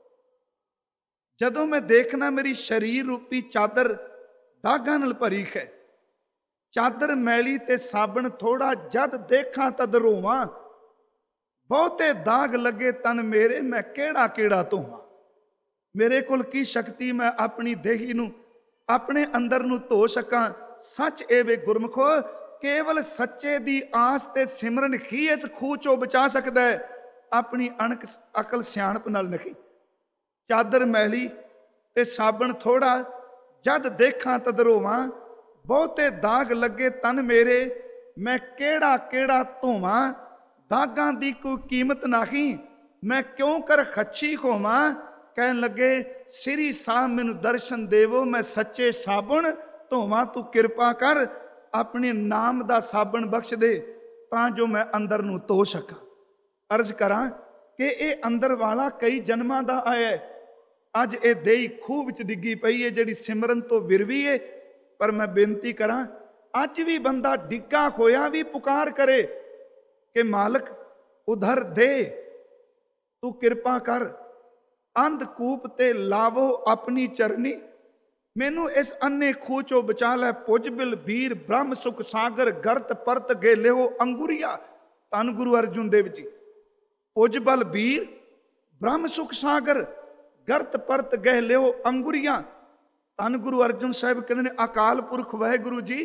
ਜਦੋਂ ਮੈਂ ਦੇਖਣਾ ਮੇਰੀ ਸਰੀਰ ਰੂਪੀ ਚਾਦਰ ਦਾਗਾਂ ਨਾਲ ਭਰੀ ਹੈ, ਚਾਦਰ ਮੈਲੀ ਤੇ ਸਾਬਣ ਥੋੜਾ, ਜਦ ਦੇਖਾਂ ਤਦ ਰੋਵਾਂ, ਬਹੁਤੇ ਦਾਗ ਲੱਗੇ ਤਨ ਮੇਰੇ, ਮੈਂ ਕਿਹੜਾ ਕਿਹੜਾ ਧੋਵਾਂ। ਮੇਰੇ ਕੋਲ ਕੀ ਸ਼ਕਤੀ ਮੈਂ ਆਪਣੀ ਦੇਹੀ ਨੂੰ, ਆਪਣੇ ਅੰਦਰ ਨੂੰ ਧੋ ਸਕਾਂ। ਸੱਚ ਇਹ ਵੇ ਗੁਰਮਖੋ, ਕੇਵਲ ਸੱਚੇ ਦੀ ਆਸ ਤੇ ਸਿਮਰਨ ਹੀ ਇਸ ਖੂਹ ਚੋਂ ਬਚਾ ਸਕਦਾ ਹੈ, ਆਪਣੀ ਅਣਖ ਅਕਲ ਸਿਆਣਪ ਨਾਲ ਨਹੀਂ। ਚਾਦਰ ਮੈਲੀ ਤੇ ਸਾਬਣ ਥੋੜਾ, ਜਦ ਦੇਖਾਂ ਤਦ ਰੋਵਾਂ, ਬਹੁਤੇ ਦਾਗ ਲੱਗੇ ਤਨ ਮੇਰੇ, ਮੈਂ ਕਿਹੜਾ ਕਿਹੜਾ ਧੋਵਾਂ। ਦਾਗਾਂ ਦੀ ਕੋਈ ਕੀਮਤ ਨਹੀਂ, ਮੈਂ ਕਿਉਂ ਕਰ ਖੱਛੀ ਹੋਵਾਂ। ਕਹਿਣ ਲੱਗੇ ਸ੍ਰੀ ਸਾਹਿਬ ਮੈਨੂੰ ਦਰਸ਼ਨ ਦੇਵੋ, ਮੈਂ ਸੱਚੇ ਸਾਬਣ ਧੋਵਾਂ, ਤੂੰ ਕਿਰਪਾ ਕਰ ਆਪਣੇ ਨਾਮ ਦਾ ਸਾਬਣ ਬਖਸ਼ ਦੇ, ਤਾਂ ਜੋ ਮੈਂ ਅੰਦਰ ਨੂੰ ਧੋ ਸਕਾਂ। ਅਰਜ਼ ਕਰਾਂ ਕਿ ਇਹ ਅੰਦਰ ਵਾਲਾ ਕਈ ਜਨਮਾਂ ਦਾ ਆਇਆ, ਅੱਜ ਇਹ ਦੇਹੀ ਖੂਹ ਵਿੱਚ ਡਿੱਗੀ ਪਈ ਹੈ ਜਿਹੜੀ ਸਿਮਰਨ ਤੋਂ ਵਿਰਵੀ ਹੈ। ਪਰ ਮੈਂ ਬੇਨਤੀ ਕਰਾਂ, ਅੱਜ ਵੀ ਬੰਦਾ ਡਿੱਗਾ ਹੋਇਆ ਵੀ ਪੁਕਾਰ ਕਰੇ ਕਿ ਮਾਲਕ ਉਧਰ ਦੇ, ਤੂੰ ਕਿਰਪਾ ਕਰ, ਅੰਧਕੂਪ ਤੇ ਲਾਵੋ ਆਪਣੀ ਚਰਨੀ, ਮੈਨੂੰ ਇਸ ਅੰਨੇ ਖੂਹ ਚੋਂ ਬਚਾ ਲੈ। ਪੁਜਬਿਲ ਵੀਰ ਬ੍ਰਹਮ ਸੁਖ ਸਾਗਰ, ਗਰਤ ਪਰਤ ਗੇ ਲਿਓ ਅੰਗੁਰੀਆ। ਧੰਨ ਗੁਰੂ ਅਰਜੁਨ ਦੇਵ ਜੀ। ਪੁਜਬਲ ਵੀਰ ਬ੍ਰਹਮ ਸੁਖ ਸਾਗਰ, ਗਰਤ ਪਰਤ ਗਹਿ ਲਿਓ ਅੰਗੁਰੀਆ। ਧੰਨ ਗੁਰੂ ਅਰਜੁਨ ਸਾਹਿਬ ਕਹਿੰਦੇ ਨੇ, ਅਕਾਲ ਪੁਰਖ ਵਾਹਿਗੁਰੂ ਜੀ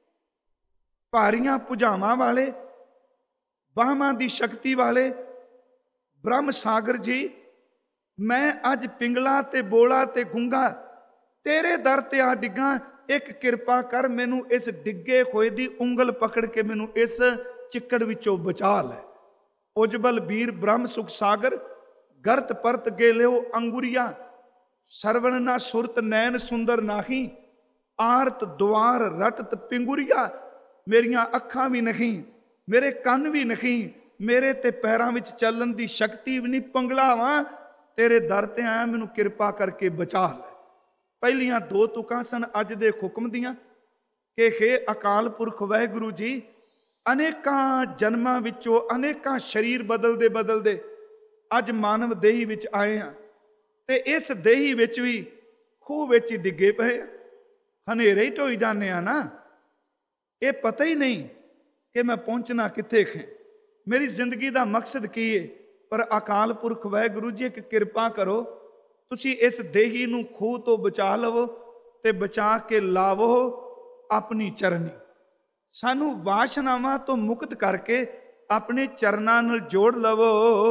ਭਾਰੀਆਂ ਭੁਜਾਵਾਂ ਵਾਲੇ, ਬਾਹਾਂ ਦੀ ਸ਼ਕਤੀ ਵਾਲੇ ਬ੍ਰਹਮ ਸਾਗਰ ਜੀ, ਮੈਂ ਅੱਜ ਪਿੰਗਲਾ ਤੇ ਬੋਲਾ ਤੇ ਗੁੰਗਾ ਤੇਰੇ ਦਰ ਤੇ ਆ ਡਿੱਗਾ, ਇੱਕ ਕਿਰਪਾ ਕਰ ਮੈਨੂੰ ਇਸ ਡਿੱਗੇ ਹੋਏ ਦੀ ਉਂਗਲ ਪਕੜ ਕੇ ਮੈਨੂੰ ਇਸ ਚਿੱਕੜ ਵਿੱਚੋਂ ਬਚਾ ਲੈ। ਉਜਬਲ ਵੀਰ ਬ੍ਰਹਮ ਸੁਖ ਸਾਗਰ, ਗਰਤ ਪਰਤ ਗੇ ਲਿਓ ਅੰਗੁਰੀਆ। ਸਰਵਣ ਨਾ ਸੁਰਤ ਨੈਣ ਸੁੰਦਰ ਨਾਹੀ, ਆਰਤ ਦੁਆਰ ਰਟਤ ਪਿੰਗੁਰੀਆ। ਮੇਰੀਆਂ ਅੱਖਾਂ ਵੀ ਨਹੀਂ, ਮੇਰੇ ਕੰਨ ਵੀ ਨਹੀਂ, ਮੇਰੇ ਤੇ ਪੈਰਾਂ ਵਿੱਚ ਚੱਲਣ ਦੀ ਸ਼ਕਤੀ ਵੀ ਨਹੀਂ, ਪੰਗਲਾਵਾਂ ਤੇਰੇ ਦਰ ਤੇ ਆਇਆ, ਮੈਨੂੰ ਕਿਰਪਾ ਕਰਕੇ ਬਚਾ ਲੈ। ਪਹਿਲੀਆਂ ਦੋ ਤੁਕਾਂ ਸਨ ਅੱਜ ਦੇ ਹੁਕਮ ਦੀਆਂ ਕਿ ਹੇ ਅਕਾਲ ਪੁਰਖ ਵਾਹਿਗੁਰੂ ਜੀ, ਅਨੇਕਾਂ ਜਨਮਾਂ ਵਿੱਚੋਂ ਅਨੇਕਾਂ ਸਰੀਰ ਬਦਲਦੇ ਬਦਲਦੇ ਅੱਜ ਮਾਨਵ ਦੇਹੀ ਵਿੱਚ ਆਏ ਹਾਂ, ਤੇ ਇਸ ਦੇਹੀ ਵਿੱਚ ਵੀ ਖੂਹ ਵਿੱਚ ਹੀ ਡਿੱਗੇ ਪਏ ਆ, ਹਨੇਰੇ ਹੀ ਢੋਈ ਜਾਂਦੇ ਆ ਨਾ। ਇਹ ਪਤਾ ਹੀ ਨਹੀਂ ਕਿ ਮੈਂ ਪਹੁੰਚਣਾ ਕਿੱਥੇ ਹੈ, ਮੇਰੀ ਜ਼ਿੰਦਗੀ ਦਾ ਮਕਸਦ ਕੀ ਹੈ। ਪਰ ਅਕਾਲ ਪੁਰਖ ਵਾਹਿਗੁਰੂ ਜੀ ਇੱਕ ਕਿਰਪਾ ਕਰੋ, ਤੁਸੀਂ ਇਸ ਦੇਹੀ ਨੂੰ ਖੂਹ ਤੋਂ ਬਚਾ ਲਵੋ ਤੇ ਬਚਾ ਕੇ ਲਾਵੋ ਆਪਣੀ ਚਰਨੀ। ਸਾਨੂੰ ਵਾਸ਼ਨਾਵਾਂ ਤੋਂ ਮੁਕਤ ਕਰਕੇ ਆਪਣੇ ਚਰਨਾਂ ਨਾਲ ਜੋੜ ਲਵੋ।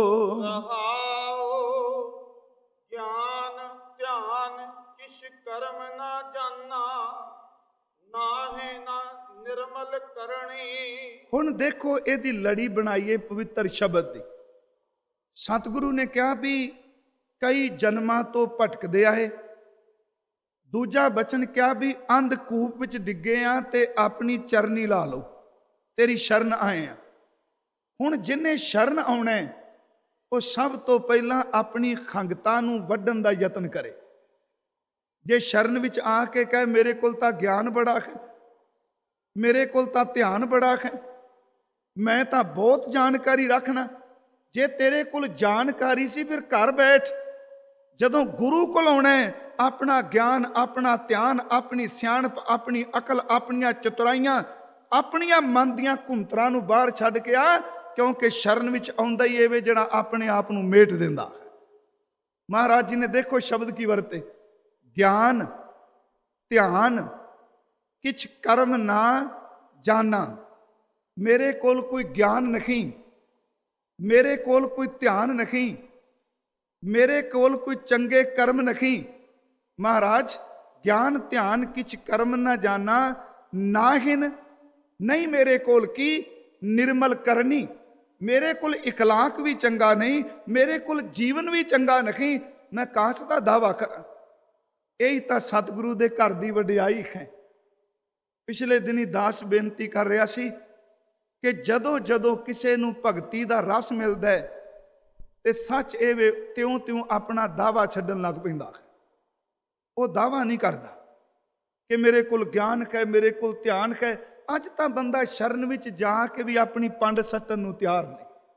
ਰਹਾਉ ਗਿਆਨ ਧਿਆਨ ਕਿਛ ਕਰਮ ਨਾ ਜਾਣਾ, ਨਾਹੇ ਨਾ ਨਿਰਮਲ ਕਰਨੀ। ਹੁਣ ਦੇਖੋ ਇਹਦੀ ਲੜੀ ਬਣਾਈਏ ਪਵਿੱਤਰ ਸ਼ਬਦ ਦੀ। ਸਤਿਗੁਰੂ ਨੇ ਕਿਹਾ ਵੀ ਕਈ ਜਨਮਾਂ ਤੋਂ ਭਟਕਦੇ ਆਏ। ਦੂਜਾ ਬਚਨ ਕਿਹਾ ਵੀ ਅੰਧਕੂਪ ਵਿੱਚ ਡਿੱਗੇ ਆ ਤੇ ਆਪਣੀ ਚਰਨੀ ਲਾ ਲਓ, ਤੇਰੀ ਸ਼ਰਨ ਆਏ ਆ। ਹੁਣ ਜਿਹਨੇ ਸ਼ਰਨ ਆਉਣਾ ਉਹ ਸਭ ਤੋਂ ਪਹਿਲਾਂ ਆਪਣੀ ਖੰਗਤਾ ਨੂੰ ਵੱਢਣ ਦਾ ਯਤਨ ਕਰੇ। ਜੇ ਸ਼ਰਨ ਵਿੱਚ ਆ ਕੇ ਕਹੇ ਮੇਰੇ ਕੋਲ ਤਾਂ ਗਿਆਨ ਬੜਾ ਹੈ, ਮੇਰੇ ਕੋਲ ਤਾਂ ਧਿਆਨ ਬੜਾ ਹੈ, ਮੈਂ ਤਾਂ ਬਹੁਤ ਜਾਣਕਾਰੀ ਰੱਖਣਾ। ਜੇ ਤੇਰੇ ਕੋਲ ਜਾਣਕਾਰੀ ਸੀ ਫਿਰ ਘਰ ਬੈਠ, ਜਦੋਂ ਗੁਰੂ ਕੋਲ ਆਉਣਾ ਆਪਣਾ ਗਿਆਨ, ਆਪਣਾ ਧਿਆਨ, ਆਪਣੀ ਸਿਆਣਪ, ਆਪਣੀ ਅਕਲ, ਆਪਣੀਆਂ ਚਤੁਰਾਈਆਂ, ਆਪਣੀਆਂ ਮਨ ਦੀਆਂ ਘੁੰਤਰਾਂ ਨੂੰ ਬਾਹਰ ਛੱਡ ਕੇ ਆ, ਕਿਉਂਕਿ ਸ਼ਰਨ ਵਿੱਚ ਆਉਂਦਾ ਹੀ ਐਵੇਂ ਜਿਹੜਾ ਆਪਣੇ ਆਪ ਨੂੰ ਮੇਟ ਦਿੰਦਾ। ਮਹਾਰਾਜ ਜੀ ਨੇ ਦੇਖੋ ਸ਼ਬਦ ਕੀ ਵਰਤੇ, ਗਿਆਨ ਧਿਆਨ ਕਿਛ ਕਰਮ ਨਾ ਜਾਣਾ। ਮੇਰੇ ਕੋਲ ਕੋਈ ਗਿਆਨ ਨਹੀਂ, ਮੇਰੇ ਕੋਲ ਕੋਈ ਧਿਆਨ ਨਹੀਂ, ਮੇਰੇ ਕੋਲ ਕੋਈ ਚੰਗੇ ਕਰਮ ਨਹੀਂ। ਮਹਾਰਾਜ ਗਿਆਨ ਧਿਆਨ ਕਿਛ ਕਰਮ ਨਾ ਜਾਣਾ, ਨਾਹਿਨ ਨਹੀਂ ਮੇਰੇ ਕੋਲ ਕੀ ਨਿਰਮਲ ਕਰਨੀ। ਮੇਰੇ ਕੋਲ ਇਖਲਾਕ ਵੀ ਚੰਗਾ ਨਹੀਂ, ਮੇਰੇ ਕੋਲ ਜੀਵਨ ਵੀ ਚੰਗਾ ਨਹੀਂ, ਮੈਂ ਕਾਸ ਦਾ ਦਾਵਾ ਕਰਾਂ। ਇਹੀ ਤਾਂ ਸਤਿਗੁਰੂ ਦੇ ਘਰ ਦੀ ਵਡਿਆਈ ਹੈ। ਪਿਛਲੇ ਦਿਨੀ ਦਾਸ ਬੇਨਤੀ ਕਰ ਰਿਹਾ ਸੀ ਕਿ ਜਦੋਂ ਜਦੋਂ ਕਿਸੇ ਨੂੰ ਭਗਤੀ ਦਾ ਰਸ ਮਿਲਦਾ ਹੈ ਤੇ ਸੱਚ ਇਹ ਵੇ ਤਿਉਂ ਤਿਉਂ ਆਪਣਾ ਦਾਵਾ ਛੱਡਣ ਲੱਗ ਪੈਂਦਾ ਹੈ। ਉਹ ਦਾਵਾ ਨਹੀਂ ਕਰਦਾ ਕਿ ਮੇਰੇ ਕੋਲ ਗਿਆਨ ਹੈ, ਮੇਰੇ ਕੋਲ ਧਿਆਨ ਹੈ। ਅੱਜ ਤਾਂ ਬੰਦਾ ਸ਼ਰਨ ਵਿੱਚ ਜਾ ਕੇ ਵੀ ਆਪਣੀ ਪੰਡ ਸੱਟਣ ਨੂੰ ਤਿਆਰ ਨਹੀਂ।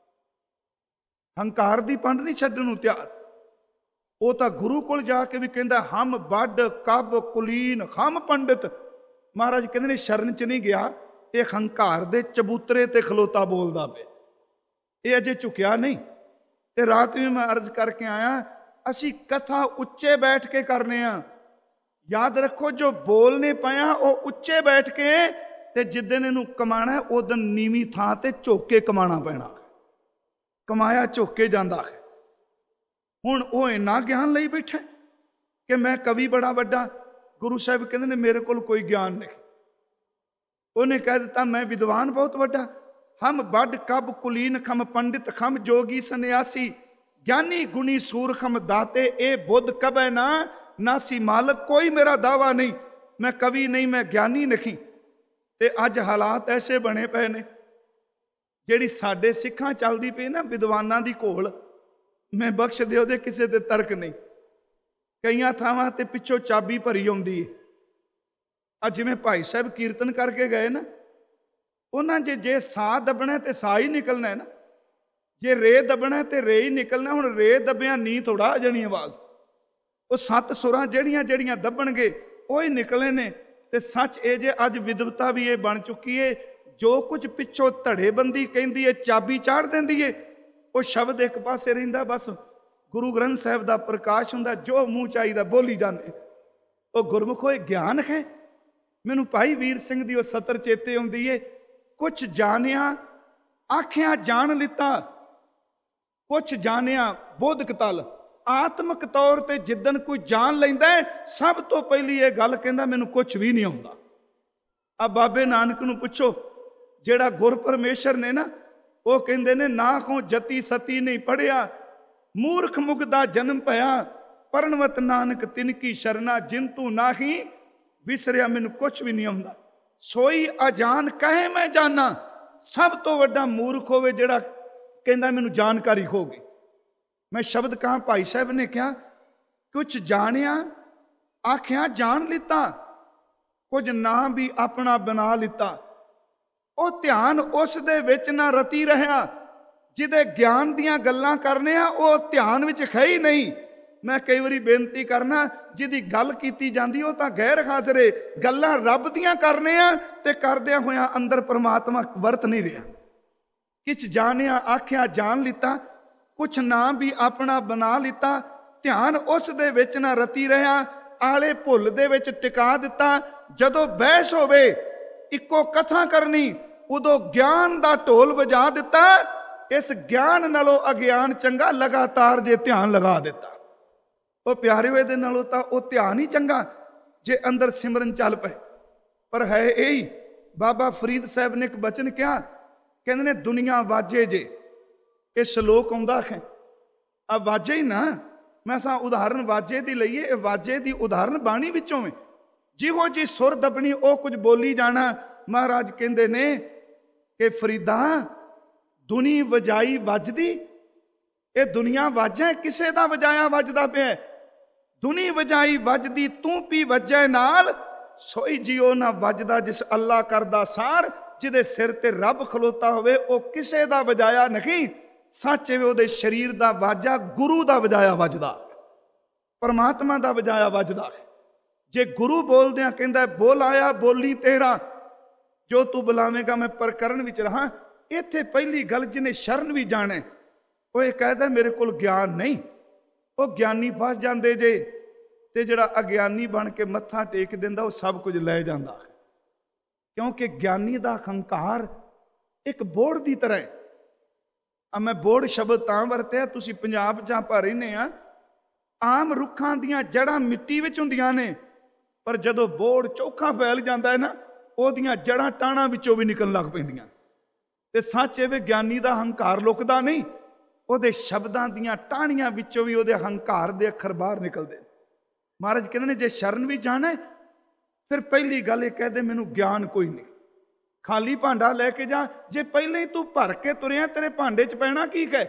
ਹੰਕਾਰ ਦੀ ਪੰਡ ਨਹੀਂ ਛੱਡਣ ਨੂੰ ਤਿਆਰ। ਉਹ ਤਾਂ ਗੁਰੂ ਕੋਲ ਜਾ ਕੇ ਵੀ ਕਹਿੰਦਾ ਹਮ ਵੱਡ ਕਬ ਕੁਲੀਨ ਹਮ ਪੰਡਿਤ। ਮਹਾਰਾਜ ਕਹਿੰਦੇ ਨੇ ਸ਼ਰਨ ਚ ਨਹੀਂ ਗਿਆ, ਇਹ ਹੰਕਾਰ ਦੇ ਚਬੂਤਰੇ ਤੇ ਖਲੋਤਾ ਬੋਲਦਾ ਪਿਆ, ਇਹ ਅਜੇ ਝੁਕਿਆ ਨਹੀਂ। ਤੇ ਰਾਤ ਵੀ ਮੈਂ ਅਰਜ਼ ਕਰਕੇ ਆਇਆ, ਅਸੀਂ ਕਥਾ ਉੱਚੇ ਬੈਠ ਕੇ ਕਰਨੇ ਆ। ਯਾਦ ਰੱਖੋ, ਜੋ ਬੋਲਨੇ ਪਿਆ ਉਹ ਉੱਚੇ ਬੈਠ ਕੇ, ਤੇ ਜਿੱਦਣ ਇਹਨੂੰ ਕਮਾਣਾ ਉਦੋਂ ਨੀਵੀਂ ਥਾਂ ਤੇ ਝੁੱਕ ਕੇ ਕਮਾਣਾ ਪੈਣਾ। ਕਮਾਇਆ ਝੁੱਕ ਕੇ ਜਾਂਦਾ ਹੈ। ਹੁਣ ਉਹ ਇੰਨਾ ਗਿਆਨ ਲਈ ਬੈਠਾ ਕਿ ਮੈਂ ਕਵੀ ਬੜਾ ਵੱਡਾ। ਗੁਰੂ ਸਾਹਿਬ ਕਹਿੰਦੇ ਨੇ ਮੇਰੇ ਕੋਲ ਕੋਈ ਗਿਆਨ ਨਹੀਂ। ਉਹਨੇ ਕਹਿ ਦਿੱਤਾ ਮੈਂ ਵਿਦਵਾਨ ਬਹੁਤ ਵੱਡਾ। ਹਮ ਵੱਡ ਕਬ ਕੁਲੀਨ ਖਮ ਪੰਡਿਤ ਖਮ ਜੋਗੀ ਸੰਨਿਆਸੀ ਗਿਆਨੀ ਗੁਣੀ ਸੂਰ ਖਮ ਦਾਤੇ ਇਹ ਬੁੱਧ ਕਬੈ ਨਾ ਨਾਸੀ। ਮਾਲਕ ਕੋਈ ਮੇਰਾ ਦਾਵਾ ਨਹੀਂ, ਮੈਂ ਕਵੀ ਨਹੀਂ, ਮੈਂ ਗਿਆਨੀ ਨਹੀਂ। ਤੇ ਅੱਜ ਹਾਲਾਤ ਐਸੇ ਬਣੇ ਪਏ ਨੇ, ਜਿਹੜੀ ਸਾਡੇ ਸਿੱਖਾਂ ਚੱਲਦੀ ਪਈ ਨਾ ਵਿਦਵਾਨਾਂ ਦੀ ਘੋਲ, ਮੈਂ ਬਖਸ਼ ਦਿਓ ਦੇ ਕਿਸੇ ਤੇ ਤਰਕ ਨਹੀਂ। ਕਈਆਂ ਥਾਵਾਂ ਤੇ ਪਿੱਛੋਂ ਚਾਬੀ ਭਰੀ ਆਉਂਦੀ ਹੈ। ਅੱਜ ਜਿਵੇਂ ਭਾਈ ਸਾਹਿਬ ਕੀਰਤਨ ਕਰਕੇ ਗਏ ਨਾ, ਉਹਨਾਂ ਜੇ ਜੇ ਸਾਹ ਦੱਬਣਾ ਤੇ ਸਾਹ ਹੀ ਨਿਕਲਣਾ ਹੈ ਨਾ, ਜੇ ਰੇ ਦੱਬਣਾ ਤੇ ਰੇ ਹੀ ਨਿਕਲਣਾ। ਹੁਣ ਰੇ ਦੱਬਿਆ ਨੀ ਥੋੜਾ ਆ ਜਾਣੀ ਆਵਾਜ਼। ਉਹ ਸੱਤ ਸੁਰਾਂ ਜਿਹੜੀਆਂ ਜਿਹੜੀਆਂ ਦੱਬਣਗੇ ਉਹ ਹੀ ਨਿਕਲੇ ਨੇ। ਤੇ ਸੱਚ ਇਹ ਜੇ ਅੱਜ ਵਿਦਵਤਾ ਵੀ ਇਹ ਬਣ ਚੁੱਕੀ ਏ, ਜੋ ਕੁਝ ਪਿੱਛੋਂ ਧੜੇਬੰਦੀ ਕਹਿੰਦੀ ਏ ਚਾਬੀ ਚਾੜ ਦਿੰਦੀ ਏ, ਉਹ ਸ਼ਬਦ ਇੱਕ ਪਾਸੇ ਰਹਿੰਦਾ। ਬਸ ਗੁਰੂ ਗ੍ਰੰਥ ਸਾਹਿਬ ਦਾ ਪ੍ਰਕਾਸ਼ ਹੁੰਦਾ, ਜੋ ਮੂੰਹ ਚਾਹੀਦਾ ਬੋਲੀ ਜਾਂਦੇ। ਉਹ ਗੁਰਮੁਖੋ ਇਹ ਗਿਆਨ ਹੈ। ਮੈਨੂੰ ਭਾਈ ਵੀਰ ਸਿੰਘ ਦੀ ਉਹ ਸਤਰ ਚੇਤੇ ਆਉਂਦੀ ਏ, ਕੁਛ ਜਾਣਿਆ ਆਖਿਆ ਜਾਣ ਲਿੱਤਾ, ਕੁਛ ਜਾਣਿਆ ਬੋਧਕ ਤਲ। ਆਤਮਿਕ ਤੌਰ ਤੇ ਜਿੱਦਣ ਕੋਈ ਜਾਣ ਲੈਂਦਾ, ਸਭ ਤੋਂ ਪਹਿਲੀ ਇਹ ਗੱਲ ਕਹਿੰਦਾ ਮੈਨੂੰ ਕੁਛ ਵੀ ਨਹੀਂ ਆਉਂਦਾ। ਆ ਬਾਬੇ ਨਾਨਕ ਨੂੰ ਪੁੱਛੋ, ਜਿਹੜਾ ਗੁਰ ਪਰਮੇਸ਼ਰ ਨੇ ਨਾ, ਉਹ ਕਹਿੰਦੇ ਨੇ ਨਾ ਕੋ ਜਤੀ ਸਤੀ ਨਹੀਂ ਪੜਿਆ, ਮੂਰਖ ਮੁਗਦਾ ਜਨਮ ਭਇਆ, ਪਰਣਵਤ ਨਾਨਕ ਤਿਨ ਕੀ ਸ਼ਰਨਾ, ਜਿਨ ਤੂੰ ਨਾਹੀ ਵਿਸਰਿਆ, ਮੈਨੂੰ ਕੁਛ ਵੀ ਨਹੀਂ ਆਉਂਦਾ। ਸੋਈ ਅਜਾਨ ਕਹੇ ਮੈਂ ਜਾਨਾ। ਸਭ ਤੋਂ ਵੱਡਾ ਮੂਰਖ ਹੋਵੇ ਜਿਹੜਾ ਕਹਿੰਦਾ ਮੈਨੂੰ ਜਾਣਕਾਰੀ ਹੋ ਗਈ। ਮੈਂ ਸ਼ਬਦ ਕਹਾਂ, ਭਾਈ ਸਾਹਿਬ ਨੇ ਕਿਹਾ ਕੁਛ ਜਾਣਿਆ ਆਖਿਆ ਜਾਣ ਲਿੱਤਾ, ਕੁਝ ਨਾ ਵੀ ਆਪਣਾ ਬਣਾ ਲਿੱਤਾ। ਉਹ ਧਿਆਨ ਉਸ ਦੇ ਵਿੱਚ ਨਾ ਰਤੀ ਰਿਹਾ। ਜਿਹਦੇ ਗਿਆਨ ਦੀਆਂ ਗੱਲਾਂ ਕਰਨੇ ਆ ਉਹ ਧਿਆਨ ਵਿੱਚ ਹੈ ਹੀ ਨਹੀਂ। ਮੈਂ ਕਈ ਵਾਰੀ ਬੇਨਤੀ ਕਰਨਾ, ਜਿਹਦੀ ਗੱਲ ਕੀਤੀ ਜਾਂਦੀ ਉਹ ਤਾਂ ਗੈਰ ਹਾਜ਼ਰੇ। ਗੱਲਾਂ ਰੱਬ ਦੀਆਂ ਕਰਨੇ ਆ ਤੇ ਕਰਦਿਆਂ ਹੋਇਆਂ ਅੰਦਰ ਪਰਮਾਤਮਾ ਵਰਤ ਨਹੀਂ ਰਿਹਾ। ਕਿਛ ਜਾਣਿਆ ਆਖਿਆ ਜਾਣ ਲਿੱਤਾ, ਕੁਛ ਨਾ ਵੀ ਆਪਣਾ ਬਣਾ ਲਿੱਤਾ। ਧਿਆਨ ਉਸ ਦੇ ਵਿੱਚ ਨਾ ਰਤੀ ਰਿਹਾ, ਆਲੇ ਭੁੱਲ ਦੇ ਵਿੱਚ ਟਿਕਾ ਦਿੱਤਾ। ਜਦੋਂ ਬਹਿਸ ਹੋਵੇ ਇੱਕੋ ਕਥਾ ਕਰਨੀ, ਉਦੋਂ ਗਿਆਨ ਦਾ ਢੋਲ ਵਜਾ ਦਿੱਤਾ। ਇਸ ਗਿਆਨ ਨਾਲੋਂ ਅਗਿਆਨ ਚੰਗਾ, ਲਗਾਤਾਰ ਜੇ ਧਿਆਨ ਲਗਾ ਦਿੱਤਾ। ਉਹ ਪਿਆਰੇ ਹੋਏ ਦੇ ਨਾਲੋਂ ਤਾਂ ਉਹ ਧਿਆਨ ਹੀ ਚੰਗਾ ਜੇ ਅੰਦਰ ਸਿਮਰਨ ਚੱਲ ਪਏ। ਪਰ ਹੈ ਇਹੀ, ਬਾਬਾ ਫਰੀਦ ਸਾਹਿਬ ਨੇ ਇੱਕ ਬਚਨ ਕਿਹਾ, ਕਹਿੰਦੇ ਨੇ ਦੁਨੀਆ ਵਾਜੇ ਜੇ। ਇਹ ਸ਼ਲੋਕ ਆਉਂਦਾ ਹੈ, ਆ ਵਾਜੇ ਹੀ ਨਾ। ਮੈਂ ਸਾ ਉਦਾਹਰਨ ਵਾਜੇ ਦੀ ਲਈਏ, ਇਹ ਵਾਜੇ ਦੀ ਉਦਾਹਰਨ ਬਾਣੀ ਵਿੱਚੋਂ ਹੈ। ਜਿਹੋ ਜੀ ਸੁਰ ਦੱਬਣੀ ਉਹ ਕੁਝ ਬੋਲੀ ਜਾਣਾ। ਮਹਾਰਾਜ ਕਹਿੰਦੇ ਨੇ ਕਿ ਫਰੀਦਾ ਦੁਨੀ ਵਜਾਈ ਵੱਜਦੀ, ਇਹ ਦੁਨੀਆ ਵਾਜਾ ਕਿਸੇ ਦਾ ਵਜਾਇਆ ਵੱਜਦਾ ਪਿਆ। ਦੁਨੀ ਵਜਾਈ ਵੱਜਦੀ ਤੂੰ ਪੀ ਵੱਜੈ ਨਾਲ, ਸੋਈ ਜਿਉ ਨਾ ਵੱਜਦਾ ਜਿਸ ਅੱਲਾ ਕਰਦਾ ਸਾਰ। ਜਿਹਦੇ ਸਿਰ ਤੇ ਰੱਬ ਖਲੋਤਾ ਹੋਵੇ ਉਹ ਕਿਸੇ ਦਾ ਵਜਾਇਆ ਨਹੀਂ। ਸੱਚ ਹੈ ਉਹਦੇ ਸਰੀਰ ਦਾ ਵਾਜਾ ਗੁਰੂ ਦਾ ਵਜਾਇਆ ਵੱਜਦਾ, ਪਰਮਾਤਮਾ ਦਾ ਵਜਾਇਆ ਵੱਜਦਾ ਹੈ। ਜੇ ਗੁਰੂ ਬੋਲਦਿਆਂ ਕਹਿੰਦਾ ਬੋਲ ਆਇਆ ਬੋਲੀ ਤੇਰਾ, ਜੋ ਤੂੰ ਬੁਲਾਵੇਂਗਾ ਮੈਂ ਪ੍ਰਕਰਨ ਵਿੱਚ ਰਹਾ। ਇੱਥੇ ਪਹਿਲੀ ਗੱਲ, ਜਿਹਨੇ ਸ਼ਰਨ ਵੀ ਜਾਣਾ ਉਹ ਇਹ ਕਹਿੰਦਾ ਮੇਰੇ ਕੋਲ ਗਿਆਨ ਨਹੀਂ। ਉਹ ਗਿਆਨੀ ਫਸ ਜਾਂਦੇ ਜੇ, ਤੇ ਜਿਹੜਾ ਅਗਿਆਨੀ ਬਣ ਕੇ ਮੱਥਾ ਟੇਕ ਦਿੰਦਾ ਉਹ ਸਭ ਕੁਝ ਲੈ ਜਾਂਦਾ ਹੈ। ਕਿਉਂਕਿ ਗਿਆਨੀ ਦਾ ਹੰਕਾਰ ਇੱਕ ਬੋੜ ਦੀ ਤਰ੍ਹਾਂ ਹੈ। ਆ ਮੈਂ ਬੋੜ ਸ਼ਬਦ ਤਾਂ ਵਰਤਿਆ, ਤੁਸੀਂ ਪੰਜਾਬ ਜਾਂ ਭਾ ਰਹਿੰਦੇ ਆ, ਆਮ ਰੁੱਖਾਂ ਦੀਆਂ ਜੜ੍ਹਾਂ ਮਿੱਟੀ ਵਿੱਚ ਹੁੰਦੀਆਂ ਨੇ, ਪਰ ਜਦੋਂ ਬੋੜ ਚੋਖਾ ਫੈਲ ਜਾਂਦਾ ਹੈ ਨਾ, ਉਹਦੀਆਂ ਜੜ੍ਹਾਂ ਟਾਹਣਾਂ ਵਿੱਚੋਂ ਵੀ ਨਿਕਲਣ ਲੱਗ ਪੈਂਦੀਆਂ। ਤੇ ਸੱਚ ਇਹ ਗਿਆਨੀ ਦਾ ਹੰਕਾਰ ਲੁਕਦਾ ਨਹੀਂ, ਉਹਦੇ ਸ਼ਬਦਾਂ ਦੀਆਂ ਟਾਹਣੀਆਂ ਵਿੱਚੋਂ ਵੀ ਉਹਦੇ ਹੰਕਾਰ ਦੇ ਅੱਖਰ ਬਾਹਰ ਨਿਕਲਦੇ। ਮਹਾਰਾਜ ਕਹਿੰਦੇ ਨੇ ਜੇ ਸ਼ਰਨ ਵੀ ਜਾਣਾ ਫਿਰ ਪਹਿਲੀ ਗੱਲ ਇਹ ਕਹਦੇ ਮੈਨੂੰ ਗਿਆਨ ਕੋਈ ਨਹੀਂ। ਖਾਲੀ ਭਾਂਡਾ ਲੈ ਕੇ ਜਾ, ਜੇ ਪਹਿਲਾਂ ਹੀ ਤੂੰ ਭਰ ਕੇ ਤੁਰਿਆ ਤੇਰੇ ਭਾਂਡੇ 'ਚ ਪੈਣਾ ਕੀ ਹੈ।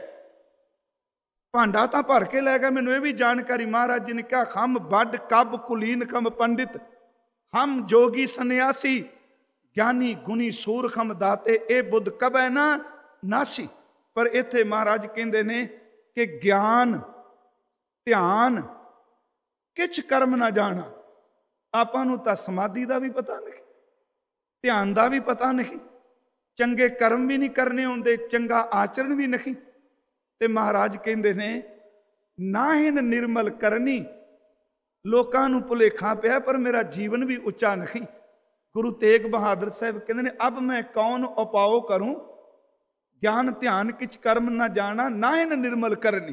ਭਾਂਡਾ ਤਾਂ ਭਰ ਕੇ ਲੈ ਗਿਆ। ਮੈਨੂੰ ਇਹ ਵੀ ਜਾਣਕਾਰੀ ਮਹਾਰਾਜ ਜੀ ਨੇ ਕਿਹਾ, ਹਮ ਵੱਡ ਕਬ ਕੁਲੀਨ ਖਮ ਪੰਡਿਤ ਹਮ ਜੋਗੀ ਸੰਨਿਆਸੀ ਗਿਆਨੀ ਗੁਣੀ ਸੂਰ ਖਮ ਦਾਤੇ ਇਹ ਬੁੱਧ ਕਬੈ ਨਾ ਨਾਸੀ। ਪਰ ਇੱਥੇ ਮਹਾਰਾਜ ਕਹਿੰਦੇ ਨੇ ਕਿ ਗਿਆਨ ਧਿਆਨ ਕਿਛ ਕਰਮ ਨਾ ਜਾਣਾ। ਆਪਾਂ ਨੂੰ ਤਾਂ ਸਮਾਧੀ ਦਾ ਵੀ ਪਤਾ ਨਹੀਂ, ਧਿਆਨ ਦਾ ਵੀ ਪਤਾ ਨਹੀਂ, ਚੰਗੇ ਕਰਮ ਵੀ ਨਹੀਂ ਕਰਨੇ ਆਉਂਦੇ, ਚੰਗਾ ਆਚਰਣ ਵੀ ਨਹੀਂ। ਤੇ ਮਹਾਰਾਜ ਕਹਿੰਦੇ ਨੇ ਨਾਹਿਨ ਨਿਰਮਲ ਕਰਨੀ। ਲੋਕਾਂ ਨੂੰ ਭੁਲੇਖਾ ਪਿਆ ਪਰ ਮੇਰਾ ਜੀਵਨ ਵੀ ਉੱਚਾ ਨਹੀਂ। ਗੁਰੂ ਤੇਗ ਬਹਾਦਰ ਸਾਹਿਬ ਕਹਿੰਦੇ ਨੇ ਅਬ ਮੈਂ ਕੌਣ ਉਪਾਓ ਕਰੂੰ, ਗਿਆਨ ਧਿਆਨ ਕਿਛ ਕਰਮ ਨਾ ਜਾਣਾ, ਨਾਹਿਨ ਨਿਰਮਲ ਕਰਨੀ।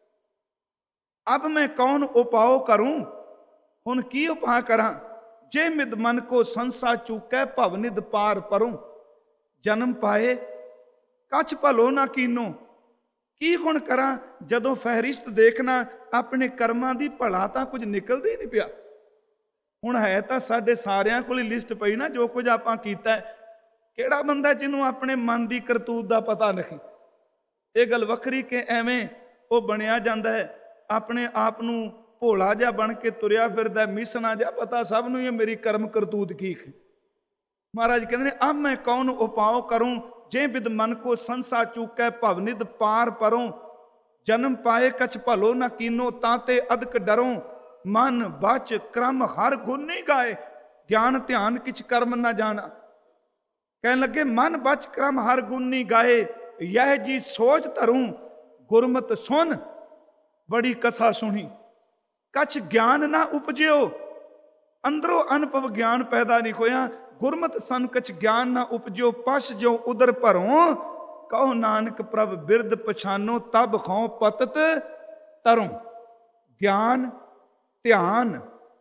ਅਬ ਮੈਂ ਕੌਣ ਉਪਾਓ ਕਰੂੰ, ਹੁਣ ਕੀ ਉਪਾਅ ਕਰਾਂ। ਜੇ ਮਿਦ ਮਨ ਕੋ ਸੰਸਾ ਚੂਕੈ, ਭਵਨਿਦ ਪਾਰ ਪਰੂੰ। ਜਨਮ ਪਾਏ ਕਛ ਭਲੋ ਨਾ ਕੀਨੋ। ਕੀ ਹੁਣ ਕਰਾਂ ਜਦੋਂ ਫਹਿਰਿਸਤ ਦੇਖਣਾ ਆਪਣੇ ਕਰਮਾਂ ਦੀ, ਭਲਾ ਤਾਂ ਕੁਝ ਨਿਕਲਦਾ ਹੀ ਨਹੀਂ ਪਿਆ। ਹੁਣ ਹੈ ਤਾਂ ਸਾਡੇ ਸਾਰਿਆਂ ਕੋਲ ਹੀ ਲਿਸਟ ਪਈ ਨਾ, ਜੋ ਕੁਝ ਆਪਾਂ ਕੀਤਾ। ਕਿਹੜਾ ਬੰਦਾ ਜਿਹਨੂੰ ਆਪਣੇ ਮਨ ਦੀ ਕਰਤੂਤ ਦਾ ਪਤਾ ਨਹੀਂ। ਇਹ ਗੱਲ ਵੱਖਰੀ ਕਿ ਐਵੇਂ ਉਹ ਬਣਿਆ ਜਾਂਦਾ ਹੈ, ਆਪਣੇ ਆਪ ਨੂੰ ਭੋਲਾ ਜਿਹਾ ਬਣ ਕੇ ਤੁਰਿਆ ਫਿਰਦਾ, ਮਿਸਣਾ ਜਿਹਾ, ਪਤਾ ਸਭ ਨੂੰ ਹੀ ਮੇਰੀ ਕਰਮ ਕਰਤੂਤ ਕੀ ਹੈ। ਮਹਾਰਾਜ ਕਹਿੰਦੇ ਨੇ ਅਬ ਮੈਂ ਕੌਣ ਉਪਾਓ ਕਰੂੰ, ਜੇ ਬਿਦ ਮਨ ਕੋ ਸੰਸਾ ਚੂਕੈ, ਭਵਨਿਦ ਪਾਰ ਪਰੋਂ। ਜਨਮ ਪਾਏ ਕਛ ਭਲੋ ਨਾ ਕੀਨੋ, ਤਾਂ ਤੇ ਅਦਕ ਡਰੋਂ। ਮਨ ਬਚ ਕਰਮ ਹਰ ਗੁਣੀ ਗਾਏ, ਗਿਆਨ ਧਿਆਨ ਕਿਛ ਕਰਮ ਨਾ ਜਾਣਾ। ਕਹਿਣ ਲੱਗੇ ਮਨ ਬਚ ਕਰਮ ਹਰ ਗੁਣੀ ਗਾਏ, ਯਹ ਜੀ ਸੋਚ ਧਰੂੰ। ਗੁਰਮਤਿ ਸੁਨ ਬੜੀ ਕਥਾ ਸੁਣੀ, ਕਛ ਗਿਆਨ ਨਾ ਉਪਜਿਓ। ਅੰਦਰੋਂ ਅਨੁਭਵ ਗਿਆਨ ਪੈਦਾ ਨਹੀਂ ਹੋਇਆ। ਗੁਰਮਤਿ ਸਨ ਕਛ ਗਿਆਨ ਨਾ ਉਪਜਿਓ, ਪਸ਼ ਜੋ ਉਦਰ ਭਰੋਂ। ਕਹੋ ਨਾਨਕ ਪ੍ਰਭ ਬਿਰਦ ਪਛਾਨੋ, ਤਬ ਖਉ ਪਤਤ ਤਰੋਂ। ਗਿਆਨ ਧਿਆਨ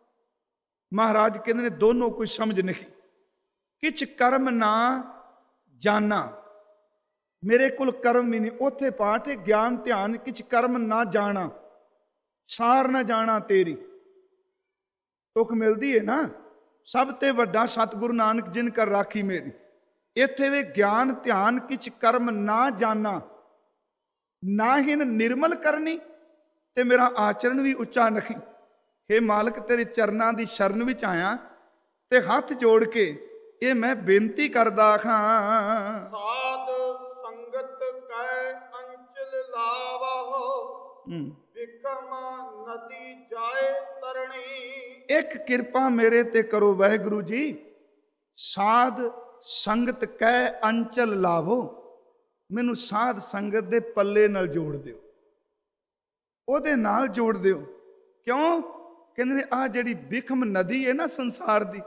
ਮਹਾਰਾਜ ਕਹਿੰਦੇ ਨੇ ਦੋਨੋਂ ਕੋਈ ਸਮਝ ਨਹੀਂ। ਕਿਛ ਕਰਮ ਨਾ ਜਾਣਾ, ਮੇਰੇ ਕੋਲ ਕਰਮ ਵੀ ਨਹੀਂ। ਉੱਥੇ ਪਾਠ ਹੈ ਗਿਆਨ ਧਿਆਨ ਕਿਛ ਕਰਮ ਨਾ ਜਾਣਾ, ਸਾਰ ਨਾ ਜਾਣਾ ਤੇਰੀ। ਤੁਕ ਮਿਲਦੀ ਹੈ ਨਾ, ਸਭ ਤੇ ਵੱਡਾ ਸਤਿਗੁਰੂ ਨਾਨਕ ਜਿਨ ਕਰ ਰਾਖੀ ਮੇਰੀ। ਇੱਥੇ ਵੇ ਗਿਆਨ ਧਿਆਨ ਕਿਛ ਕਰਮ ਨਾ ਜਾਣਾ, ਨਾਹਿਨ ਨਿਰਮਲ ਕਰਨੀ, ਤੇ ਮੇਰਾ ਆਚਰਣ ਵੀ ਉੱਚਾ ਨਹੀਂ। ਹੇ ਮਾਲਕ ਤੇਰੇ ਚਰਨਾਂ ਦੀ ਸ਼ਰਨ ਵਿੱਚ ਆਇਆ ਤੇ ਹੱਥ ਜੋੜ ਕੇ ਇਹ ਮੈਂ ਬੇਨਤੀ ਕਰਦਾ ਹਾਂ। ਸਾਧ ਸੰਗਤ ਕੈ ਅੰਚਲ ਲਾਵਹੁ, ਬਿਕਮ ਨਦੀ ਜਾਏ ਤਰਣੀ। ਇੱਕ ਕਿਰਪਾ ਮੇਰੇ ਤੇ ਕਰੋ ਵਾਹਿਗੁਰੂ ਜੀ, ਸਾਧ ਸੰਗਤ ਕੈ ਅੰਚਲ ਲਾਵੋ। ਮੈਨੂੰ ਸਾਧ ਸੰਗਤ ਦੇ ਪੱਲੇ ਨਾਲ ਜੋੜ ਦਿਓ, ਉਹਦੇ ਨਾਲ ਜੋੜ ਦਿਓ। ਕਿਉਂ? ਕਹਿੰਦੇ ਨੇ ਆਹ ਜਿਹੜੀ ਬਿਖਮ ਨਦੀ ਹੈ ਨਾ ਸੰਸਾਰ ਦੀ,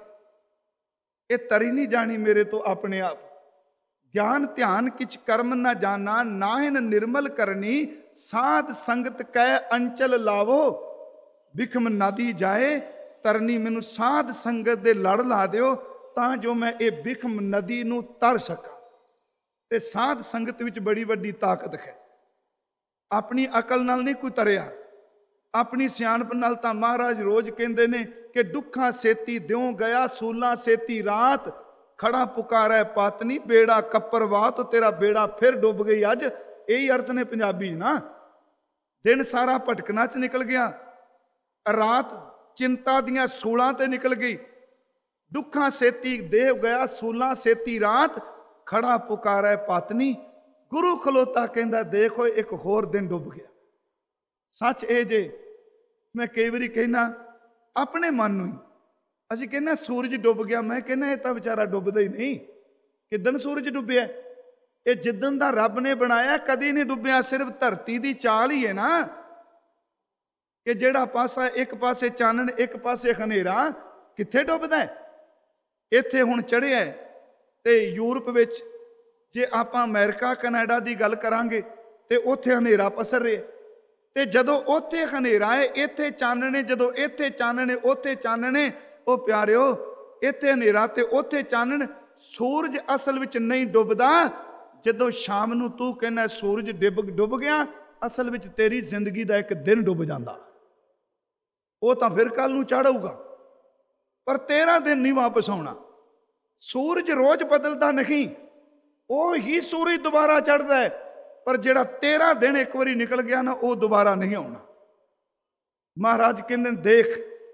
ਇਹ ਤਰੀ ਨਹੀਂ ਜਾਣੀ ਮੇਰੇ ਤੋਂ ਆਪਣੇ ਆਪ। ਗਿਆਨ ਧਿਆਨ ਕਿਛ ਕਰਮ ਨਾ ਜਾਣਾ, ਨਾਹਿਨ ਨਿਰਮਲ ਕਰਨੀ। ਸਾਧ ਸੰਗਤ ਕੈ ਅੰਚਲ ਲਾਵੋ, ਬਿਖਮ ਨਦੀ ਜਾਏ ਤਰਨੀ। ਮੈਨੂੰ ਸਾਧ ਸੰਗਤ ਦੇ ਲੜ ਲਾ ਦਿਓ ਤਾਂ ਜੋ ਮੈਂ ਇਹ ਬਿਖਮ ਨਦੀ ਨੂੰ ਤਰ ਸਕਾਂ। ਤੇ ਸਾਧ ਸੰਗਤ ਵਿੱਚ ਬੜੀ ਵੱਡੀ ਤਾਕਤ ਹੈ। ਆਪਣੀ ਅਕਲ ਨਾਲ ਨਹੀਂ ਕੋਈ ਤਰਿਆ, ਆਪਣੀ ਸਿਆਣਪ ਨਾਲ ਤਾਂ ਮਹਾਰਾਜ ਰੋਜ਼ ਕਹਿੰਦੇ ਨੇ ਕਿ ਦੁੱਖਾਂ ਸੇਤੀ ਦਿਉ ਗਿਆ, ਸੂਲਾਂ ਸੇਤੀ ਰਾਤ। ਖੜਾ ਪੁਕਾਰੈ ਪਾਤਨੀ, ਬੇੜਾ ਕੱਪਰਵਾਤ। ਤੇਰਾ ਬੇੜਾ ਫਿਰ ਡੁੱਬ ਗਈ ਅੱਜ, ਇਹੀ ਅਰਥ ਨੇ ਪੰਜਾਬੀ ਨਾ। ਦਿਨ ਸਾਰਾ ਭਟਕਣਾ ਚ ਨਿਕਲ ਗਿਆ, ਰਾਤ ਚਿੰਤਾ ਦੀਆਂ ਸੂਲਾਂ ਤੇ ਨਿਕਲ ਗਈ। ਦੁੱਖਾਂ ਸੇਤੀ ਦੇਹ ਗਿਆ, ਸੂਲਾਂ ਸੇਤੀ ਰਾਤ। ਖੜਾ ਪੁਕਾਰੈ ਪਾਤਨੀ। ਗੁਰੂ ਖਲੋਤਾ ਕਹਿੰਦਾ ਦੇਖੋ ਇੱਕ ਹੋਰ ਦਿਨ ਡੁੱਬ ਗਿਆ। ਸੱਚ ਇਹ ਜੇ ਮੈਂ ਕਈ ਵਾਰੀ ਕਹਿਣਾ ਆਪਣੇ ਮਨ ਨੂੰ ਹੀ, ਅਸੀਂ ਕਹਿੰਦੇ ਸੂਰਜ ਡੁੱਬ ਗਿਆ, ਮੈਂ ਕਹਿੰਦਾ ਇਹ ਤਾਂ ਵਿਚਾਰਾ ਡੁੱਬਦਾ ਹੀ ਨਹੀਂ। ਕਿੱਦਣ ਸੂਰਜ ਡੁੱਬਿਆ? ਇਹ ਜਿੱਦਣ ਦਾ ਰੱਬ ਨੇ ਬਣਾਇਆ ਕਦੀ ਨਹੀਂ ਡੁੱਬਿਆ। ਸਿਰਫ ਧਰਤੀ ਦੀ ਚਾਲ ਹੀ ਹੈ ਨਾ ਕਿ ਜਿਹੜਾ ਪਾਸਾ ਇੱਕ ਪਾਸੇ ਚਾਨਣ ਇੱਕ ਪਾਸੇ ਹਨੇਰਾ, ਕਿੱਥੇ ਡੁੱਬਦਾ? ਇੱਥੇ ਹੁਣ ਚੜ੍ਹਿਆ ਤੇ ਯੂਰਪ ਵਿੱਚ ਜੇ ਆਪਾਂ ਅਮਰੀਕਾ ਕੈਨੇਡਾ ਦੀ ਗੱਲ ਕਰਾਂਗੇ ਤੇ ਉੱਥੇ ਹਨੇਰਾ ਪਸਰ ਰਿਹਾ। ਤੇ ਜਦੋਂ ਉੱਥੇ ਹਨੇਰਾ ਹੈ ਇੱਥੇ ਚਾਨਣੇ, ਜਦੋਂ ਇੱਥੇ ਚਾਨਣੇ ਉੱਥੇ ਚਾਨਣੇ। ਉਹ ਪਿਆਰਿਓ ਇੱਥੇ ਹਨੇਰਾ ਤੇ ਉੱਥੇ ਚਾਨਣ। ਸੂਰਜ ਅਸਲ ਵਿੱਚ ਨਹੀਂ ਡੁੱਬਦਾ। ਜਦੋਂ ਸ਼ਾਮ ਨੂੰ ਤੂੰ ਕਹਿੰਦਾ ਸੂਰਜ ਡੁੱਬ ਡੁੱਬ ਗਿਆ, ਅਸਲ ਵਿੱਚ ਤੇਰੀ ਜ਼ਿੰਦਗੀ ਦਾ ਇੱਕ ਦਿਨ ਡੁੱਬ ਜਾਂਦਾ। ਉਹ ਤਾਂ ਫਿਰ ਕੱਲ ਨੂੰ ਚੜ੍ਹੂਗਾ, ਪਰ ਤੇਰਾ ਦਿਨ ਨਹੀਂ ਵਾਪਸ ਆਉਣਾ। ਸੂਰਜ ਰੋਜ਼ ਬਦਲਦਾ ਨਹੀਂ, ਉਹ ਹੀ ਸੂਰਜ ਦੁਬਾਰਾ ਚੜ੍ਹਦਾ ਹੈ। ਪਰ ਜਿਹੜਾ ਤੇਰਾ ਦਿਨ ਇੱਕ ਵਾਰੀ ਨਿਕਲ ਗਿਆ ਨਾ, ਉਹ ਦੁਬਾਰਾ ਨਹੀਂ ਆਉਣਾ। ਮਹਾਰਾਜ ਕਹਿੰਦੇ ਦੇਖ,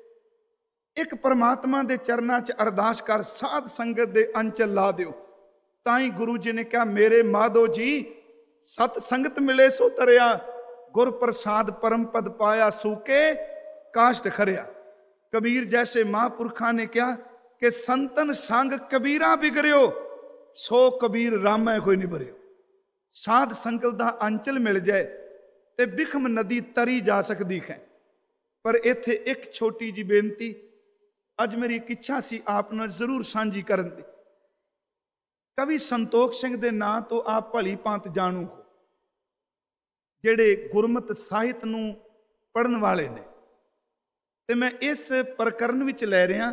ਇੱਕ ਪਰਮਾਤਮਾ ਦੇ ਚਰਨਾਂ 'ਚ ਅਰਦਾਸ ਕਰ, ਸਾਧ ਸੰਗਤ ਦੇ ਅੰਚਲ ਲਾ ਦਿਓ। ਤਾਂ ਹੀ ਗੁਰੂ ਜੀ ਨੇ ਕਿਹਾ ਮੇਰੇ ਮਾਧੋ ਜੀ, ਸਤ ਸੰਗਤ ਮਿਲੇ ਸੋ ਤਰਿਆ। गुर प्रसाद परम पद पाया सूके काष्ट खरिया। कबीर जैसे महापुरखा ने कहा कि संतन संग कबीरा बिगड़ियो, सो कबीर रामै कोई नहीं भरियो। साध संगत दा अंचल मिल जाए ते बिखम नदी तरी जा सकती है। पर इत्थे एक छोटी जी बेनती अज मेरी एक इच्छा सी आप नाल जरूर सांझी करन दी। कवि संतोख सिंह दे नां तो आप भली भांत जाणू हो, जिहड़े गुरमत ਸਾਹਿਤ ਨੂੰ पढ़न वाले ने। ते मैं इस प्रकरण विच लै रहा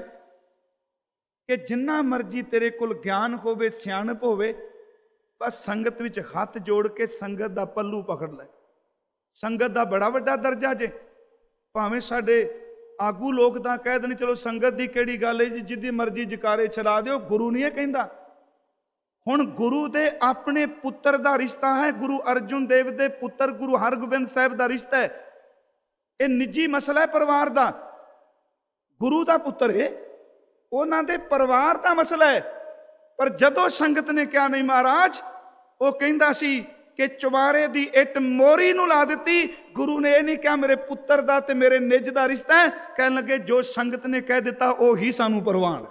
कि जिन्ना मर्जी तेरे कोल ज्ञान होवे, सियाणप होवे, बस संगत विच हथ जोड़ के संगत दा पल्लू पकड़ लै। संगत दा बड़ा वड्डा दर्जा जे, भावें साडे आगू लोग तां कह देण चलो संगत दी किहड़ी गल है जी, जिद्दी मर्जी जकारे चला दिओ, गुरु नहीं है कहिंदा। हुण गुरु दे अपने पुत्र दा रिश्ता है, गुरु अर्जुन देव दे पुत्र गुरु हरगोबिंद साहिब दा रिश्ता है। ये निजी मसला है परिवार दा। गुरु दा पुत्र है, उन्हां दे परिवार दा मसला है। पर जदों संगत ने कहा नहीं महाराज, वो कहंदा सी कि चुबारे दी इट मोरी नूं ला दित्ती। गुरु ने यह नहीं कहा मेरे पुत्र दा ते मेरे निज दा रिश्ता है, कहन लगे जो संगत ने कह दिता वो ही सानू परवान।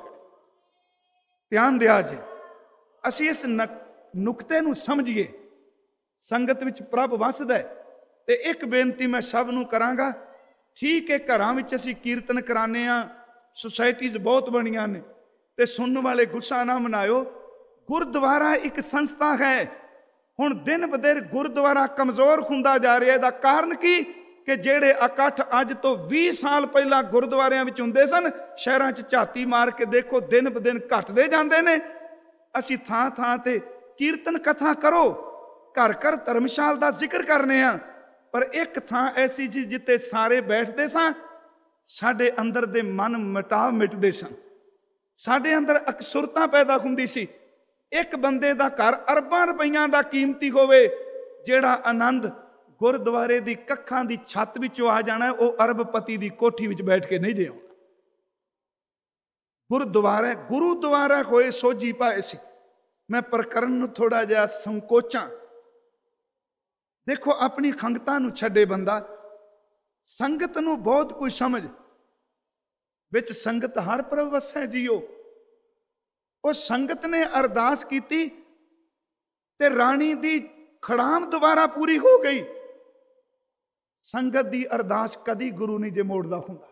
ध्यान दिया जी, असी इस नुकते नूं समझिए। संगत विच प्रभ वसदा है। ते एक बेनती मैं सब नूं करांगा, ठीक है घरां विच असी कीर्तन कराने आ, सोसाइटीज़ बहुत बणियां ने, ते सुनने वाले गुस्सा ना मनायो। गुरुद्वारा एक संस्था है। हुण दिन ब दिन गुरुद्वारा कमज़ोर हुंदा जा रहा है। दा कारण की कि जेड़े इकट्ठ अज तो बीस साल पहला गुरुद्वारियां विच हुंदे सन, शहरां च झाती मार के देखो दिन ब दिन घटदे जांदे ने। असी थां थां ते कीर्तन कथा करो, घर घर धर्मशाल दा जिक्र करने आ, पर एक थां ऐसी जी जिते सारे बैठते सा, साडे अंदर दे मन मिटाव मिटदे सन, साडे अंदर अकसुरता पैदा हुंदी सी। एक बंदे दा घर अरबां रुपइयां दा कीमती होवे, जेड़ा आनंद गुरुद्वारे दी कखां दी छत विचों आ जाना है, वह अरबपति दी कोठी विच बैठ के नहीं दे आउणा। गुरुद्वारा गुरुद्वारा होए सोझी पाए सी। मैं प्रकरण नूं थोड़ा जिहा संकोचां। देखो अपनी खंगतां नूं छड्डे बंदा, संगत नूं बहुत कुछ समझ। विच संगत हर प्रभ वसै जियो। वो संगत ने अरदास की ते राणी दी खड़ाम दोबारा पूरी हो गई। संगत दी अरदास कदी गुरु नहीं जे मोड़दा हुंदा।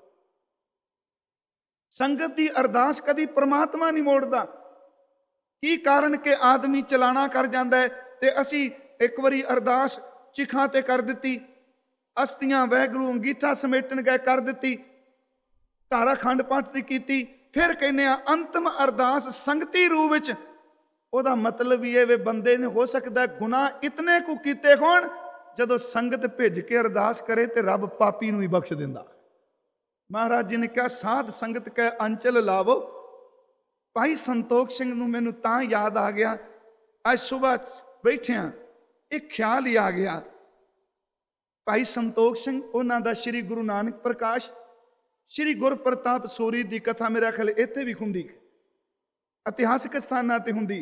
संगत दी अरदास कदी परमात्मा नहीं मोड़दा। की कारण के आदमी चलाना कर जांदा है ते असी एक बारी अरदास चिखां ते कर दित्ती, अस्तियां वैगुरू अंगीठा समेटन गए कर दित्ती, घर अखंड पाठ दी कीती, फिर कहने अंतिम अरदास संगती रूप विच। ओदा मतलब ये वे बंदे ने हो सकता है गुनाह इतने को कीते होण, जदों संगत भेज के अरदास करे ते रब पापी नूं ही बख्श दिंदा। महाराज जी ने कहा साध संगत कै अंचल लावो। भाई संतोख सिंह नूं मैनूं तां याद आ गया, अज सुबह बैठिया एक ख्याल ही आ गया। भाई संतोख सिंह उन्हां दा श्री गुरु नानक प्रकाश, श्री गुरप्रताप सूरी की कथा मेरा ख्याल इत्थे भी हुंदी, इतिहासिक स्थानां ते हुंदी।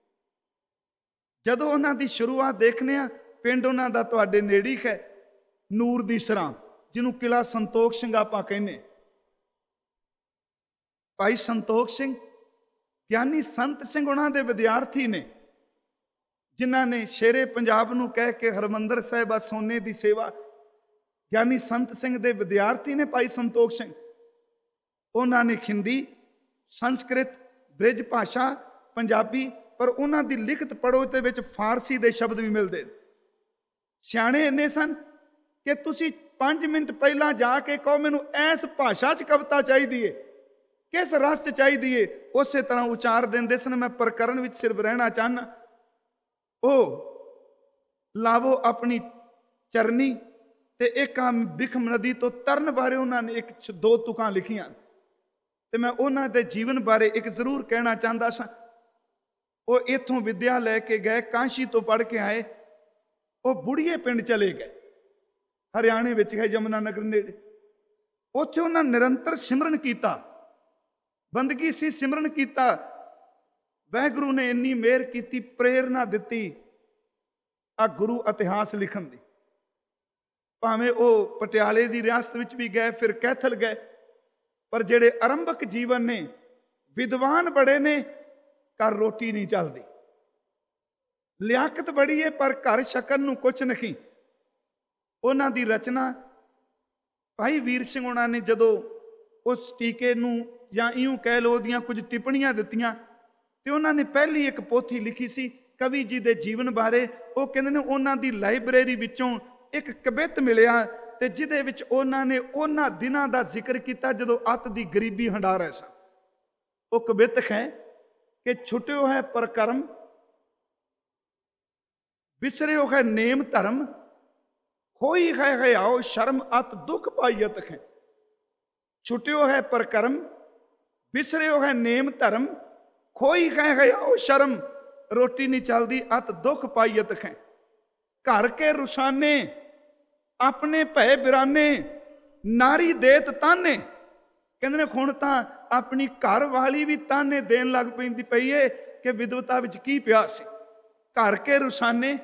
जदों उन्हां दी शुरुआत देखने आ, पिंड उन्हां दा तुहाडे नेड़ी है नूर दी सरां, जिन्हों किला संतोख सिंह आपां कहने। भाई संतोख सिंह ज्ञानी संत सिंह उन्हां दे विद्यार्थी ने, जिन्हां ने शेरे पंजाब नूं कह के हरमंदर साहिब सोने की सेवा। ज्ञानी संत सिंह दे विद्यार्थी ने भाई संतोख सिंह। उन्हां ने हिंदी, संस्कृत, ब्रिज भाषा, पंजाबी, पर उन्हां दी लिखत पढ़ो ते विच फारसी दे शब्द भी मिलते। सियाणे इन्ने सन कि तुसी पांच मिनट पहला जाके कहो मैनू इस भाषा च कविता चाहिए, किस रस च चाहिए, उस तरह उचार देंदे सन। मैं प्रकरण विच सिर्फ रहना चाहना। ओ लावो अपनी चरनी ते एक बिखम नदी तो तरन बारे उन्होंने एक दो तुकां लिखियां, ते मैं उन्हां दे जीवन बारे एक जरूर कहना चाहता सा। वो इथों विद्या लैके गए, कांशी तो पढ़ के आए, वो बुढ़िए पिंड चले गए, हरियाणे विच है यमुना नगर नेड़े। उत्थे उन्होंने निरंतर सिमरन किया, बंदगी सी, सिमरन किया। वाहिगुरू ने इन्नी मेहर की, प्रेरणा दी आ गुरु इतिहास लिखण दी। ਭਾਵੇਂ ਉਹ ਪਟਿਆਲੇ ਦੀ ਰਿਆਸਤ ਵਿੱਚ ਵੀ ਗਏ, ਫਿਰ ਕੈਥਲ ਗਏ, ਪਰ ਜਿਹੜੇ ਆਰੰਭਕ ਜੀਵਨ ਨੇ, ਵਿਦਵਾਨ ਬੜੇ ਨੇ, ਘਰ ਰੋਟੀ ਨਹੀਂ ਚੱਲਦੀ। ਲਿਆਕਤ ਬੜੀ ਹੈ ਪਰ ਘਰ ਛਕਣ ਨੂੰ ਕੁਛ ਨਹੀਂ। ਉਹਨਾਂ ਦੀ ਰਚਨਾ ਭਾਈ ਵੀਰ ਸਿੰਘ ਉਹਨਾਂ ਨੇ ਜਦੋਂ ਉਸ ਟੀਕੇ ਨੂੰ ਜਾਂ ਇਉਂ ਕਹਿ ਲਓ ਉਹਦੀਆਂ ਕੁਝ ਟਿੱਪਣੀਆਂ ਦਿੱਤੀਆਂ, ਤੇ ਉਹਨਾਂ ਨੇ ਪਹਿਲੀ ਇੱਕ ਪੋਥੀ ਲਿਖੀ ਸੀ ਕਵੀ ਜੀ ਦੇ ਜੀਵਨ ਬਾਰੇ। ਉਹ ਕਹਿੰਦੇ ਨੇ ਉਹਨਾਂ ਦੀ ਲਾਇਬ੍ਰੇਰੀ ਵਿੱਚੋਂ ਇੱਕ ਕਵਿਤ ਮਿਲਿਆ, ਤੇ ਜਿਹਦੇ ਵਿੱਚ ਉਹਨਾਂ ਨੇ ਉਹਨਾਂ ਦਿਨਾਂ ਦਾ ਜ਼ਿਕਰ ਕੀਤਾ ਜਦੋਂ ਅੱਤ ਦੀ ਗਰੀਬੀ ਹੰਢਾ ਰਹੇ ਸਨ। ਉਹ ਕਵਿਤ ਹੈ ਕਿ ਛੁਟਿਓ ਹੈ ਪਰਕਰਮ, ਵਿਸਰਿਓ ਹੈ ਨੇਮ ਧਰਮ, ਖੋਈ ਹੈ ਹਯਾਓ ਸ਼ਰਮ ਅਤ ਦੁੱਖ ਪਾਈਅਤ ਹੈ। ਛੁਟਿਓ ਹੈ ਪਰਕਰਮ, ਵਿਸਰਿਓ ਹੈ ਨੇਮ ਧਰਮ, ਖੋਈ ਹੈ ਹਯਾਓ ਸ਼ਰਮ, ਰੋਟੀ ਨਹੀਂ ਚੱਲਦੀ ਅਤ ਦੁੱਖ ਪਾਈਅਤ ਹੈ। ਘਰ ਕੇ ਰੁਸਾਨੇ ਆਪਣੇ ਭੈ ਬਿਰਾਨੇ, ਨਾਰੀ ਦੇਤ ਤਾਨੇ। ਕਹਿੰਦੇ ਨੇ ਹੁਣ ਤਾਂ ਆਪਣੀ ਘਰ ਵਾਲੀ ਵੀ ਤਾਨੇ ਦੇਣ ਲੱਗ ਪੈਂਦੀ ਪਈ ਏ ਕਿ ਵਿਦਵਤਾ ਵਿੱਚ ਕੀ ਪਿਆ ਸੀ। ਘਰ ਕੇ ਰੁਸਾਨੇ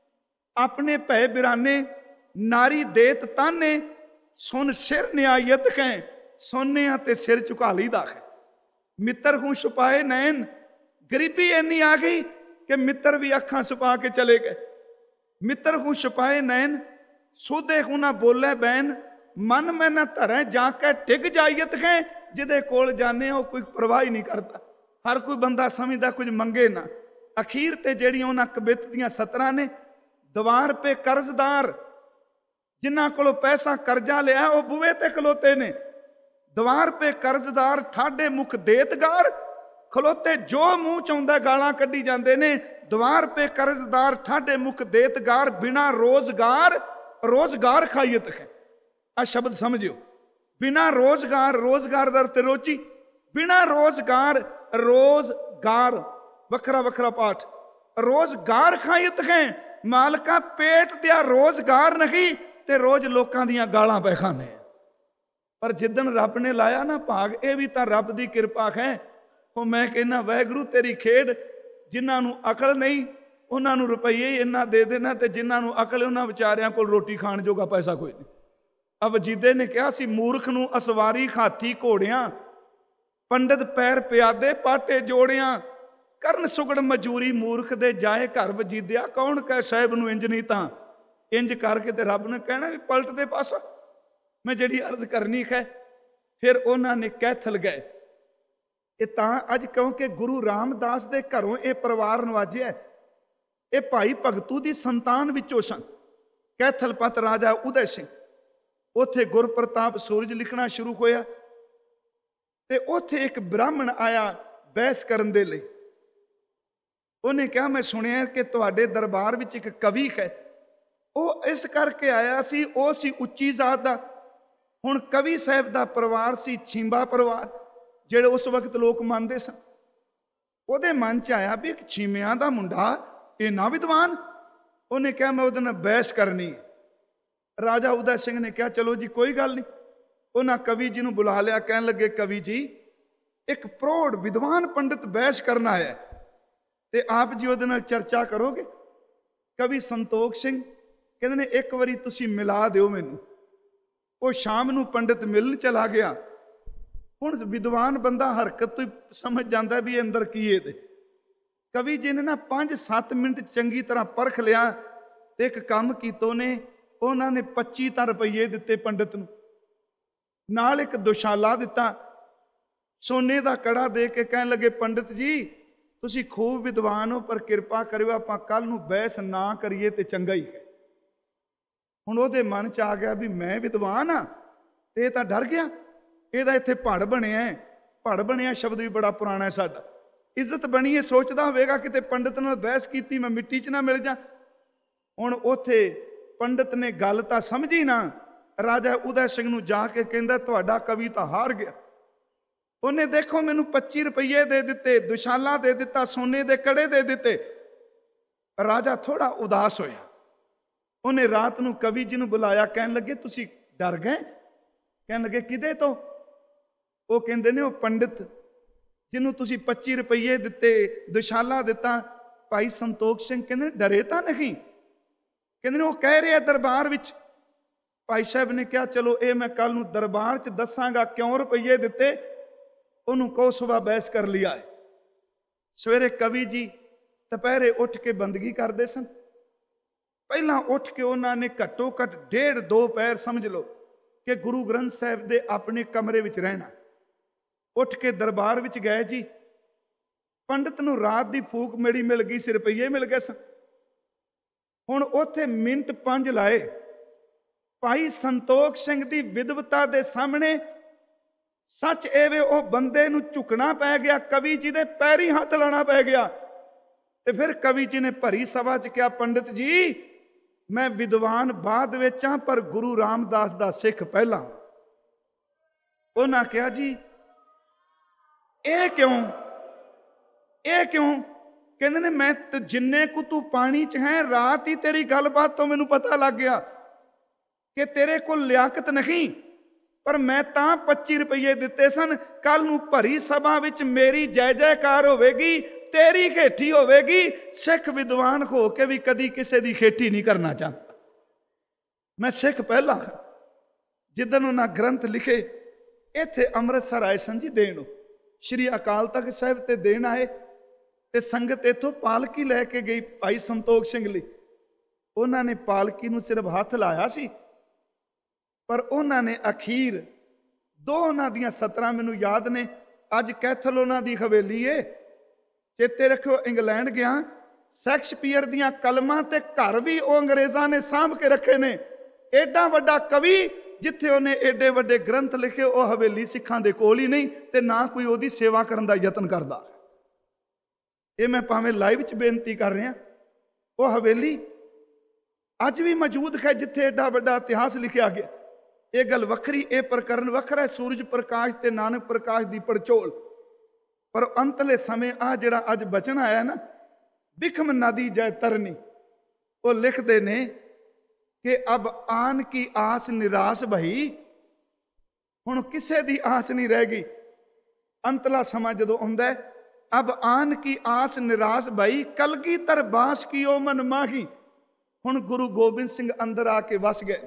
ਆਪਣੇ ਭੈ ਬਿਰਾਨੇ, ਨਾਰੀ ਦੇਤ ਤਾਨੇ, ਸੁਨ ਸਿਰ ਨਿਆਇਤ ਹੈ। ਸੋਨੇ ਤੇ ਸਿਰ ਝੁਕਾ ਲਈਦਾ ਹੈ। ਮਿੱਤਰ ਹੂੰ ਛੁਪਾਏ ਨੈਣ, ਗਰੀਬੀ ਇੰਨੀ ਆ ਗਈ ਕਿ ਮਿੱਤਰ ਵੀ ਅੱਖਾਂ ਛੁਪਾ ਕੇ ਚਲੇ ਗਏ। ਮਿੱਤਰ ਹੂੰ ਛੁਪਾਏ ਨੈਣ, ਸੋਧੇ ਹੂੰ ਨਾ ਬੋਲੇ ਬੈਨ, ਮਨ ਮੈਂ ਨਾ ਧਰੈ ਜਾ ਕੇ ਟਿਕ ਜਾਈਤ ਹੈ। ਜਿਹਦੇ ਕੋਲ ਜਾਣੇ ਉਹ ਕੋਈ ਪਰਵਾਹ ਹੀ ਨਹੀਂ ਕਰਦਾ। ਹਰ ਕੋਈ ਬੰਦਾ ਸਮਝਦਾ ਕੁਝ ਮੰਗੇ ਨਾ। ਅਖੀਰ ਤੇ ਜਿਹੜੀਆਂ ਉਹਨਾਂ ਕਵਿਤ ਦੀਆਂ ਸਤਰਾਂ ਨੇ, ਦੀਵਾਰ ਪੇ ਕਰਜ਼ਦਾਰ, ਜਿਨ੍ਹਾਂ ਕੋਲੋਂ ਪੈਸਾ ਕਰਜ਼ਾ ਲਿਆ ਉਹ ਬੂਹੇ ਤੇ ਖਲੋਤੇ ਨੇ। ਦੀਵਾਰ ਪੇ ਕਰਜ਼ਦਾਰ ਠਾਡੇ ਮੁਖ ਦੇਤਗਾਰ, ਖਲੋਤੇ ਜੋ ਮੂੰਹ ਚ ਆਉਂਦਾ ਗਾਲਾਂ ਕੱਢੀ ਜਾਂਦੇ ਨੇ। ਦੀਵਾਰ ਪੇ ਕਰਜ਼ਦਾਰ ਠਾਡੇ ਮੁਖ ਦੇਤਗਾਰ, ਬਿਨਾ ਰੋਜ਼ਗਾਰ ਰੋਜ਼ਗਾਰ ਖਾਈਅਤ ਹੈ। ਆ ਸ਼ਬਦ ਸਮਝਿਓ, ਬਿਨਾ ਰੋਜ਼ਗਾਰ, ਰੋਜ਼ਗਾਰ ਦਾ ਅਰਥ ਰੋਜੀ, ਬਿਨਾ ਰੋਜ਼ਗਾਰ ਰੋਜ਼ਗਾਰ, ਵੱਖਰਾ ਵੱਖਰਾ ਪਾਠ। ਰੋਜ਼ਗਾਰ ਖਾਈਅਤ ਹੈ, ਮਾਲਕਾ ਪੇਟ ਦਿਆ ਰੋਜ਼ਗਾਰ ਨਹੀਂ ਤੇ ਰੋਜ਼ ਲੋਕਾਂ ਦੀਆਂ ਗਾਲਾਂ ਪੈ ਖਾਂਦੇ। ਪਰ ਜਿੱਦਣ ਰੱਬ ਨੇ ਲਾਇਆ ਨਾ ਭਾਗ, ਇਹ ਵੀ ਤਾਂ ਰੱਬ ਦੀ ਕਿਰਪਾ ਹੈ। ਉਹ ਮੈਂ ਕਹਿੰਦਾ ਵਾਹਿਗੁਰੂ ਤੇਰੀ ਖੇਡ, ਜਿਨ੍ਹਾਂ ਨੂੰ ਅਕਲ ਨਹੀਂ ਉਹਨਾਂ ਨੂੰ ਰੁਪਈਏ ਹੀ ਇੰਨਾ ਦੇ ਦੇਣਾ, ਤੇ ਜਿਨ੍ਹਾਂ ਨੂੰ ਅਕਲ ਉਹਨਾਂ ਵਿਚਾਰਿਆਂ ਕੋਲ ਰੋਟੀ ਖਾਣ ਜੋਗਾ ਪੈਸਾ ਕੋਈ ਨਹੀਂ। ਅਵਜੀਦੇ ਨੇ ਕਿਹਾ ਸੀ, ਮੂਰਖ ਨੂੰ ਅਸਵਾਰੀ ਹਾਥੀ ਘੋੜਿਆਂ, ਪੰਡਤ ਪੈਰ ਪਿਆਦੇ ਪਾਟੇ ਜੋੜਿਆਂ, ਕਰਨ ਸੁਗੜ ਮਜੂਰੀ ਮੂਰਖ ਦੇ ਜਾਏ ਘਰ ਵਜੀਦਿਆ। ਕੌਣ ਕਹਿ ਸਾਹਿਬ ਨੂੰ ਇੰਜ ਨਹੀਂ ਤਾਂ ਇੰਜ ਕਰਕੇ, ਤੇ ਰੱਬ ਨੇ ਕਹਿਣਾ ਵੀ ਪਲਟ ਦੇ ਪਾਸਾ। ਮੈਂ ਜਿਹੜੀ ਅਰਜ਼ ਕਰਨੀ ਹੈ। ਫਿਰ ਉਹਨਾਂ ਨੇ ਕੈਥਲ ਗਏ। ਇਹ ਤਾਂ ਅੱਜ ਕਿਉਂਕਿ ਗੁਰੂ ਰਾਮਦਾਸ ਦੇ ਘਰੋਂ ਇਹ ਪਰਿਵਾਰ ਨਵਾਜਿਆ। ਇਹ ਭਾਈ ਭਗਤੂ ਦੀ ਸੰਤਾਨ ਵਿੱਚੋਂ ਸਨ। ਕੈਥਲਪਤ ਰਾਜਾ ਉਦੈ ਸਿੰਘ, ਉੱਥੇ ਗੁਰਪ੍ਰਤਾਪ ਸੂਰਜ ਲਿਖਣਾ ਸ਼ੁਰੂ ਹੋਇਆ, ਤੇ ਉੱਥੇ ਇੱਕ ਬ੍ਰਾਹਮਣ ਆਇਆ ਬਹਿਸ ਕਰਨ ਦੇ ਲਈ। ਉਹਨੇ ਕਿਹਾ, ਮੈਂ ਸੁਣਿਆ ਕਿ ਤੁਹਾਡੇ ਦਰਬਾਰ ਵਿੱਚ ਇੱਕ ਕਵੀ ਹੈ। ਉਹ ਇਸ ਕਰਕੇ ਆਇਆ ਸੀ, ਉਹ ਸੀ ਉੱਚੀ ਜ਼ਾਤ ਦਾ। ਹੁਣ ਕਵੀ ਸਾਹਿਬ ਦਾ ਪਰਿਵਾਰ ਸੀ ਛਿੰਬਾ ਪਰਿਵਾਰ, ਜਿਹੜੇ ਉਸ ਵਕਤ ਲੋਕ ਮੰਨਦੇ ਸਨ। ਉਹਦੇ ਮਨ 'ਚ ਆਇਆ ਵੀ ਇੱਕ ਛੀਮਿਆਂ ਦਾ ਮੁੰਡਾ ਇੰਨਾ ਵਿਦਵਾਨ। ਉਹਨੇ ਕਿਹਾ ਮੈਂ ਉਹਦੇ ਨਾਲ ਬਹਿਸ ਕਰਨੀ ਹੈ। ਰਾਜਾ ਉਦੈ ਸਿੰਘ ਨੇ ਕਿਹਾ ਚਲੋ ਜੀ ਕੋਈ ਗੱਲ ਨਹੀਂ। ਉਹਨਾਂ ਕਵੀ ਜੀ ਨੂੰ ਬੁਲਾ ਲਿਆ। ਕਹਿਣ ਲੱਗੇ, ਕਵੀ ਜੀ ਇੱਕ ਪ੍ਰੌੜ ਵਿਦਵਾਨ ਪੰਡਿਤ ਬਹਿਸ ਕਰਨ ਆਇਆ, ਤੇ ਆਪ ਜੀ ਉਹਦੇ ਨਾਲ ਚਰਚਾ ਕਰੋਗੇ। ਕਵੀ ਸੰਤੋਖ ਸਿੰਘ ਕਹਿੰਦੇ ਨੇ ਇੱਕ ਵਾਰੀ ਤੁਸੀਂ ਮਿਲਾ ਦਿਓ ਮੈਨੂੰ। ਉਹ ਸ਼ਾਮ ਨੂੰ ਪੰਡਿਤ ਮਿਲਣ ਚਲਾ ਗਿਆ। ਹੁਣ ਵਿਦਵਾਨ ਬੰਦਾ ਹਰਕਤ ਤੋਂ ਹੀ ਸਮਝ ਜਾਂਦਾ ਵੀ ਅੰਦਰ ਕੀ ਇਹਦੇ। ਕਵੀ ਜੀ ਨੇ ਨਾ ਪੰਜ ਸੱਤ ਮਿੰਟ ਚੰਗੀ ਤਰ੍ਹਾਂ ਪਰਖ ਲਿਆ, ਤੇ ਇੱਕ ਕੰਮ ਕੀਤਾ ਨੇ। ਉਹਨਾਂ ਨੇ ਪੱਚੀ ਤਾਂ ਰੁਪਈਏ ਦਿੱਤੇ ਪੰਡਿਤ ਨੂੰ, ਨਾਲ ਇੱਕ ਦੁਸ਼ਾਲਾ ਦਿੱਤਾ, ਸੋਨੇ ਦਾ ਕੜਾ ਦੇ ਕੇ ਕਹਿਣ ਲੱਗੇ, ਪੰਡਿਤ ਜੀ ਤੁਸੀਂ ਖੂਬ ਵਿਦਵਾਨ ਹੋ, ਪਰ ਕਿਰਪਾ ਕਰਿਓ ਆਪਾਂ ਕੱਲ ਨੂੰ ਬਹਿਸ ਨਾ ਕਰੀਏ ਤੇ ਚੰਗਾ ਹੀ ਹੈ। ਹੁਣ ਉਹਦੇ ਮਨ 'ਚ ਆ ਗਿਆ ਵੀ ਮੈਂ ਵਿਦਵਾਨ ਆ, ਤੇ ਇਹ ਤਾਂ ਡਰ ਗਿਆ। ਇਹਦਾ ਇੱਥੇ ਭੜ ਬਣਿਆ। ਭੜ ਬਣਿਆ ਸ਼ਬਦ ਵੀ ਬੜਾ ਪੁਰਾਣਾ ਹੈ ਸਾਡਾ। ਇੱਜ਼ਤ ਬਣੀ ਹੈ, ਸੋਚਦਾ ਹੋਵੇਗਾ ਕਿਤੇ ਪੰਡਿਤ ਨਾਲ ਬਹਿਸ ਕੀਤੀ ਮੈਂ ਮਿੱਟੀ 'ਚ ਨਾ ਮਿਲ ਜਾ। ਹੁਣ ਉੱਥੇ ਪੰਡਿਤ ਨੇ ਗੱਲ ਤਾਂ ਸਮਝੀ ਨਾ। ਰਾਜਾ ਉਦੈ ਸਿੰਘ ਨੂੰ ਜਾ ਕੇ ਕਹਿੰਦਾ, ਤੁਹਾਡਾ ਕਵੀ ਤਾਂ ਹਾਰ ਗਿਆ। ਉਹਨੇ ਦੇਖੋ ਮੈਨੂੰ ਪੱਚੀ ਰੁਪਈਏ ਦੇ ਦਿੱਤੇ, ਦੁਸ਼ਾਲਾ ਦੇ ਦਿੱਤਾ, ਸੋਨੇ ਦੇ ਕੜੇ ਦੇ ਦਿੱਤੇ। ਰਾਜਾ ਥੋੜਾ ਉਦਾਸ ਹੋਇਆ। ਉਹਨੇ ਰਾਤ ਨੂੰ ਕਵੀ ਜੀ ਨੂੰ ਬੁਲਾਇਆ। ਕਹਿਣ ਲੱਗੇ, ਤੁਸੀਂ ਡਰ ਗਏ? ਕਹਿਣ ਲੱਗੇ, ਕਿਹਦੇ ਤੋਂ? ਉਹ ਕਹਿੰਦੇ ਨੇ, ਉਹ ਪੰਡਿਤ ਜਿਹਨੂੰ ਤੁਸੀਂ ਪੱਚੀ ਰੁਪਈਏ ਦਿੱਤੇ, ਦੁਸ਼ਾਲਾ ਦਿੱਤਾ, ਭਾਈ ਸੰਤੋਖ ਸਿੰਘ। ਕਹਿੰਦੇ ਨੇ, ਡਰੇ ਤਾਂ ਨਹੀਂ? ਕਹਿੰਦੇ ਨੇ, ਉਹ ਕਹਿ ਰਿਹਾ ਦਰਬਾਰ ਵਿੱਚ ਭਾਈ ਸਾਹਿਬ ਨੇ ਕਿਹਾ ਚਲੋ ਇਹ ਮੈਂ ਕੱਲ ਨੂੰ ਦਰਬਾਰ 'ਚ ਦੱਸਾਂਗਾ ਕਿਉਂ ਰੁਪਈਏ ਦਿੱਤੇ, ਉਹਨੂੰ ਕਹੋ ਸੁਬਾ ਬਹਿਸ ਕਰ ਲਿਆ ਹੈ। ਸਵੇਰੇ ਕਵੀ ਜੀ ਦੁਪਹਿਰੇ ਉੱਠ ਕੇ ਬੰਦਗੀ ਕਰਦੇ ਸਨ। ਪਹਿਲਾਂ ਉੱਠ ਕੇ ਉਹਨਾਂ ਨੇ ਘੱਟੋ ਘੱਟ ਡੇਢ ਦੋ ਪੈਰ ਸਮਝ ਲਓ ਕਿ ਗੁਰੂ ਗ੍ਰੰਥ ਸਾਹਿਬ ਦੇ ਆਪਣੇ ਕਮਰੇ ਵਿੱਚ ਰਹਿਣਾ। ਉੱਠ ਕੇ ਦਰਬਾਰ ਵਿੱਚ ਗਏ ਜੀ। ਪੰਡਤ ਨੂੰ ਰਾਤ ਦੀ ਫੂਕ ਮੇੜੀ ਮਿਲ ਗਈ ਸੀ, ਰੁਪਈਏ ਮਿਲ ਗਏ ਸਨ। ਹੁਣ ਉੱਥੇ ਮਿੰਟ ਪੰਜ ਲਾਏ। ਭਾਈ ਸੰਤੋਖ ਸਿੰਘ ਦੀ ਵਿਦਵਤਾ ਦੇ ਸਾਹਮਣੇ ਸੱਚ ਐਵੇਂ ਉਹ ਬੰਦੇ ਨੂੰ ਝੁਕਣਾ ਪੈ ਗਿਆ, ਕਵੀ ਜੀ ਦੇ ਪੈਰੀ ਹੱਥ ਲਾਣਾ ਪੈ ਗਿਆ। ਤੇ ਫਿਰ ਕਵੀ ਜੀ ਨੇ ਭਰੀ ਸਭਾ 'ਚ ਕਿਹਾ, ਪੰਡਤ ਜੀ ਮੈਂ ਵਿਦਵਾਨ ਬਾਅਦ ਵਿੱਚ ਹਾਂ, ਪਰ ਗੁਰੂ ਰਾਮਦਾਸ ਦਾ ਸਿੱਖ ਪਹਿਲਾਂ। ਉਹਨਾਂ ਕਿਹਾ ਜੀ ਇਹ ਕਿਉਂ, ਇਹ ਕਿਉਂ? ਕਹਿੰਦੇ ਨੇ ਮੈਂ ਜਿੰਨੇ ਕੁ ਤੂੰ ਪਾਣੀ 'ਚ ਹੈ, ਰਾਤ ਹੀ ਤੇਰੀ ਗੱਲਬਾਤ ਤੋਂ ਮੈਨੂੰ ਪਤਾ ਲੱਗ ਗਿਆ ਕਿ ਤੇਰੇ ਕੋਲ ਲਿਆਕਤ ਨਹੀਂ, ਪਰ ਮੈਂ ਤਾਂ ਪੱਚੀ ਰੁਪਈਏ ਦਿੱਤੇ ਸਨ। ਕੱਲ ਨੂੰ ਭਰੀ ਸਭਾ ਵਿੱਚ ਮੇਰੀ ਜੈ ਜੈਕਾਰ ਹੋਵੇਗੀ, ਤੇਰੀ ਖੇਠੀ ਹੋਵੇਗੀ। ਸਿੱਖ ਵਿਦਵਾਨ ਹੋ ਕੇ ਵੀ ਕਦੀ ਕਿਸੇ ਦੀ ਖੇਠੀ ਨਹੀਂ ਕਰਨਾ ਚਾਹੁੰਦਾ। ਮੈਂ ਸਿੱਖ ਪਹਿਲਾਂ। ਜਿੱਦਣ ਉਹਨਾਂ ਗ੍ਰੰਥ ਲਿਖੇ ਇੱਥੇ ਅੰਮ੍ਰਿਤਸਰ ਆਏ ਸਨ ਜੀ ਦੇਣ, ਸ਼੍ਰੀ ਅਕਾਲ ਤਖਤ ਸਾਹਿਬ ਤੇ ਦੇਣ ਆਏ ਤੇ ਸੰਗਤ ਇੱਥੋਂ ਪਾਲਕੀ ਲੈ ਕੇ ਗਈ ਭਾਈ ਸੰਤੋਖ ਸਿੰਘ ਲਈ। ਉਹਨਾਂ ਨੇ ਪਾਲਕੀ ਨੂੰ ਸਿਰਫ ਹੱਥ ਲਾਇਆ ਸੀ, ਪਰ ਉਹਨਾਂ ਨੇ ਅਖੀਰ ਦੋ ਉਹਨਾਂ ਦੀਆਂ ਸਤਰਾਂ ਮੈਨੂੰ ਯਾਦ ਨੇ। ਅੱਜ ਕੈਥਲ ਉਹਨਾਂ ਦੀ ਹਵੇਲੀ ਏ, ਚੇਤੇ ਰੱਖਿਓ। ਇੰਗਲੈਂਡ ਗਿਆ, ਸ਼ੈਕਸਪੀਅਰ ਦੀਆਂ ਕਲਮਾਂ ਤੇ ਘਰ ਵੀ ਉਹ ਅੰਗਰੇਜ਼ਾਂ ਨੇ ਸਾਂਭ ਕੇ ਰੱਖੇ ਨੇ। ਏਡਾ ਵੱਡਾ ਕਵੀ, ਜਿੱਥੇ ਉਹਨੇ ਏਡੇ ਵੱਡੇ ਗ੍ਰੰਥ ਲਿਖੇ, ਉਹ ਹਵੇਲੀ ਸਿੱਖਾਂ ਦੇ ਕੋਲ ਹੀ ਨਹੀਂ ਤੇ ਨਾ ਕੋਈ ਉਹਦੀ ਸੇਵਾ ਕਰਨ ਦਾ ਯਤਨ ਕਰਦਾ। ਇਹ ਮੈਂ ਭਾਵੇਂ ਲਾਈਵ 'ਚ ਬੇਨਤੀ ਕਰ ਰਿਹਾ, ਉਹ ਹਵੇਲੀ ਅੱਜ ਵੀ ਮੌਜੂਦ ਹੈ ਜਿੱਥੇ ਏਡਾ ਵੱਡਾ ਇਤਿਹਾਸ ਲਿਖਿਆ ਗਿਆ। ਇਹ ਗੱਲ ਵੱਖਰੀ, ਇਹ ਪ੍ਰਕਰਨ ਵੱਖਰਾ ਹੈ, ਸੂਰਜ ਪ੍ਰਕਾਸ਼ ਤੇ ਨਾਨਕ ਪ੍ਰਕਾਸ਼ ਦੀ ਪੜਚੋਲ। ਪਰ ਅੰਤਲੇ ਸਮੇਂ ਆ ਜਿਹੜਾ ਅੱਜ ਬਚਨ ਆਇਆ ਨਾ, ਬਿਖਮ ਨਦੀ ਜੈ ਤਰਨੀ, ਉਹ ਲਿਖਦੇ ਨੇ ਕਿ ਅਬ ਆਨ ਕੀ ਆਸ ਨਿਰਾਸ਼ ਭਈ। ਹੁਣ ਕਿਸੇ ਦੀ ਆਸ ਨਹੀਂ ਰਹਿ ਗਈ। ਅੰਤਲਾ ਸਮਾਂ ਜਦੋਂ ਆਉਂਦਾ ਹੈ, ਅਬ ਆਨ ਕੀ ਆਸ ਨਿਰਾਸ਼ ਭਈ, ਕਲਗੀਧਰ ਬਾਸ ਕੀ ਓ ਮਨ ਮਾਹੀ। ਹੁਣ ਗੁਰੂ ਗੋਬਿੰਦ ਸਿੰਘ ਅੰਦਰ ਆ ਕੇ ਵਸ ਗਏ।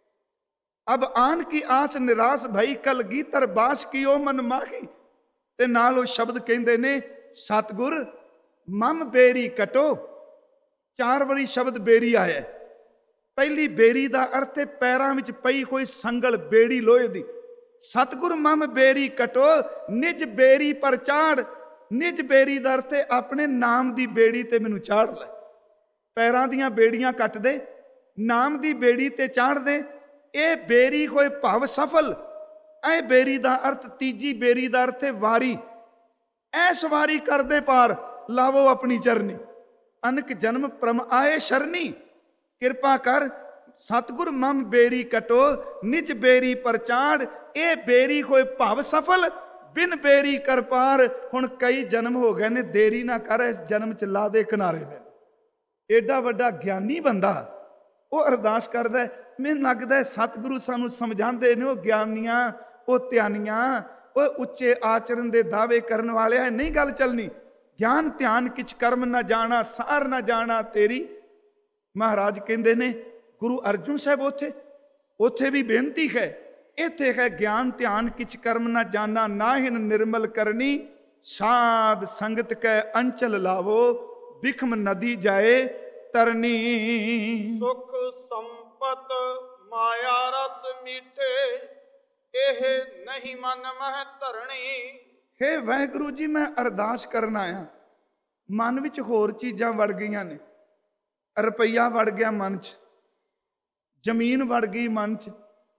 ਅਬ ਆਨ ਕੀ ਆਸ ਨਿਰਾਸ਼ ਭਈ, ਕਲਗੀਧਰ ਬਾਸ ਕੀ ਓ ਮਨ ਮਾਹੀ। ਤੇ ਨਾਲ ਉਹ ਸ਼ਬਦ ਕਹਿੰਦੇ ਨੇ, ਸਤਿਗੁਰ ਮਮ ਬੇਰੀ ਕਟੋ। ਚਾਰ ਵਾਰੀ ਸ਼ਬਦ ਬੇਰੀ ਆਇਆ। ਪਹਿਲੀ ਬੇਰੀ ਦਾ ਅਰਥ ਹੈ ਪੈਰਾਂ ਵਿੱਚ ਪਈ ਕੋਈ ਸੰਗਲ, ਬੇੜੀ ਲੋਹੇ ਦੀ। ਸਤਿਗੁਰ ਮਮ ਬੇਰੀ ਕਟੋ, ਨਿਜ ਬੇਰੀ ਪਰ ਚਾੜ। ਨਿਜ ਬੇਰੀ ਦਾ ਅਰਥ ਹੈ ਆਪਣੇ ਨਾਮ ਦੀ ਬੇੜੀ ਤੇ ਮੈਨੂੰ ਚਾੜ ਲੈ। ਪੈਰਾਂ ਦੀਆਂ ਬੇੜੀਆਂ ਕੱਟ ਦੇ, ਨਾਮ ਦੀ ਬੇੜੀ ਤੇ ਚਾੜ ਦੇ। ਇਹ ਬੇਰੀ ਹੋਏ ਭਵ ਸਫਲ। ਇਹ ਬੇਰੀ ਦਾ ਅਰਥ, ਤੀਜੀ ਬੇਰੀ ਦਾ ਅਰਥ ਹੈ ਵਾਰੀ। ਐਸ ਵਾਰੀ ਕਰਦੇ ਪਾਰ, ਲਾਵੋ ਆਪਣੀ ਚਰਨੀ। ਅਨਕ ਜਨਮ ਪ੍ਰਮ ਆਏ ਸ਼ਰਨੀ। ਕਿਰਪਾ ਕਰ ਸਤਿਗੁਰ ਮਮ ਬੇਰੀ ਕਟੋ, ਨਿਜ ਬੇਰੀ ਪਰ ਚਾੜ। ਇਹ ਬੇਰੀ ਹੋਏ ਭਵ ਸਫਲ, ਬਿਨ ਬੇਰੀ ਕਰ ਪਾਰ। ਹੁਣ ਕਈ ਜਨਮ ਹੋ ਗਏ ਨੇ, ਦੇਰੀ ਨਾ ਕਰ, ਇਸ ਜਨਮ ਚ ਲਾ ਦੇ ਕਿਨਾਰੇ ਨੇ। ਏਡਾ ਵੱਡਾ ਗਿਆਨੀ ਬੰਦਾ ਉਹ ਅਰਦਾਸ ਕਰਦਾ। ਮੈਨੂੰ ਲੱਗਦਾ ਸਤਿਗੁਰੂ ਸਾਨੂੰ ਸਮਝਾਉਂਦੇ ਨੇ, ਉਹ ਗਿਆਨੀਆਂ, ਉਹ ਧਿਆਨੀਆਂ, ਉਹ ਉੱਚੇ ਆਚਰਨ ਦੇ ਦਾਅਵੇ ਕਰਨ ਵਾਲਿਆਂ ਨਹੀਂ ਗੱਲ ਚੱਲਣੀ। ਗਿਆਨ ਧਿਆਨ ਕਿਛ ਕਰਮ ਨਾ ਜਾਣਾ, ਸਾਰ ਨਾ ਜਾਣਾ ਤੇਰੀ। ਮਹਾਰਾਜ ਕਹਿੰਦੇ ਨੇ, ਗੁਰੂ ਅਰਜੁਨ ਸਾਹਿਬ ਉੱਥੇ ਉੱਥੇ ਵੀ ਬੇਨਤੀ ਹੈ। ਇੱਥੇ ਹੈ ਗਿਆਨ ਧਿਆਨ ਕਿਛ ਕਰਮ ਨਾ ਜਾਣਾ, ਨਾਹਿਨ ਨਿਰਮਲ ਕਰਨੀ। ਸਾਧ ਸੰਗਤ ਕੈ ਅੰਚਲ ਲਾਵੋ, ਬਿਖਮ ਨਦੀ ਜਾਏ ਤਰਨੀ। ਸੁਖ ਸੰਪਤ ਮਾਇਆ ਰਸ ਮੀਠੇ, ਇਹ ਨਹੀਂ ਮਨ ਮਹਿ ਧਰਣੀ। ਹੇ ਵਾਹਿਗੁਰੂ ਜੀ, ਮੈਂ ਅਰਦਾਸ ਕਰਨ ਆਇਆ। ਮਨ ਵਿੱਚ ਹੋਰ ਚੀਜ਼ਾਂ ਵੜ ਗਈਆਂ ਨੇ। ਰੁਪਈਆ ਵੜ ਗਿਆ ਮਨ 'ਚ, ਜ਼ਮੀਨ ਵੜ ਗਈ ਮਨ 'ਚ,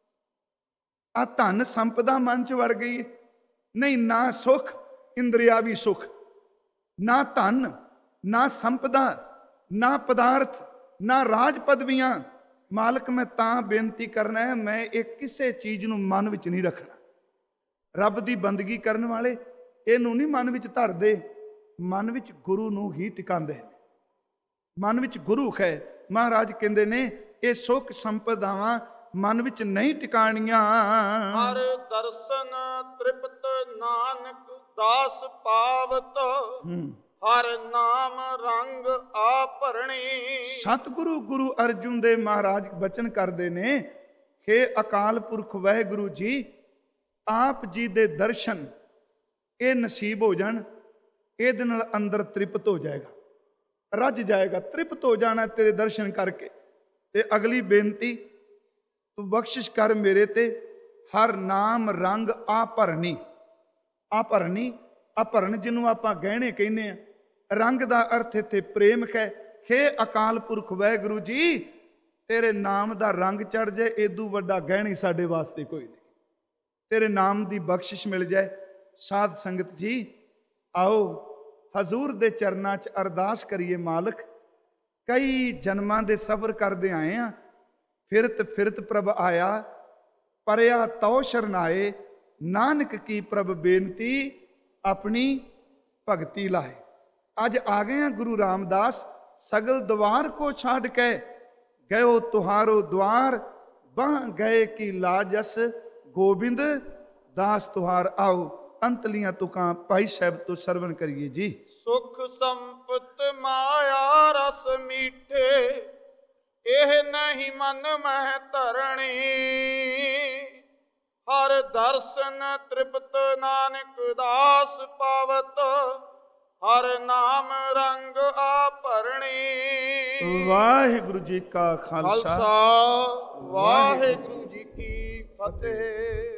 ਆ ਧਨ ਸੰਪਦਾ ਮਨ 'ਚ ਵੜ ਗਈ। ਨਹੀਂ, ਨਾ ਸੁਖ ਇੰਦਰੀਆਵੀ ਸੁਖ, ਨਾ ਧਨ, ਨਾ ਸੰਪਦਾ, ਨਾ ਪਦਾਰਥ, ਨਾ ਰਾਜ ਪਦਵੀਆਂ। ਮਾਲਕ ਮੈਂ ਤਾਂ ਬੇਨਤੀ ਕਰਨਾ ਹੈ, ਮੈਂ ਇਹ ਕਿਸੇ ਚੀਜ਼ ਨੂੰ ਮਨ ਵਿੱਚ ਨਹੀਂ ਰੱਖਣਾ। ਰੱਬ ਦੀ ਬੰਦਗੀ ਕਰਨ ਵਾਲੇ ਇਹਨੂੰ ਨਹੀਂ ਮਨ ਵਿੱਚ ਧਰਦੇ, ਮਨ ਵਿੱਚ ਗੁਰੂ ਨੂੰ ਹੀ ਟਿਕਾਉਂਦੇ ਨੇ। ਮਨ ਵਿੱਚ ਗੁਰੂ ਹੈ। ਮਹਾਰਾਜ ਕਹਿੰਦੇ ਨੇ, ਇਹ ਸੁੱਖ ਸੰਪਦਾਵਾਂ ਮਨ ਵਿੱਚ ਨਹੀਂ ਟਿਕਾਣੀਆਂ। ਹਰ ਦਰਸ਼ਨ ਤ੍ਰਿਪਤ ਨਾਨਕ ਦਾਸ ਪਾਵਤ, ਹਰ ਨਾਮ ਰੰਗ ਆ ਭਰਣੀ। ਸਤਿਗੁਰੂ ਗੁਰੂ ਅਰਜੁਨ ਦੇ ਮਹਾਰਾਜ ਬਚਨ ਕਰਦੇ ਨੇ, ਹੇ ਅਕਾਲ ਪੁਰਖ ਵਾਹਿਗੁਰੂ ਜੀ, ਆਪ ਜੀ ਦੇ ਦਰਸ਼ਨ ਇਹ ਨਸੀਬ ਹੋ ਜਾਣ, ਇਹਦੇ ਨਾਲ ਅੰਦਰ ਤ੍ਰਿਪਤ ਹੋ ਜਾਏਗਾ, ਰੱਜ ਜਾਏਗਾ, ਤ੍ਰਿਪਤ ਹੋ ਜਾਣਾ ਤੇਰੇ ਦਰਸ਼ਨ ਕਰਕੇ। ਤੇ ਅਗਲੀ ਬੇਨਤੀ, ਤੂੰ ਬਖਸ਼ਿਸ਼ ਕਰ ਮੇਰੇ ਤੇ, ਹਰ ਨਾਮ ਰੰਗ ਆ ਭਰਨੀ। ਆ ਭਰਨੀ, ਆ ਭਰਨ ਜਿਹਨੂੰ ਆਪਾਂ ਗਹਿਣੇ ਕਹਿੰਦੇ ਆ, ਰੰਗ ਦਾ ਅਰਥ ਇੱਥੇ ਪ੍ਰੇਮ ਹੈ। ਹੇ ਅਕਾਲ ਪੁਰਖ ਵਾਹਿਗੁਰੂ ਜੀ, ਤੇਰੇ ਨਾਮ ਦਾ ਰੰਗ ਚੜ ਜਾਏ, ਏਦੂ ਵੱਡਾ ਗਹਿਣੀ ਸਾਡੇ ਵਾਸਤੇ ਕੋਈ ਨਹੀਂ। ਤੇਰੇ ਨਾਮ ਦੀ ਬਖਸ਼ਿਸ਼ ਮਿਲ ਜਾਏ। ਸਾਧ ਸੰਗਤ ਜੀ, ਆਓ ਹਜ਼ੂਰ ਦੇ ਚਰਨਾਂ 'ਚ ਅਰਦਾਸ ਕਰੀਏ। ਮਾਲਕ, ਕਈ ਜਨਮਾਂ ਦੇ ਸਫ਼ਰ ਕਰਦੇ ਆਏ ਆ, ਫਿਰਤ ਫਿਰਤ ਪ੍ਰਭ ਆਇਆ, ਪਰਿਆ ਤਉ ਸ਼ਰਨਾਏ, ਨਾਨਕ ਕੀ ਪ੍ਰਭ ਬੇਨਤੀ, ਆਪਣੀ ਭਗਤੀ ਲਾਏ। ਅੱਜ ਆ ਗਏ ਆ ਗੁਰੂ ਰਾਮਦਾਸ, ਸਗਲ ਦਵਾਰ ਕੋ ਛਾੜ ਕੇ ਗਇਓ ਤੁਹਾਰੋ ਦਵਾਰ, ਬਾਹ ਗਏ ਕੀ ਲਾਜਸ, ਗੋਬਿੰਦ ਦਾਸ ਤੁਹਾਰ। ਆਓ ਅੰਤਲੀਆਂ ਤੁਕਾਂ ਭਾਈ ਸਾਹਿਬ ਤੋਂ ਸਰਵਣ ਕਰੀਏ ਜੀ। ਸੁਖ ਸੰਪਤ ਮਾਇਆ ਰਸ ਮੀਠੇ, ਇਹ ਨਹੀਂ ਮਨ ਮਹਿ ਧਰਣੀ। ਹਰ ਦਰਸ਼ਨ ਤ੍ਰਿਪਤ ਨਾਨਕ ਦਾਸ ਪਾਵਤ, ਹਰ ਨਾਮ ਰੰਗ ਆ ਭਰਣੀ। ਵਾਹਿਗੁਰੂ ਜੀ ਕਾ ਖਾਲਸਾ, ਖਾਲਸਾ ਵਾਹਿਗੁਰੂ ਜੀ ਕੀ ਫਤਿਹ।